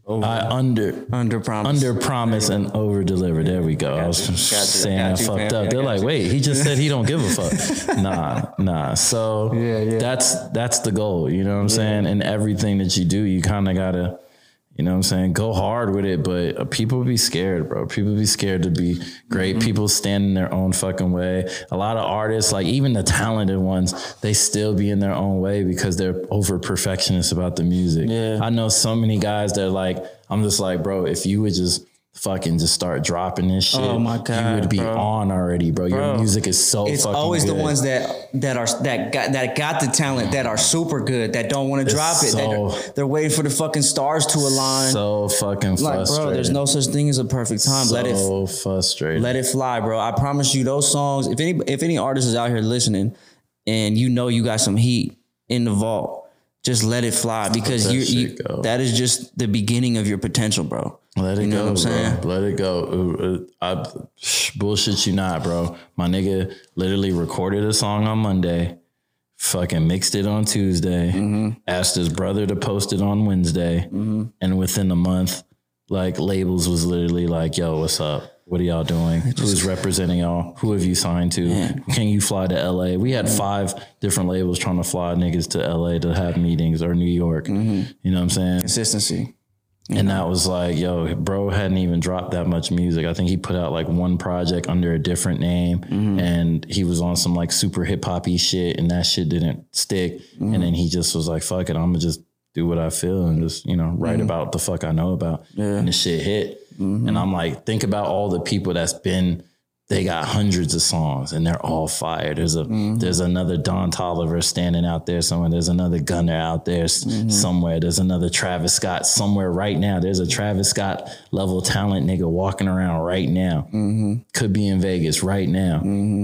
I under Under promise. under promise and over deliver. There we go. I was you, saying got that you, fucked fam. up. I They're got like, you. wait, he just said he don't give a fuck. Nah, nah. So Yeah, yeah. that's that's the goal. You know what I'm saying? And everything that you do, you kind of gotta, you know what I'm saying, go hard with it. But uh, people be scared, bro. People be scared to be great. Mm-hmm. People stand in their own fucking way. A lot of artists, like even the talented ones, they still be in their own way because they're over perfectionists about the music. Yeah. I know so many guys that like, I'm just like, bro, if you would just fucking just start dropping this shit, Oh my you God, would be bro. on already, bro. Your Bro, music is so It's fucking always good. the ones that that are that got that got the talent that are super good that don't want to drop it. so- They're, they're waiting for the fucking stars to align. so fucking like, frustrating. bro, there's no such thing as a perfect time. Let it So frustrating. let it fly, bro. I promise you, those songs. If any if any artist is out here listening, and you know you got some heat in the vault, just let it fly because that you, you shit go. that is just the beginning of your potential, bro. Let it You know go, what I'm saying? bro. Let it go. Ooh, uh, I sh- bullshit you not, bro. My nigga literally recorded a song on Monday, fucking mixed it on Tuesday, Mm-hmm. asked his brother to post it on Wednesday, and within a month, like labels was literally like, "Yo, what's up? What are y'all doing? Who's representing y'all? Who have you signed to? Can you fly to L A?" We had five different labels trying to fly niggas to L A to have meetings, or New York. Mm-hmm. You know what I'm saying? Consistency. And that was like, yo, bro hadn't even dropped that much music. I think he put out like one project under a different name, Mm-hmm. and he was on some like super hip hoppy shit, and that shit didn't stick. Mm-hmm. And then he just was like, fuck it, I'm gonna just do what I feel and just, you know, write about the fuck I know about. And the shit hit. And I'm like, think about all the people that's been, they got hundreds of songs and they're all fire. There's a there's another Don Toliver standing out there somewhere. There's another Gunner out there s- somewhere. There's another Travis Scott somewhere right now. There's a Travis Scott level talent nigga walking around right now. Could be in Vegas right now.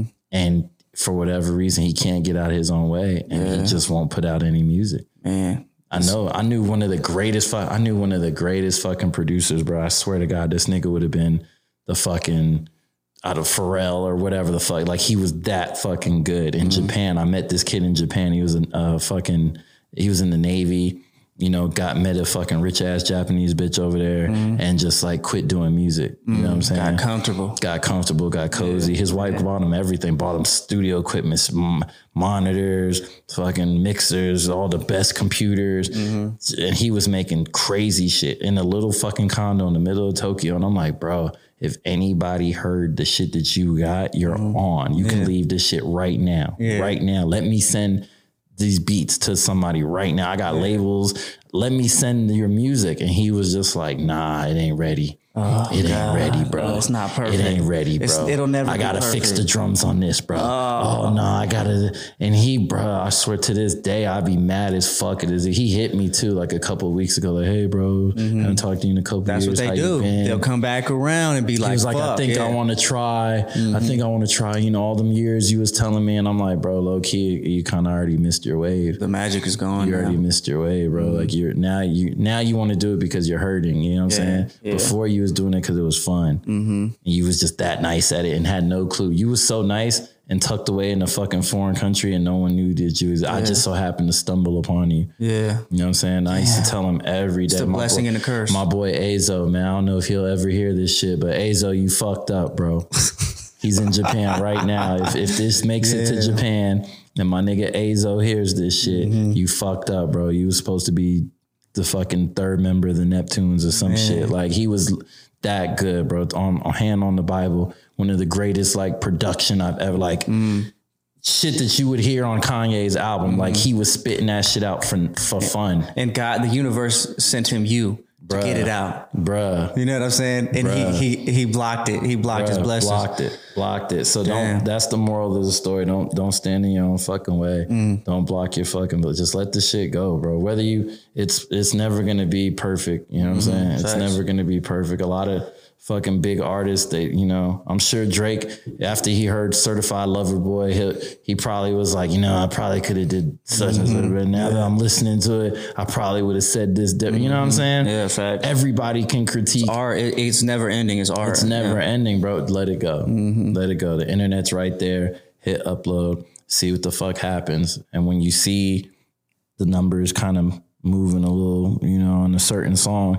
And for whatever reason, he can't get out of his own way, and he just won't put out any music. Man. I know. I knew one of the greatest. Fu- I knew one of the greatest fucking producers, bro. I swear to God, this nigga would have been the fucking out of Pharrell or whatever the fuck. Like he was that fucking good in Japan. I met this kid in Japan. He was a uh, fucking. He was in the Navy. You know, got met a fucking rich ass Japanese bitch over there, and just like quit doing music. You know what I'm saying? Got comfortable. Got comfortable, got cozy. His wife bought him everything, bought him studio equipment, m- monitors, fucking mixers, all the best computers. And he was making crazy shit in a little fucking condo in the middle of Tokyo. And I'm like, bro, if anybody heard the shit that you got, you're on. You can leave this shit right now. Right now. Let me send these beats to somebody right now. I got labels. Let me send your music. And he was just like, nah, it ain't ready. Oh, it ain't God. ready, bro. Oh, it's not perfect. It ain't ready, bro. It's- it'll never I be gotta fix the perfect. drums on this, bro. Oh, no, I gotta. And he, bro, I swear to this day, I'd be mad as fuck. It is. He hit me too, like a couple of weeks ago. Like, hey, bro, haven't talked to you in a couple That's years. what they How you do. been? They'll come back around and be like, He was like, I fuck, think yeah. I want to try. I think I want to try. You know, all them years you was telling me, and I'm like, bro, low key, you kind of already missed your wave. The magic is gone. You already now. missed your way, bro. Like you're now you now you want to do it because you're hurting. You know what I'm Yeah, saying? yeah. Before you was doing it because it was fun. Mm-hmm. And you was just that nice at it and had no clue. You was so nice and tucked away in a fucking foreign country and no one knew that you was. I just so happened to stumble upon you. Yeah. You know what I'm saying? I used to tell him every day. It's a my blessing boy, and a curse. My boy Azo, man. I don't know if he'll ever hear this shit, but Azo, you fucked up, bro. He's in Japan right now. If if this makes it to Japan and my nigga Azo hears this shit, Mm-hmm. you fucked up, bro. You was supposed to be the fucking third member of the Neptunes or some shit. Like he was that good, bro. On, on hand on the Bible, one of the greatest like production I've ever like. Mm. Shit that you would hear on Kanye's album, like he was spitting that shit out for for fun, And God, the universe sent him you to Bruh. get it out. bruh. You know what I'm saying? And Bruh. he, he he blocked it. He blocked his Bruh, blessings. blocked it, blocked it. So Damn. don't. That's the moral of the story. Don't don't stand in your own fucking way. Mm. Don't block your fucking. But just let the shit go, bro. Whether you, it's it's never gonna be perfect. You know what I'm saying? It's Facts. never gonna be perfect. A lot of fucking big artists, they, you know, I'm sure Drake, after he heard Certified Lover Boy, he he probably was like, you know, I probably could have did such and such, but now that I'm listening to it, I probably would have said this different. You know what I'm saying? Yeah, fact. Everybody can critique. Art, it, it's never ending. It's art. It's never Yeah. ending, bro. Let it go. Let it go. The internet's right there. Hit upload, see what the fuck happens. And when you see the numbers kind of moving a little, you know, on a certain song,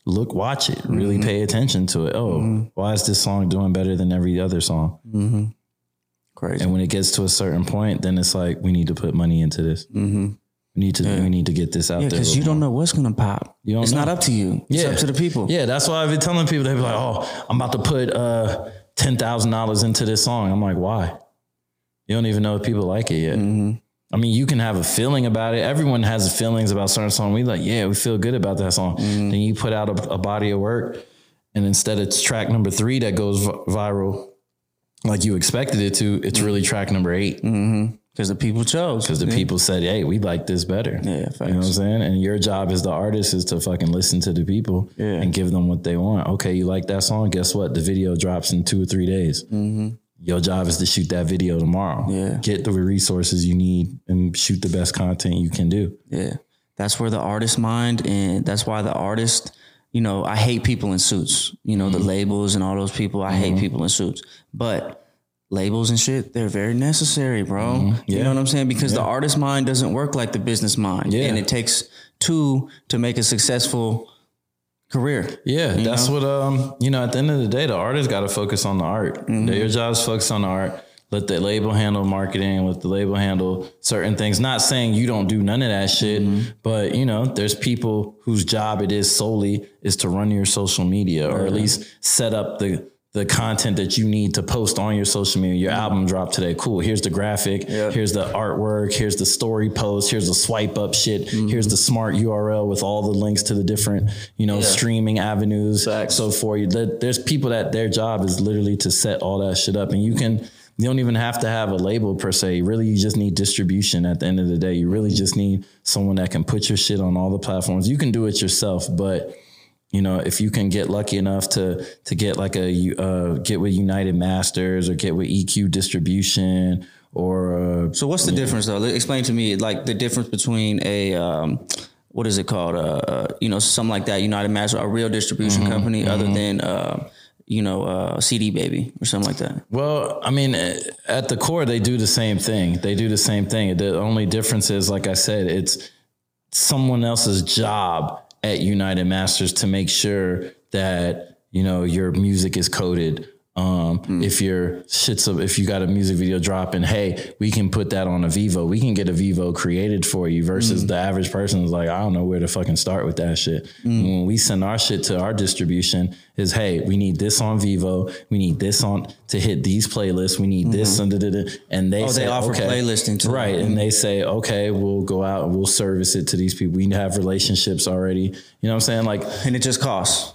look, watch it, really mm-hmm. pay attention to it. Oh, mm-hmm. why is this song doing better than every other song? Mm-hmm. Crazy. And when it gets to a certain point, then it's like, we need to put money into this. Mm-hmm. We need to, yeah. we need to get this out yeah, there. Because you don't know what's going to pop. You don't it's know. Not up to you. It's yeah. up to the people. Yeah. That's why I've been telling people, they be like, oh, I'm about to put uh, ten thousand dollars into this song. I'm like, why? You don't even know if people like it yet. Mm-hmm. I mean, you can have a feeling about it. Everyone has feelings about certain songs. We like, yeah, we feel good about that song. Mm-hmm. Then you put out a, a body of work, and instead it's track number three that goes v- viral, like you expected it to, it's mm-hmm. really track number eight. Mm-hmm. Because the people chose. Because the yeah. people said, hey, we like this better. Yeah, facts. You know what I'm saying? And your job as the artist is to fucking listen to the people yeah. and give them what they want. Okay, you like that song? Guess what? The video drops in two or three days. Mm-hmm. Your job is to shoot that video tomorrow. Yeah. Get the resources you need and shoot the best content you can do. Yeah. That's where the artist mind, and that's why the artist, you know, I hate people in suits. You know, mm-hmm. the labels and all those people, I mm-hmm. hate people in suits. But labels and shit, they're very necessary, bro. Mm-hmm. Yeah. You know what I'm saying? Because yeah. the artist mind doesn't work like the business mind. Yeah. And it takes two to make a successful career. Yeah, that's know? what, um, you know, at the end of the day, the artist got to focus on the art. Mm-hmm. Your job is focus on the art. Let the label handle marketing, let the label handle certain things. Not saying you don't do none of that shit, mm-hmm. but, you know, there's people whose job it is solely is to run your social media or mm-hmm. at least set up the the content that you need to post on your social media. Your mm-hmm. album dropped today. Cool. Here's the graphic. Yep. Here's the artwork. Here's the story post. Here's the swipe up shit. Mm-hmm. Here's the smart U R L with all the links to the different, you know, yeah. streaming avenues. Facts. So for you, there's people that their job is literally to set all that shit up. And you can, you don't even have to have a label per se. Really, you just need distribution at the end of the day. You really just need someone that can put your shit on all the platforms. You can do it yourself, but you know, if you can get lucky enough to to get like a uh, get with United Masters or get with E Q Distribution or uh, so what's the difference know. though? Explain to me like the difference between a um, what is it called? Uh, uh, you know, something like that, United Masters, a real distribution mm-hmm, company, mm-hmm. other than uh, you know, uh, C D Baby or something like that. Well, I mean, at the core, they do the same thing. They do the same thing. The only difference is, like I said, it's someone else's job at United Masters to make sure that, you know, your music is coded. Um, mm. If your shit's, a, if you got a music video dropping, hey, we can put that on a Vivo. We can get a Vivo created for you versus mm. the average person is like, I don't know where to fucking start with that shit. Mm. When we send our shit to our distribution is, hey, we need this on Vivo. We need this on to hit these playlists. We need mm-hmm. this. And, and they oh, say, they offer okay, playlisting too. Right. Mm-hmm. And they say, okay, we'll go out and we'll service it to these people. We have relationships already. You know what I'm saying? Like, and it just costs.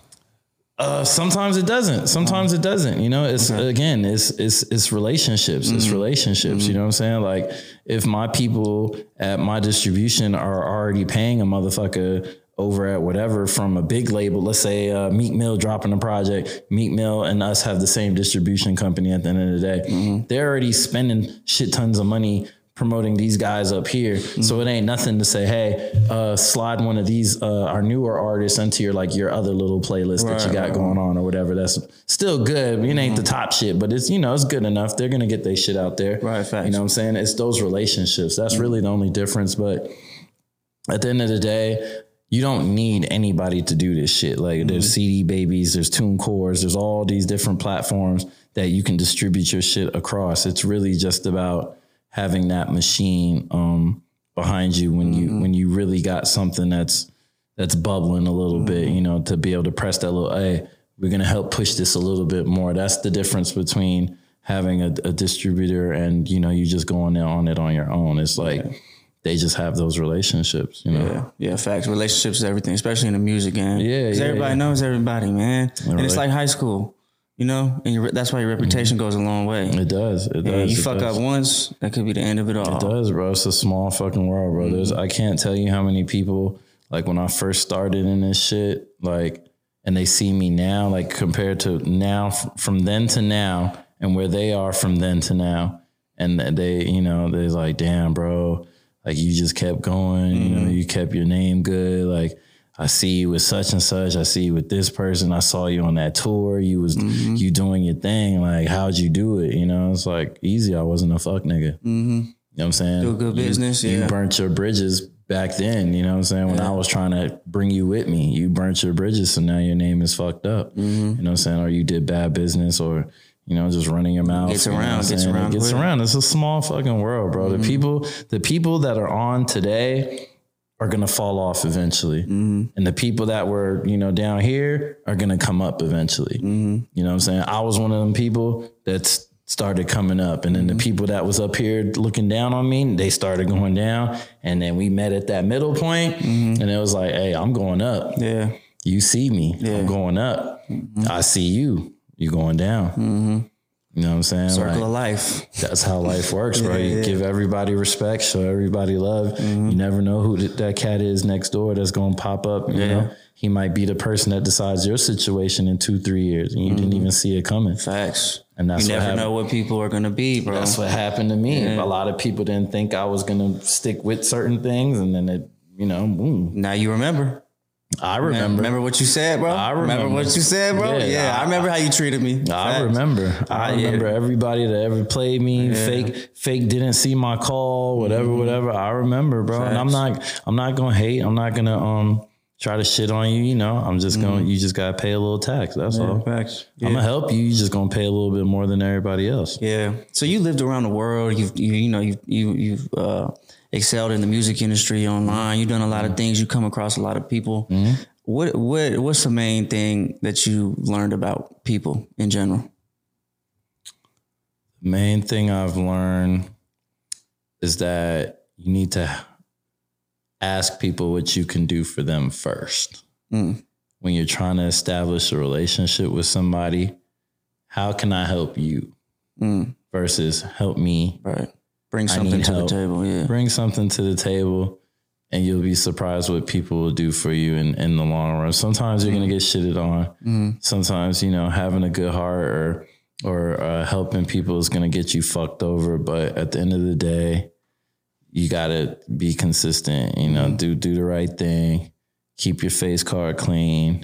Uh, sometimes it doesn't. Sometimes it doesn't. You know, it's okay. again, it's it's it's relationships. Mm-hmm. It's relationships. Mm-hmm. You know what I'm saying? Like, if my people at my distribution are already paying a motherfucker over at whatever from a big label, let's say uh, Meek Mill dropping a project, Meek Mill and us have the same distribution company at the end of the day. Mm-hmm. They're already spending shit tons of money promoting these guys up here. Mm-hmm. So it ain't nothing to say, hey, uh, slide one of these, uh, our newer artists into your, like your other little playlist right, that you got right, going on or whatever. That's still good. It ain't mm-hmm. the top shit, but it's, you know, it's good enough. They're going to get their shit out there. Right. Facts. You know what I'm saying? It's those relationships. That's mm-hmm. really the only difference. But at the end of the day, you don't need anybody to do this shit. Like mm-hmm. there's C D Babies, there's TuneCores, there's all these different platforms that you can distribute your shit across. It's really just about having that machine um, behind you when you mm-hmm. when you really got something that's that's bubbling a little mm-hmm. bit, you know, to be able to press that little, hey, we're gonna help push this a little bit more. That's the difference between having a, a distributor and, you know, you just going there on it on your own. It's like yeah. they just have those relationships, you know. Yeah, yeah, facts. Relationships is everything, especially in the music game. Yeah, because yeah, everybody yeah. knows everybody, man. And right. it's like high school. You know, and your, that's why your reputation mm-hmm. goes a long way. It does. It does. And you it fuck does. up once, that could be the end of it all. It does, bro. It's a small fucking world, bro. Mm-hmm. There's, I can't tell you how many people, like when I first started in this shit, like, and they see me now, like compared to now, f- from then to now, and where they are from then to now, and they, you know, they're like, damn, bro, like you just kept going. Mm-hmm. You know, you kept your name good, like. I see you with such and such. I see you with this person. I saw you on that tour. You was mm-hmm. you doing your thing. Like, how'd you do it? You know, it's like easy. I wasn't a fuck nigga. Mm-hmm. You know what I'm saying? Do a good you, business. You yeah. burnt your bridges back then, you know what I'm saying? When Yeah. I was trying to bring you with me, you burnt your bridges, so now your name is fucked up. Mm-hmm. You know what I'm saying? Or you did bad business, or, you know, just running your mouth. Gets you know what around, I'm gets saying? around It gets quick. around. It's a small fucking world, bro. Mm-hmm. The people, the people that are on today are gonna fall off eventually. Mm-hmm. And the people that were, you know, down here are gonna come up eventually. Mm-hmm. You know what I'm saying? I was one of them people that's started coming up, and then Mm-hmm. the people that was up here looking down on me, they started going down, and then we met at that middle point, Mm-hmm. and it was like, hey, I'm going up. Yeah. You see me, Yeah. I'm going up. I see you, you going down. You know what I'm saying? Circle Like, of life. that's how life works, bro. Yeah, You yeah. give everybody respect, show everybody love. You never know who th- that cat is next door that's going to pop up. You Yeah. know, he might be the person that decides your situation in two, three years, and you didn't even see it coming. Facts. And that's You what never happened. know what people are going to be, bro. That's what happened to me. A lot of people didn't think I was going to stick with certain things, and then it, you know, boom. Now you remember. I remember. Remember what you said, bro? I remember. what you said, bro? Yeah, Yeah, I, I- remember how you treated me. I Facts. remember. I Ah, yeah. remember everybody that ever played me. Fake, fake didn't see my call. Whatever, whatever. I remember, bro. And I'm Mm-hmm. Facts. not. I'm not gonna hate. I'm not gonna um try to shit on you. You know. I'm just gonna. You just gotta pay a little tax. That's all. Facts. I'm gonna help you. You just gonna pay a little bit more than everybody else. Yeah. So you lived around the world. You've you, you know you you you've uh, excelled in the music industry online. You've done a lot of things. You come across a lot of people. What what what's the main thing that you learned about people in general? Main thing I've learned is that you need to ask people what you can do for them first. Mm. When you're trying to establish a relationship with somebody, how can I help you Mm. versus help me? Right. Bring I something need to help. the table. Yeah. Bring something to the table, and you'll be surprised what people will do for you in, in the long run. Sometimes you're going to get shitted on. Sometimes, you know, having a good heart or or uh, helping people is going to get you fucked over. But at the end of the day, you got to be consistent, you know, do do the right thing, keep your face card clean,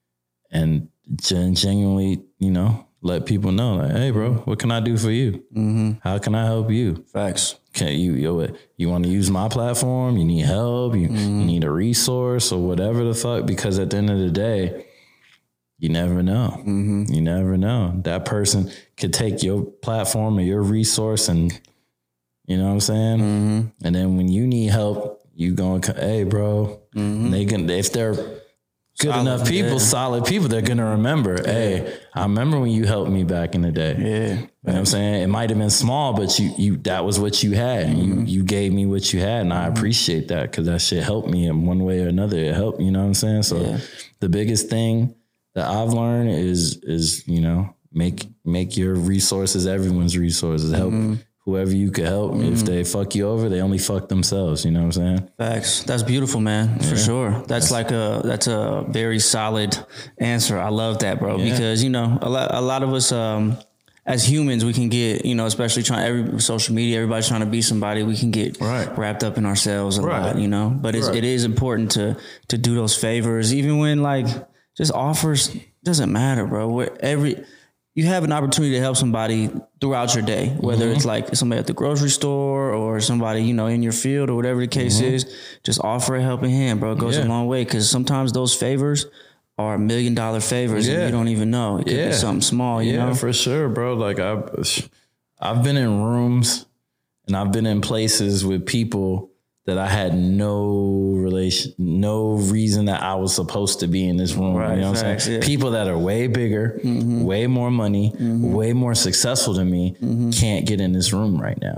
and gen- genuinely, you know, let people know, like, hey, bro, what can I do for you? Mm-hmm. How can I help you? Facts. Can you yo, you want to use my platform? You need help? You, Mm-hmm. you need a resource or whatever the fuck? Because at the end of the day, you never know. Mm-hmm. You never know. That person could take your platform or your resource, and you know what I'm saying. Mm-hmm. And then when you need help, you going, hey, bro. Mm-hmm. They can if they're good Solid, enough people, yeah. solid people, they're gonna remember. Hey, I remember when you helped me back in the day. Yeah. You know what I'm saying? It might have been small, but you you that was what you had. Mm-hmm. You you gave me what you had, and I appreciate that because that shit helped me in one way or another. It helped, you know what I'm saying? So Yeah. the biggest thing that I've learned is is, you know, make make your resources everyone's resources. Help Mm-hmm. whoever you could help. If they fuck you over, they only fuck themselves. You know what I'm saying? Facts. That's beautiful, man. For sure. That's like a that's a very solid answer. I love that, bro. Yeah. Because you know a lot a lot of us um, as humans we can get, you know, especially trying every social media, everybody's trying to be somebody. We can get Right. wrapped up in ourselves a Right. lot, you know. But it's, Right. it is important to to do those favors, even when like just offers doesn't matter, bro. Where every you have an opportunity to help somebody throughout your day, whether Mm-hmm. it's like somebody at the grocery store or somebody, you know, in your field or whatever the case is, just offer a helping hand, bro. It goes Mm-hmm. Yeah. a long way because sometimes those favors are million dollar favors and Yeah. you don't even know. It could Yeah. be something small, you yeah, know? for sure, bro. Like I've I've been in rooms and I've been in places with people that I had no relation, no reason that I was supposed to be in this room. Right, you know what I'm facts, saying? yeah. Mm-hmm. People that are way bigger, way more money, way more successful than me Mm-hmm. can't get in this room right now.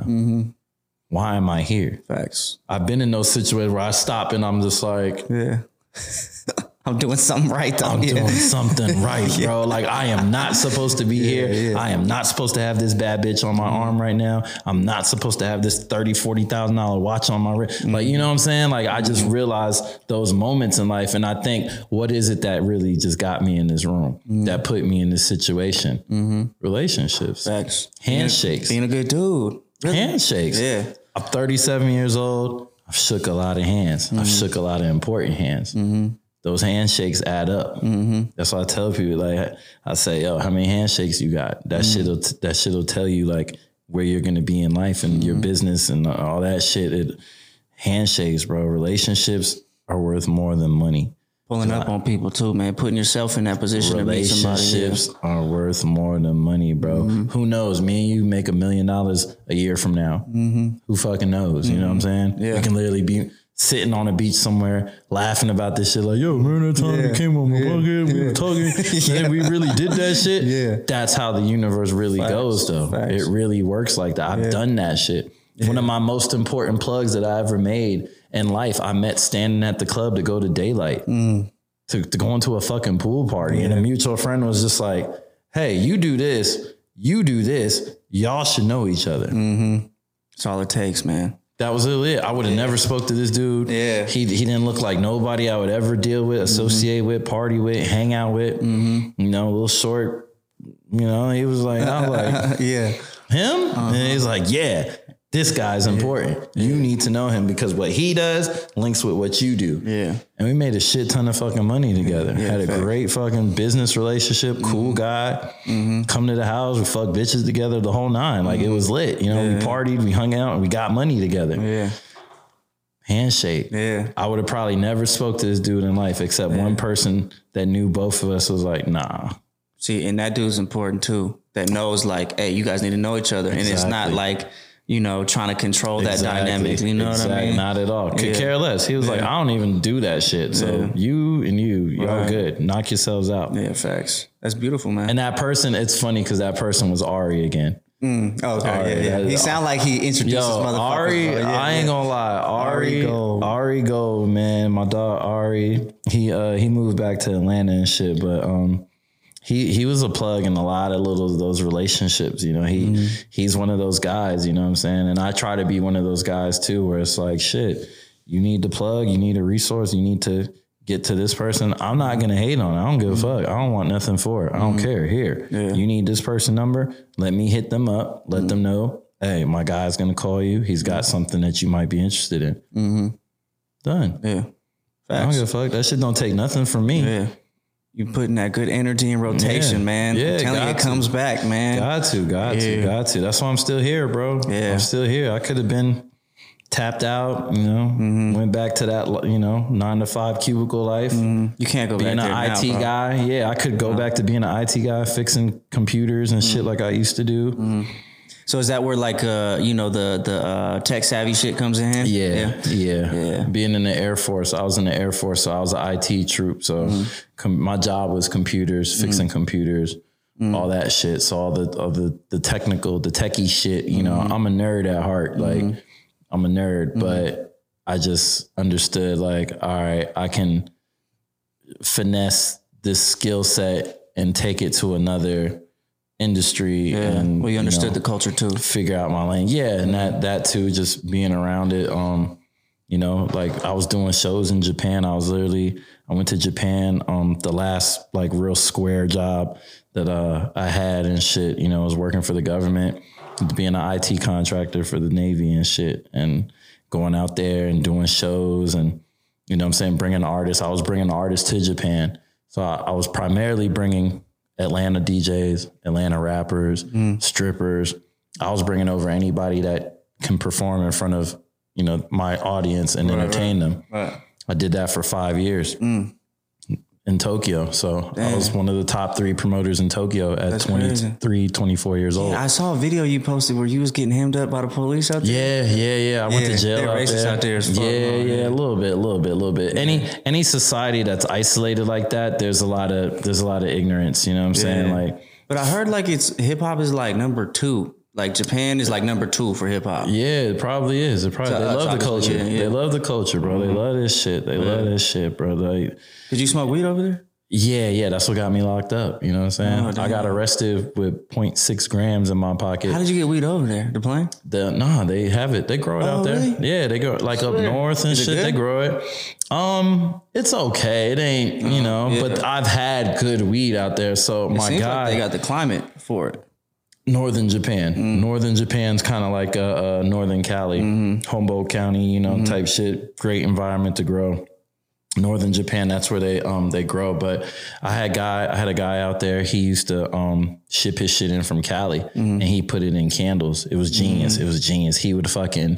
Why am I here? Facts. I've been in those situations where I stop and I'm just like, Yeah. I'm doing something right though. I'm yeah. doing something right, bro. Like I am not supposed to be here. yeah. I am not supposed to have this bad bitch on my arm right now. I'm not supposed to have this thirty, forty thousand dollar watch on my wrist. Like, you know what I'm saying? Like I just realized those moments in life. And I think, what is it that really just got me in this room? That put me in this situation? Relationships. Facts. Handshakes. Being a good dude. Really? Handshakes. Yeah. I'm thirty-seven years old. I've shook a lot of hands. I've shook a lot of important hands. Those handshakes add up. That's why I tell people, like, I say, yo, how many handshakes you got? That shit'll that shit'll tell you like where you're gonna be in life and your business and all that shit. It handshakes, bro. Relationships are worth more than money. Pulling up on people too, man. Putting yourself in that position to meet somebody. Relationships are worth more than money, bro. Mm-hmm. Who knows? Me and you make a million dollars a year from now. Mm-hmm. Who fucking knows? Mm-hmm. You know what I'm saying? Yeah. We can literally be sitting on a beach somewhere laughing about this shit. Like, yo, remember that time yeah. you came on my yeah. pocket, we yeah. were talking, yeah. and we really did that shit? Yeah. That's how the universe really Facts. goes, though. Facts. It really works like that. I've yeah. done that shit. Yeah. One of my most important plugs that I ever made in life, I met standing at the club to go to Daylight. Mm. To, to go into a fucking pool party. Yeah. And a mutual friend was just like, hey, you do this, you do this, y'all should know each other. Mm-hmm. That's all it takes, man. That was it. I would have yeah. never spoke to this dude. Yeah. He he didn't look like nobody I would ever deal with, associate mm-hmm. with, party with, hang out with. Mm-hmm. You know, a little short, you know, he was like, I was like, yeah. Him? Uh-huh. And he's like, yeah. This guy's important. Yeah. You need to know him because what he does links with what you do. Yeah. And we made a shit ton of fucking money together. Yeah, Had a fact. great fucking business relationship, mm-hmm. cool guy. Mm-hmm. Come to the house, we fucked bitches together the whole nine. Like mm-hmm. it was lit. You know, yeah. we partied, we hung out, and we got money together. Yeah. Handshake. Yeah. I would have probably never spoke to this dude in life except yeah. one person that knew both of us was like, nah. See, and that dude's important too. That knows like, hey, you guys need to know each other. Exactly. And it's not like, you know, trying to control that exactly. dynamic. You know exactly. what I mean? Not at all. Could yeah. care less. He was yeah. like, I don't even do that shit. So yeah. you and you, y'all right. good. Knock yourselves out. Yeah, facts. That's beautiful, man. And that person, it's funny because that person was Ari again. Mm. Oh, okay. Ari, yeah, yeah. He sound like he introduced Yo, his motherfucker. Ari, yeah, I ain't yeah. gonna lie. Ari, Ari Gold. Ari Gold, man. My dog Ari, he uh, he moved back to Atlanta and shit, but um. He he was a plug in a lot of little those relationships, you know. He mm-hmm. he's one of those guys, you know what I'm saying? And I try to be one of those guys too, where it's like, shit, you need to plug, you need a resource, you need to get to this person. I'm not gonna hate on it. I don't give mm-hmm. a fuck. I don't want nothing for it. I don't mm-hmm. care. Here, yeah. you need this person number. Let me hit them up. Let mm-hmm. them know, hey, my guy's gonna call you. He's got something that you might be interested in. Mm-hmm. Done. Yeah. Facts. I don't give a fuck. That shit don't take nothing from me. Yeah. You putting that good energy and rotation, yeah. man. Yeah, I'm telling you, it to. comes back, man. Got to, got yeah. to, got to. That's why I'm still here, bro. Yeah. I'm still here. I could have been tapped out, you know, mm-hmm. went back to that, you know, nine to five cubicle life. Mm-hmm. You can't go being back there an I T now, guy. Yeah, I could go no. back to being an I T guy, fixing computers and mm-hmm. shit like I used to do. Mm-hmm. So is that where like uh you know the the uh, tech savvy shit comes in? Yeah, yeah, yeah, yeah. Being in the Air Force, I was in the Air Force, so I was an I T troop. So mm-hmm. com- my job was computers, fixing mm-hmm. computers, mm-hmm. all that shit. So all the all the the technical, the techie shit. You know, mm-hmm. I'm a nerd at heart. Like mm-hmm. I'm a nerd, mm-hmm. but I just understood like, all right, I can finesse this skill set and take it to another industry. Yeah. And well, you understood you know, the culture too. Figure out my lane. Yeah. And that, that too, just being around it. Um, you know, like I was doing shows in Japan. I was literally, I went to Japan, um, the last like real square job that, uh, I had and shit, you know, I was working for the government, being an I T contractor for the Navy and shit, and going out there and doing shows and, you know what I'm saying, bringing artists. I was bringing artists to Japan. So I, I was primarily bringing Atlanta D Js, Atlanta rappers, mm. strippers. I was bringing over anybody that can perform in front of, you know, my audience and right, entertain right, them. Right. I did that for five years mm. in Tokyo. So Damn. I was one of the top three promoters in Tokyo at That's twenty-three, crazy. twenty-four years old. Yeah, I saw a video you posted where you was getting hemmed up by the police out there. Yeah, yeah, yeah. I yeah, went to jail they're out racist there. out there as fuck. Yeah, oh, yeah, yeah, a little bit, a little bit, a little bit. Yeah. Any any society that's isolated like that, there's a lot of there's a lot of ignorance. You know what I'm saying? Yeah. Like, but I heard like it's hip hop is like number two. Like Japan is like number two for hip hop. Yeah, it probably is. It probably so, they love the culture. Yeah, yeah. They love the culture, bro. Mm-hmm. They love this shit. They yeah. love this shit, bro. Like, did you smoke weed over there? Yeah, yeah. That's what got me locked up. You know what I'm saying? Oh, I got arrested with zero point six grams in my pocket. How did you get weed over there? The plane? The, nah, they have it. They grow it oh, out there. Really? Yeah, they go like up north and is shit. They grow it. Um, it's okay. It ain't, you know, yeah. but I've had good weed out there. So it my seems God, like they got the climate for it. Northern Japan. Mm. Northern Japan's kind of like a, a Northern Cali, mm-hmm. Humboldt County, you know, mm-hmm. type shit. Great environment to grow. Northern Japan, that's where they um they grow. But I had guy, I had a guy out there. He used to um ship his shit in from Cali, mm-hmm. and he put it in candles. It was genius. Mm-hmm. It was genius. He would fucking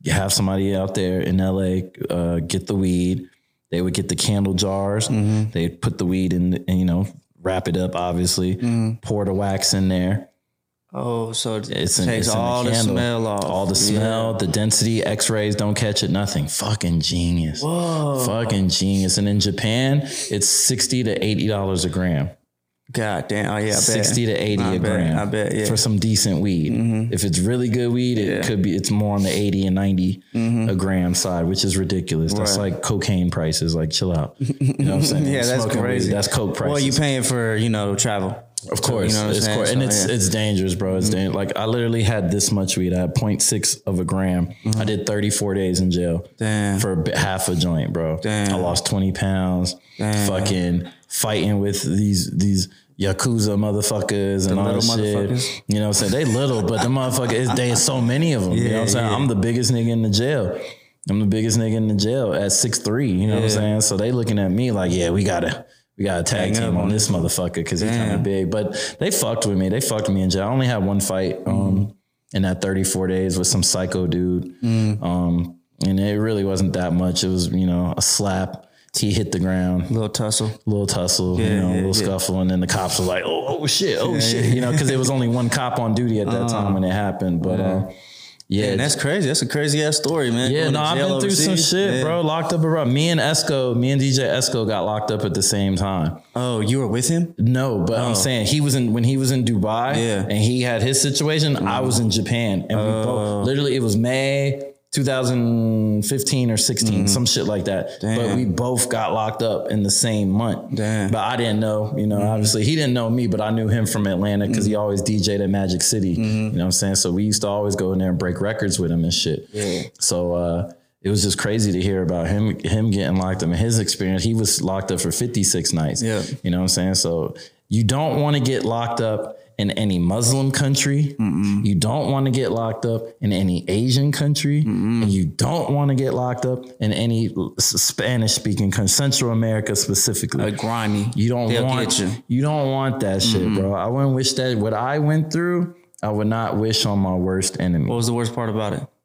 you have somebody out there in L A uh, get the weed. They would get the candle jars. Mm-hmm. They'd put the weed in, and, you know, wrap it up, obviously, mm. pour the wax in there. Oh, so it it's in, takes it's all the, the smell off. All the smell, yeah. the density, x-rays don't catch it, nothing. Fucking genius. Whoa. Fucking genius. And in Japan, it's sixty to eighty dollars a gram. God damn. Oh, yeah, I bet. sixty to eighty I a bet, gram. I bet, yeah. For some decent weed. Mm-hmm. If it's really good weed, it yeah. could be, it's more on the eighty and ninety mm-hmm. a gram side, which is ridiculous. Right. That's like cocaine prices. Like, chill out. You know what I'm saying? Yeah, that's Smoking crazy. Weed, that's coke prices. Well, you paying for, you know, travel. Of course, you know what it's I'm course. saying? and so, it's yeah. it's dangerous, bro. It's mm-hmm. dangerous. Like, I literally had this much weed. I had zero point six of a gram. Mm-hmm. I did thirty-four days in jail. Damn. For a, half a joint, bro. Damn. I lost twenty pounds. Damn. Fucking fighting with these these Yakuza motherfuckers and the all that shit. You know what I'm saying? They little, but the motherfuckers, there's so many of them. Yeah, you know what I'm saying? Yeah. I'm the biggest nigga in the jail. I'm the biggest nigga in the jail at six three. You know yeah. what I'm saying? So they looking at me like, yeah, we gotta. We got a tag team on this motherfucker because he's kind of big. But they fucked with me. They fucked me in jail. I only had one fight um, mm. in that thirty-four days with some psycho dude. Mm. Um, and it really wasn't that much. It was, you know, a slap. He hit the ground. Little tussle. Little tussle, yeah, you know, yeah, little yeah. scuffle. And then the cops were like, oh, oh shit, oh, yeah, shit. Yeah. You know, because there was only one cop on duty at that uh, time when it happened. But, yeah. uh, Yeah, man, that's crazy. That's a crazy ass story, man. Yeah, Going no, I've been through overseas. some shit, yeah. bro. Locked up around. Me and Esco, me and D J Esco got locked up at the same time. Oh, you were with him? No, but oh. I'm saying he was in when he was in Dubai, yeah. and he had his situation. Mm. I was in Japan, and we oh. both literally it was May two thousand fifteen or sixteen, mm-hmm. some shit like that. Damn. But we both got locked up in the same month. Damn. But I didn't know, you know, mm-hmm. obviously he didn't know me, but I knew him from Atlanta because mm-hmm. he always D J'd at Magic City. Mm-hmm. You know what I'm saying? So we used to always go in there and break records with him and shit. Yeah. So uh, it was just crazy to hear about him him getting locked up and his experience. He was locked up for fifty-six nights. Yeah. You know what I'm saying? So you don't want to get locked up in any Muslim country. Mm-mm. You don't want to get locked up in any Asian country. Mm-mm. And you don't want to get locked up in any Spanish speaking country, Central America specifically. A grimy. You don't They'll want you. you don't want that shit, mm-hmm. bro. I wouldn't wish that. What I went through, I would not wish on my worst enemy. What was the worst part about it?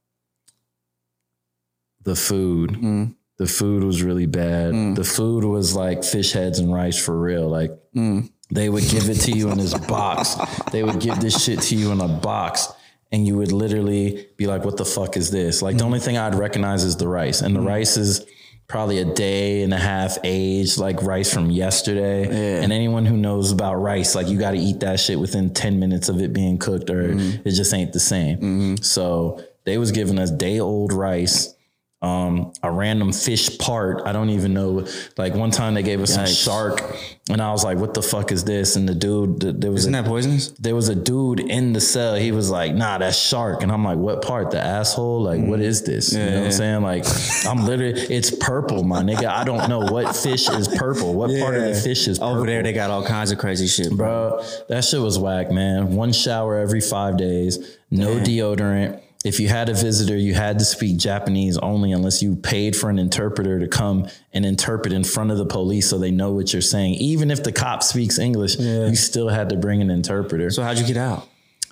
The food. Mm. The food was really bad. Mm. The food was like fish heads and rice for real. Like mm. They would give it to you in this box. They would give this shit to you in a box. And you would literally be like, what the fuck is this? Like, mm. the only thing I'd recognize is the rice. And the mm. rice is probably a day and a half aged, like rice from yesterday. Yeah. And anyone who knows about rice, like, you got to eat that shit within ten minutes of it being cooked or mm. it just ain't the same. Mm-hmm. So they was giving us day old rice. Um, a random fish part. I don't even know. Like, one time they gave us Yikes. some shark and I was like, what the fuck is this? And the dude, there was, Isn't a, that poisonous? There was a dude in the cell. He was like, nah, that's shark. And I'm like, what part? The asshole? Like, mm. what is this? Yeah, you know yeah. what I'm saying? Like, I'm literally, it's purple, my nigga. I don't know what fish is purple. What yeah. part of the fish is purple? Over there, they got all kinds of crazy shit, bro. bro that shit was whack, man. One shower every five days, no Damn. deodorant. If you had a visitor, you had to speak Japanese only unless you paid for an interpreter to come and interpret in front of the police so they know what you're saying. Even if the cop speaks English, yeah. you still had to bring an interpreter. So how'd you get out?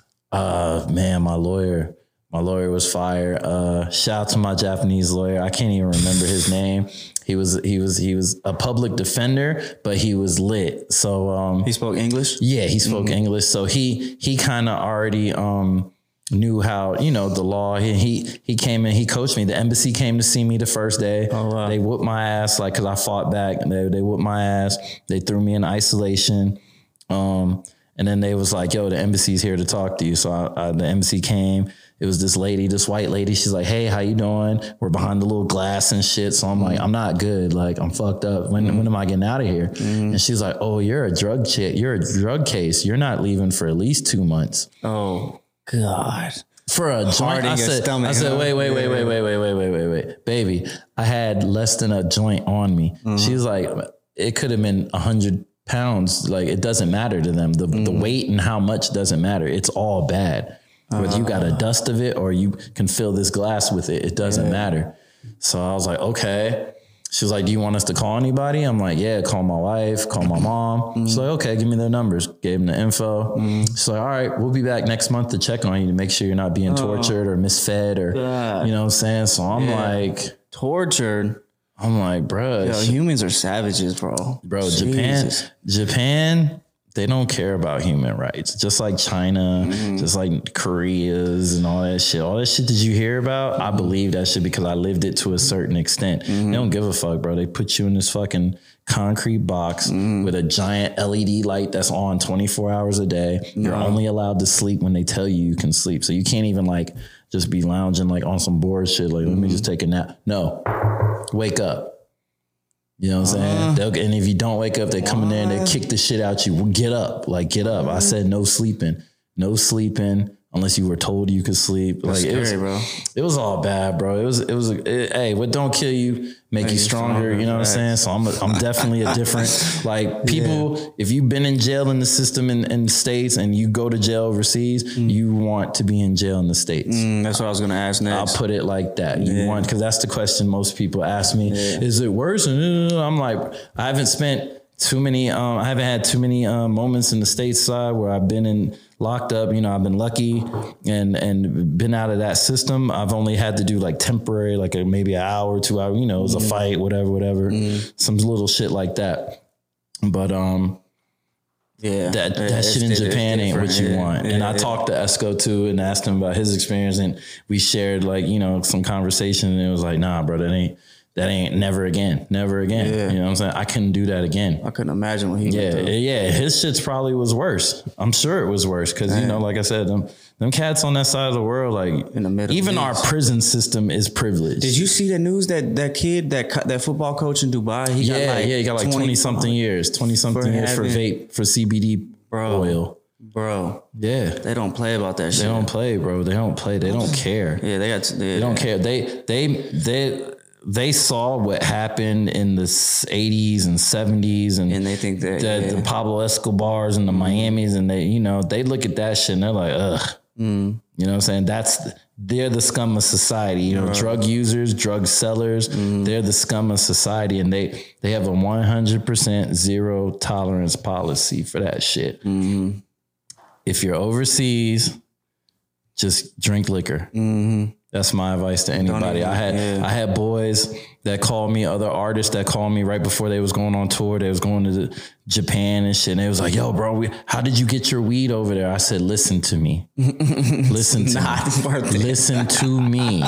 Uh, man, my lawyer, my lawyer was fired. Uh, shout out to my Japanese lawyer. I can't even remember his name. He was, he was, he was a public defender, but he was lit. So, um, he spoke English? Yeah, he spoke mm-hmm. English. So he, he kind of already, um, knew how, you know, the law. He, he he came in, he coached me. The embassy came to see me the first day. Oh, wow. They whooped my ass, like, cause I fought back. They they whooped my ass. They threw me in isolation. Um, and then they was like, yo, the embassy's here to talk to you. So I, I, the embassy came. It was this lady, this white lady. She's like, hey, how you doing? We're behind the little glass and shit. So I'm mm. like, I'm not good. Like, I'm fucked up. When mm. when am I getting out of here? Mm. And she's like, oh, you're a drug chick. You're a drug case. You're not leaving for at least two months. Oh, God. For a joint, I said, stomach, I said, wait, wait, wait, wait, wait, wait, wait, wait, wait, wait, baby, I had less than a joint on me. Mm-hmm. She's like, it could have been a hundred pounds. Like, it doesn't matter to them. The mm-hmm. the weight and how much doesn't matter. It's all bad. Uh-huh. Whether you got a dust of it or you can fill this glass with it, it doesn't yeah. matter. So I was like, okay. She was like, do you want us to call anybody? I'm like, yeah, call my wife, call my mom. Mm-hmm. She's like, okay, give me their numbers. Gave them the info. Mm-hmm. She's like, all right, we'll be back next month to check on you to make sure you're not being oh, tortured or misfed or, God. you know what I'm saying? So I'm yeah. like. Tortured? I'm like, bro. Yo, humans are savages, bro. Bro, Jesus. Japan, Japan, they don't care about human rights. Just like China, mm-hmm. just like Korea's and all that shit. All that shit that you hear about, I believe that shit because I lived it to a certain extent. Mm-hmm. They don't give a fuck, bro. They put you in this fucking concrete box mm-hmm. with a giant L E D light that's on twenty-four hours a day. No. You're only allowed to sleep when they tell you you can sleep. So you can't even like just be lounging like on some bored shit. Like, mm-hmm. let me just take a nap. No. Wake up. You know what I'm uh, saying? They'll, and if you don't wake up, they come in there and they kick the shit out you. Well, get up. Like, get up. I said no sleeping. No sleeping unless you were told you could sleep. That's like scary, it was, bro. It was all bad, bro. It was, it was, it, hey, what don't kill you make hey, you stronger, stronger, you know what I'm saying? So I'm, a, I'm definitely a different, like people, yeah. if you've been in jail in the system in, in the States and you go to jail overseas, mm. you want to be in jail in the States. Mm, that's what I was going to ask next. I'll put it like that. You yeah. want, cause that's the question most people ask me. Yeah. Is it worse? And I'm like, I haven't spent too many, um, I haven't had too many um, moments in the States side where I've been in locked up. You know, I've been lucky and and been out of that system. I've only had to do like temporary, like a, maybe an hour, two hours, you know, it was mm. a fight, whatever, whatever, mm. some little shit like that. But um, yeah, that, that it's, shit in Japan ain't what you yeah. want. Yeah, and I yeah. talked to Esco too and asked him about his experience and we shared like, you know, some conversation and it was like, nah, bro, that ain't, That ain't never again, never again. Yeah. You know what I'm saying? I couldn't do that again. I couldn't imagine what he yeah, went through. Yeah, his shit's probably was worse. I'm sure it was worse because, you know, like I said, them them cats on that side of the world, like in the middle, even our prison system is privileged. Did you see the news that that kid, that that football coach in Dubai, he yeah, got like yeah, he got like twenty-something years, twenty-something years for vape, for C B D bro, oil. Bro, yeah, they don't play about that shit. They don't play, bro. They don't play. They don't care. Yeah, they got. To, they, they don't care. They they they. They saw what happened in the eighties and seventies and, and they think that, that yeah. the Pablo Escobars and the Miamis and they, you know, they look at that shit and they're like, ugh, mm. you know what I'm saying? That's, they're the scum of society, you know, right. drug users, drug sellers, mm. they're the scum of society and they, they have a one hundred percent zero tolerance policy for that shit. Mm. If you're overseas, just drink liquor. Mm-hmm. That's my advice to anybody. Even, I had yeah. I had boys that called me, other artists that called me right before they was going on tour. They was going to the Japan and shit. And they was like, yo, bro, we, how did you get your weed over there? I said, listen to me. Listen to me. Listen to me.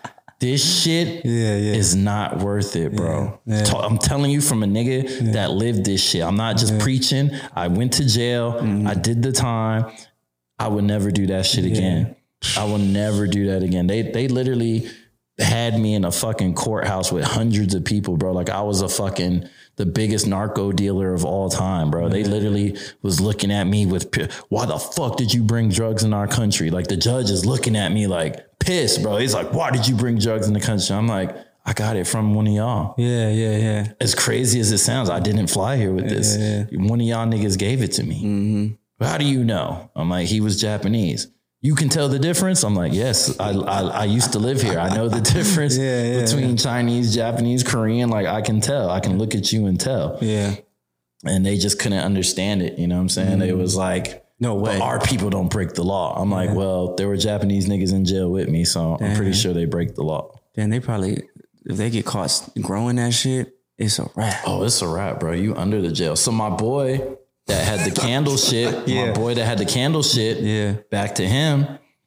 This shit yeah, yeah. is not worth it, bro. Yeah, yeah. I'm telling you from a nigga yeah. that lived this shit. I'm not just yeah. preaching. I went to jail. Mm-hmm. I did the time. I would never do that shit yeah. again. I will never do that again. They they literally had me in a fucking courthouse with hundreds of people, bro. Like I was a fucking the biggest narco dealer of all time, bro. They literally was looking at me with, why the fuck did you bring drugs in our country? Like the judge is looking at me like pissed, bro. He's like, why did you bring drugs in the country? I'm like, I got it from one of y'all. Yeah, yeah, yeah. As crazy as it sounds, I didn't fly here with this. Yeah, yeah. One of y'all niggas gave it to me. Mm-hmm. How do you know? I'm like, he was Japanese. You can tell the difference? I'm like, yes, I, I I used to live here. I know the difference yeah, yeah, between yeah. Chinese, Japanese, Korean. Like I can tell. I can look at you and tell. Yeah. And they just couldn't understand it. You know what I'm saying? Mm. It was like, no way. Our people don't break the law. I'm yeah. like, well, there were Japanese niggas in jail with me, so Damn. I'm pretty sure they break the law. Then they probably, if they get caught growing that shit, it's a wrap. Oh, it's a wrap, bro. You under the jail. So my boy that had the candle shit, yeah. my boy that had the candle shit, yeah. back to him.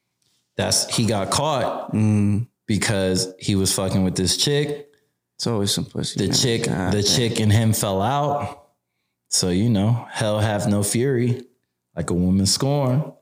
That's he got caught mm. because he was fucking with this chick. It's always some pussy. The man. chick, God, the dang. chick and him fell out. So you know, hell have no fury, like a woman scorn.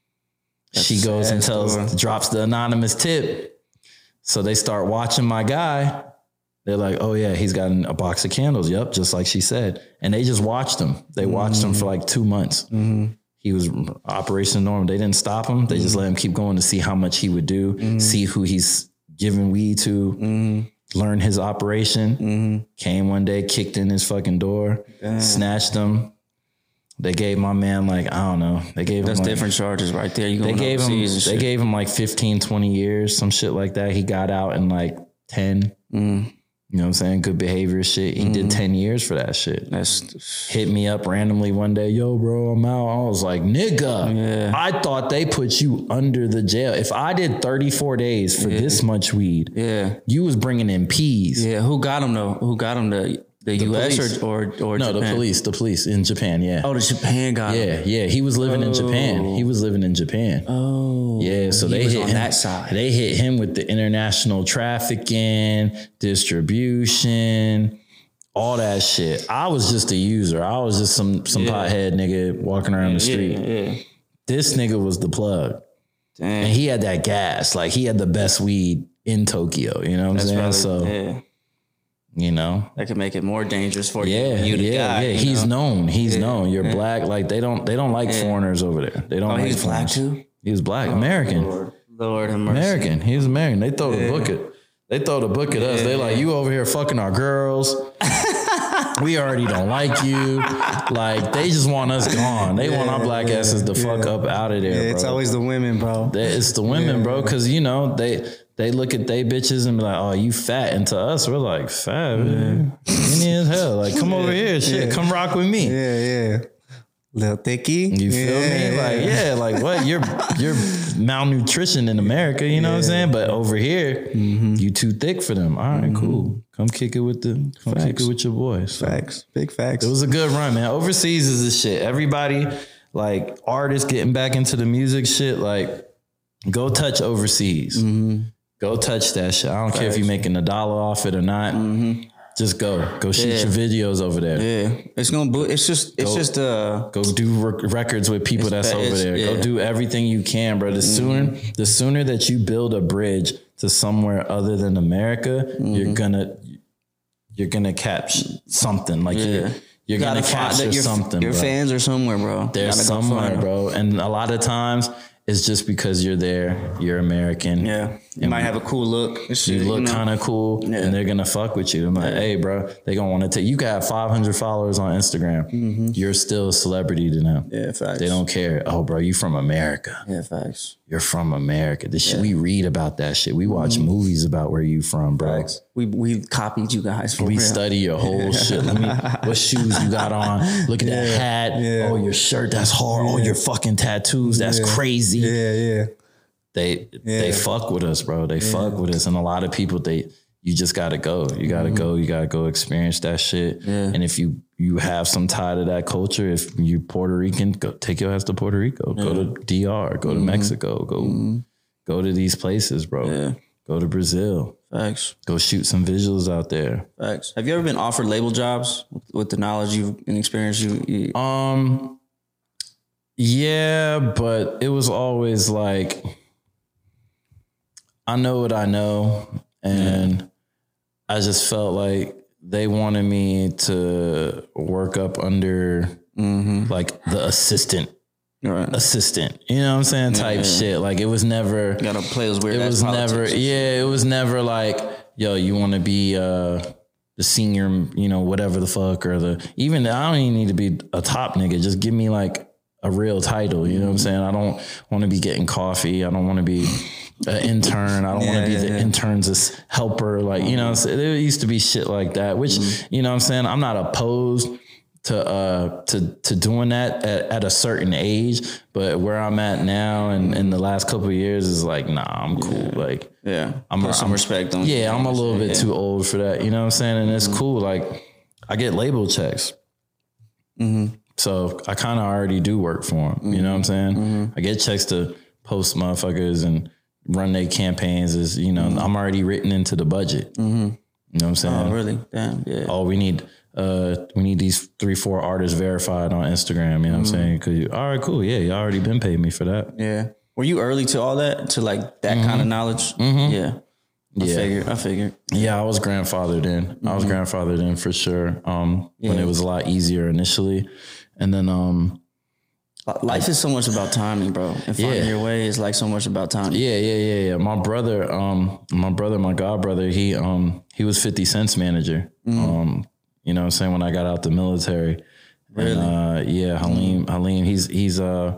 That's she goes and tells, story. drops the anonymous tip. So they start watching my guy. They're like, oh yeah, he's got a box of candles. Yep, just like she said. And they just watched him. They watched mm-hmm. him for like two months. Mm-hmm. He was Operation Norm. They didn't stop him. They mm-hmm. just let him keep going to see how much he would do, mm-hmm. see who he's giving weed to, mm-hmm. learn his operation. Mm-hmm. Came one day, kicked in his fucking door, Damn. snatched him. They gave my man like, I don't know. They gave That's him like, different charges right there. You they gave him they shit. gave him like fifteen, twenty years, some shit like that. He got out in like ten. Mm. You know what I'm saying? Good behavior shit. He mm. did ten years for that shit. That's hit me up randomly one day. Yo, bro, I'm out. I was like, nigga, yeah. I thought they put you under the jail. If I did thirty-four days for yeah. this much weed, yeah, you was bringing in peas. Yeah, who got him though? Who got him? The the, the U S or or, or no, Japan? the police. The police in Japan. Yeah. Oh, the Japan got yeah, him. Yeah, yeah. He was living oh. in Japan. He was living in Japan. Oh, yeah. So they was hit on him, that side. They hit him with the international trafficking, distribution, all that shit. I was just a user. I was just some some yeah. pothead nigga walking around yeah, the street. Yeah, yeah. This nigga was the plug. Damn. And he had that gas. Like he had the best weed in Tokyo. You know what I'm saying? Probably, so yeah. you know, that could make it more dangerous for yeah, you. you yeah, guy, yeah. He's know? known. He's yeah. known. You're yeah. black. Like they don't they don't like yeah. foreigners over there. They don't oh, like he's foreigners. Black too? He was black. Oh, American. Lord, Lord have mercy. American. He was American. They throw yeah. the book at they throw the book at yeah. us. They like, you over here fucking our girls. We already don't like you. Like they just want us gone. They yeah, want our black yeah, asses to yeah. fuck up out of there. Yeah, bro. It's always the women, bro. It's the women, yeah. bro. Because you know they they look at they bitches and be like, "Oh, you fat." And to us, we're like, "Fat, man. Skinny as hell. Like, come over here, shit. Yeah. Come rock with me." Yeah, yeah. Little thicky. You feel yeah. me? Like, yeah, like what? You're you're malnutrition in America. You know yeah. what I'm saying? But over here, mm-hmm. you too thick for them. All right, mm-hmm. cool. Come kick it with the come facts. kick it with your boys. So, facts. Big facts. It was a good run, man. Overseas is the shit. Everybody, like artists getting back into the music shit, like go touch overseas. Mm-hmm. Go touch that shit. I don't facts. care if you're making a dollar off it or not. Mm-hmm. Just go. Go shoot yeah. your videos over there. Yeah. It's gonna bo- it's just it's go, just uh go do rec- records with people that's over there. Yeah. Go do everything you can, bro. The mm-hmm. sooner the sooner that you build a bridge to somewhere other than America, mm-hmm. you're gonna you're gonna catch something. Like yeah. you're you're you gonna capture your, something. Your bro. fans are somewhere, bro. They're somewhere, bro. And a lot of times it's just because you're there, you're American. Yeah. You might have a cool look. It's, you look you know? kind of cool yeah. and they're going to fuck with you. I'm like, yeah. hey, bro, they going to want to take, you got five hundred followers on Instagram. Mm-hmm. You're still a celebrity to them. Yeah, facts. They don't care. Oh, bro, you from America. Yeah, facts. You're from America. The shit, yeah. we read about that shit. We watch mm-hmm. movies about where you from, bro. Facts. We we copied you guys. For we real. study your whole shit. Let me, what shoes you got on? Look at yeah. that hat. Yeah. Oh, your shirt, that's hard. Yeah. Oh, your fucking tattoos, that's yeah. crazy. Yeah, yeah. They yeah. they fuck with us, bro. They yeah. fuck with us. And a lot of people, they you just gotta go. You gotta mm-hmm. go. You gotta go experience that shit. Yeah. And if you you have some tie to that culture, if you Puerto Rican, go take your ass to Puerto Rico. Yeah. Go to D R. Go mm-hmm. to Mexico. Go mm-hmm. go to these places, bro. Yeah. Go to Brazil. Facts. Go shoot some visuals out there. Facts. Have you ever been offered label jobs with, with the knowledge you've and experience you, you? Um. Yeah, but it was always like, I know what I know, and yeah. I just felt like they wanted me to work up under mm-hmm. like the assistant, right. assistant, you know what I'm saying, type yeah. shit. Like it was never. You gotta play those weird. It was never. Yeah, it was never like, yo, you want to be uh, the senior, you know, whatever the fuck, or the even. I don't even need to be a top nigga. Just give me like a real title. You know what I'm saying? I don't want to be getting coffee. I don't want to be an intern. I don't yeah, want to be the yeah. intern's helper. Like, you know, there used to be shit like that, which, mm-hmm. you know what I'm saying? I'm not opposed to, uh, to, to doing that at, at a certain age, but where I'm at now and in the last couple of years is like, nah, I'm cool. Yeah. Like, yeah, I'm Put some I'm, respect on. Yeah. I'm a little bit yeah. too old for that. You know what I'm saying? And it's mm-hmm. cool. Like I get label checks. Mm-hmm. So I kind of already do work for them. Mm-hmm. You know what I'm saying? Mm-hmm. I get checks to post motherfuckers and run their campaigns. Is, you know, mm-hmm. I'm already written into the budget. Mm-hmm. You know what I'm saying? Oh, really? Damn. Yeah. Oh, we need, uh, we need these three, four artists verified on Instagram. You know mm-hmm. what I'm saying? Cause you, all right, cool. Yeah. You already been paying me for that. Yeah. Were you early to all that? To like that mm-hmm. kind of knowledge? Mm-hmm. Yeah. I yeah. figured. I figured. Yeah. I was grandfathered in. Mm-hmm. I was grandfathered in for sure. Um, yeah. When it was a lot easier initially. And then, um, life is so much about timing, bro. And finding yeah. your way is like so much about timing. Yeah, yeah, yeah, yeah. My brother, um, my brother, my god brother, he, um, he was fifty Cent's manager. Mm. Um, you know what I'm saying? When I got out the military. Really? And, uh, yeah, Halim, mm. Halim, he's, he's, uh,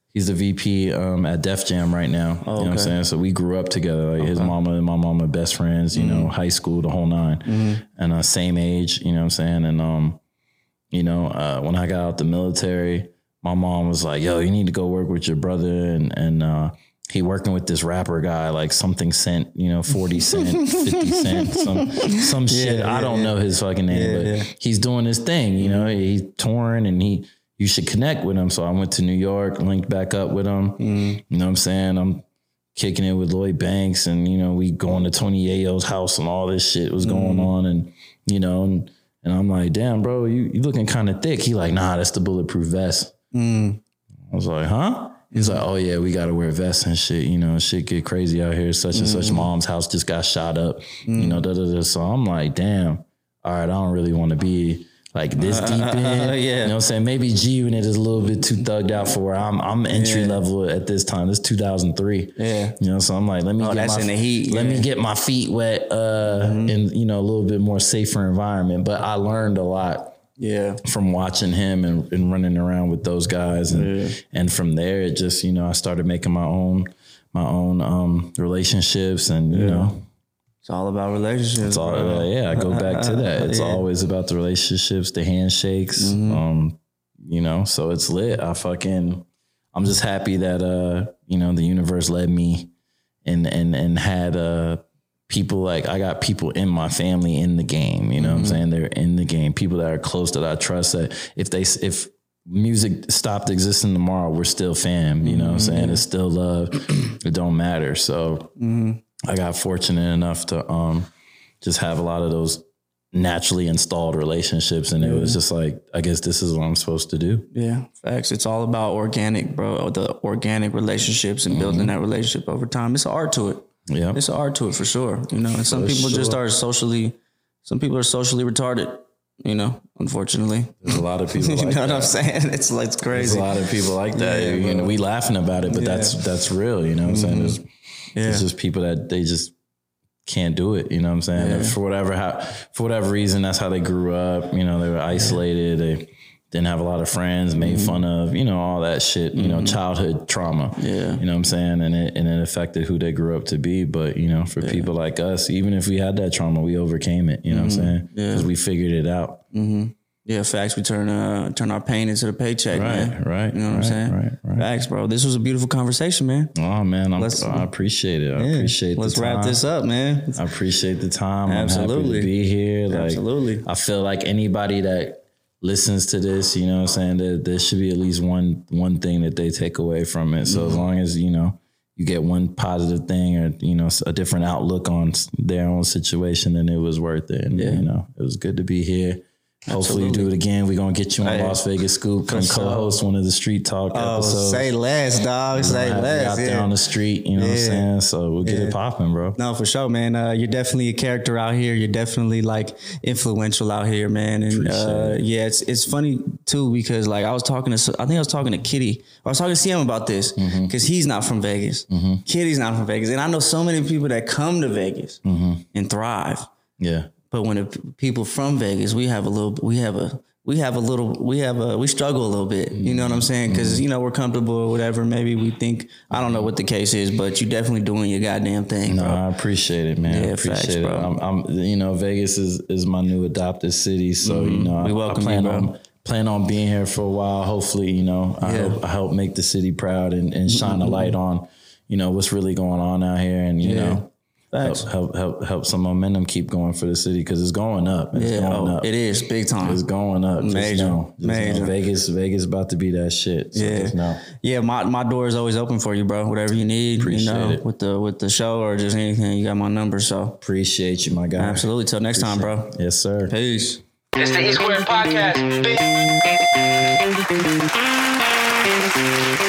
He's the V P um, at Def Jam right now. Oh, you know okay. what I'm saying? So we grew up together. Like okay. his mama and my mama best friends, you mm-hmm. know, high school, the whole nine. Mm-hmm. And uh, same age, you know what I'm saying? And, um, you know, uh, when I got out the military, my mom was like, yo, you need to go work with your brother. And, and uh, he working with this rapper guy, like something cent, you know, forty cent, fifty cent, some some yeah, shit. Yeah, I don't yeah. know his fucking name, yeah, but yeah. he's doing his thing, you know, he's touring and he, you should connect with him. So I went to New York, linked back up with him. Mm. You know what I'm saying? I'm kicking it with Lloyd Banks and, you know, we going to Tony Yayo's house and all this shit was going mm. on. And, you know, and, and I'm like, damn, bro, you, you looking kind of thick. He like, nah, that's the bulletproof vest. Mm. I was like, huh? He's like, oh yeah, we got to wear vests and shit. You know, shit get crazy out here. Such and mm. such mom's house just got shot up, mm. you know, da, da, da. So I'm like, damn, all right, I don't really want to be like this deep in, uh, yeah. you know what I'm saying? Maybe G-Unit is a little bit too thugged out for where I'm I'm entry yeah. level at this time. This is two thousand three. Yeah. You know, so I'm like, let me oh, get that's my in the heat. Let yeah. me get my feet wet uh mm-hmm. in, you know, a little bit more safer environment. But I learned a lot yeah from watching him and, and running around with those guys. And yeah. and from there it just, you know, I started making my own my own um relationships and you yeah. know. It's all about relationships. It's all, uh, yeah, I go back to that. It's yeah. always about the relationships, the handshakes, mm-hmm. um, you know, so it's lit. I fucking, I'm just happy that, uh, you know, the universe led me and, and, and had, uh, people like, I got people in my family in the game, you know mm-hmm. what I'm saying? They're in the game, people that are close that I trust that if they, if music stopped existing tomorrow, we're still fam, you know what I'm saying? Mm-hmm. It's still love. It don't matter. So, mm-hmm. I got fortunate enough to um, just have a lot of those naturally installed relationships. And yeah. it was just like, I guess this is what I'm supposed to do. Yeah, facts. It's all about organic, bro. The organic relationships and building mm-hmm. that relationship over time. It's an art to it. Yeah. It's an art to it for sure. You know, and some for people sure. just are socially, some people are socially retarded, you know, unfortunately. There's a lot of people like that. You know that. what I'm saying? It's like, it's crazy. There's a lot of people like that. Yeah, you know, we laughing about it, but yeah. that's, that's real. You know what I'm saying? There's, Yeah. It's just people that they just can't do it. You know what I'm saying? Yeah. For whatever, how, for whatever reason, that's how they grew up. You know, they were isolated. Yeah. They didn't have a lot of friends, made mm-hmm. fun of, you know, all that shit, you mm-hmm. know, childhood trauma. Yeah. You know what I'm saying? And it, and it affected who they grew up to be. But, you know, for yeah. people like us, even if we had that trauma, we overcame it. You know mm-hmm. what I'm saying? Yeah. Because we figured it out. Mm-hmm. Yeah, facts. We turn uh, turn our pain into the paycheck, right, man. Right, You know what right, I'm saying? Right, right. Facts, bro. This was a beautiful conversation, man. Oh, man. I'm, I appreciate it. I yeah. appreciate Let's the time. Let's wrap this up, man. I appreciate the time. Absolutely. I'm happy to be here. Like, Absolutely. I feel like anybody that listens to this, you know what I'm saying, there, there should be at least one one thing that they take away from it. So mm-hmm. as long as, you know, you get one positive thing or, you know, a different outlook on their own situation, then it was worth it. And, yeah. you know, it was good to be here. Hopefully Absolutely. You do it again. We're going to get you on hey, Las Vegas Scoop and co-host one of the Street Talk oh, episodes. Say less, dog. Say less. Out yeah. there on the street, you know yeah. what I'm saying? So we'll get yeah. it popping, bro. No, for sure, man. Uh, you're definitely a character out here. You're definitely like influential out here, man. And uh, it. yeah, it's it's funny too because like I was talking to, I think I was talking to Kitty. I was talking to C M about this because mm-hmm. he's not from Vegas. Mm-hmm. Kitty's not from Vegas. And I know so many people that come to Vegas mm-hmm. and thrive. Yeah. But when the people from Vegas, we have a little, we have a, we have a little, we have a, we struggle a little bit. You know what I'm saying? Because, mm-hmm. you know, we're comfortable or whatever. Maybe we think, I don't know what the case is, but you're definitely doing your goddamn thing, no, bro. I appreciate it, man. Yeah, I appreciate facts, it. bro. I'm, I'm, you know, Vegas is, is my new adopted city. So, mm-hmm. you know, we I, welcome I plan you, bro. on, plan on being here for a while. Hopefully, you know, I, yeah. help, I help make the city proud and, and shine mm-hmm. a light on, you know, what's really going on out here. And, you yeah. know, Help, help help help some momentum keep going for the city because it's going up. It's yeah, going oh, up. It is big time. It's going up. Major, just know, just major. Know. Vegas, Vegas about to be that shit. So yeah, just know. yeah. My my door is always open for you, bro. Whatever you need, appreciate you know, it. with the with the show or just anything. You got my number, so appreciate you, my guy. Absolutely. Till next appreciate time, bro. It. Yes, sir. Peace. It's the E Squared Podcast.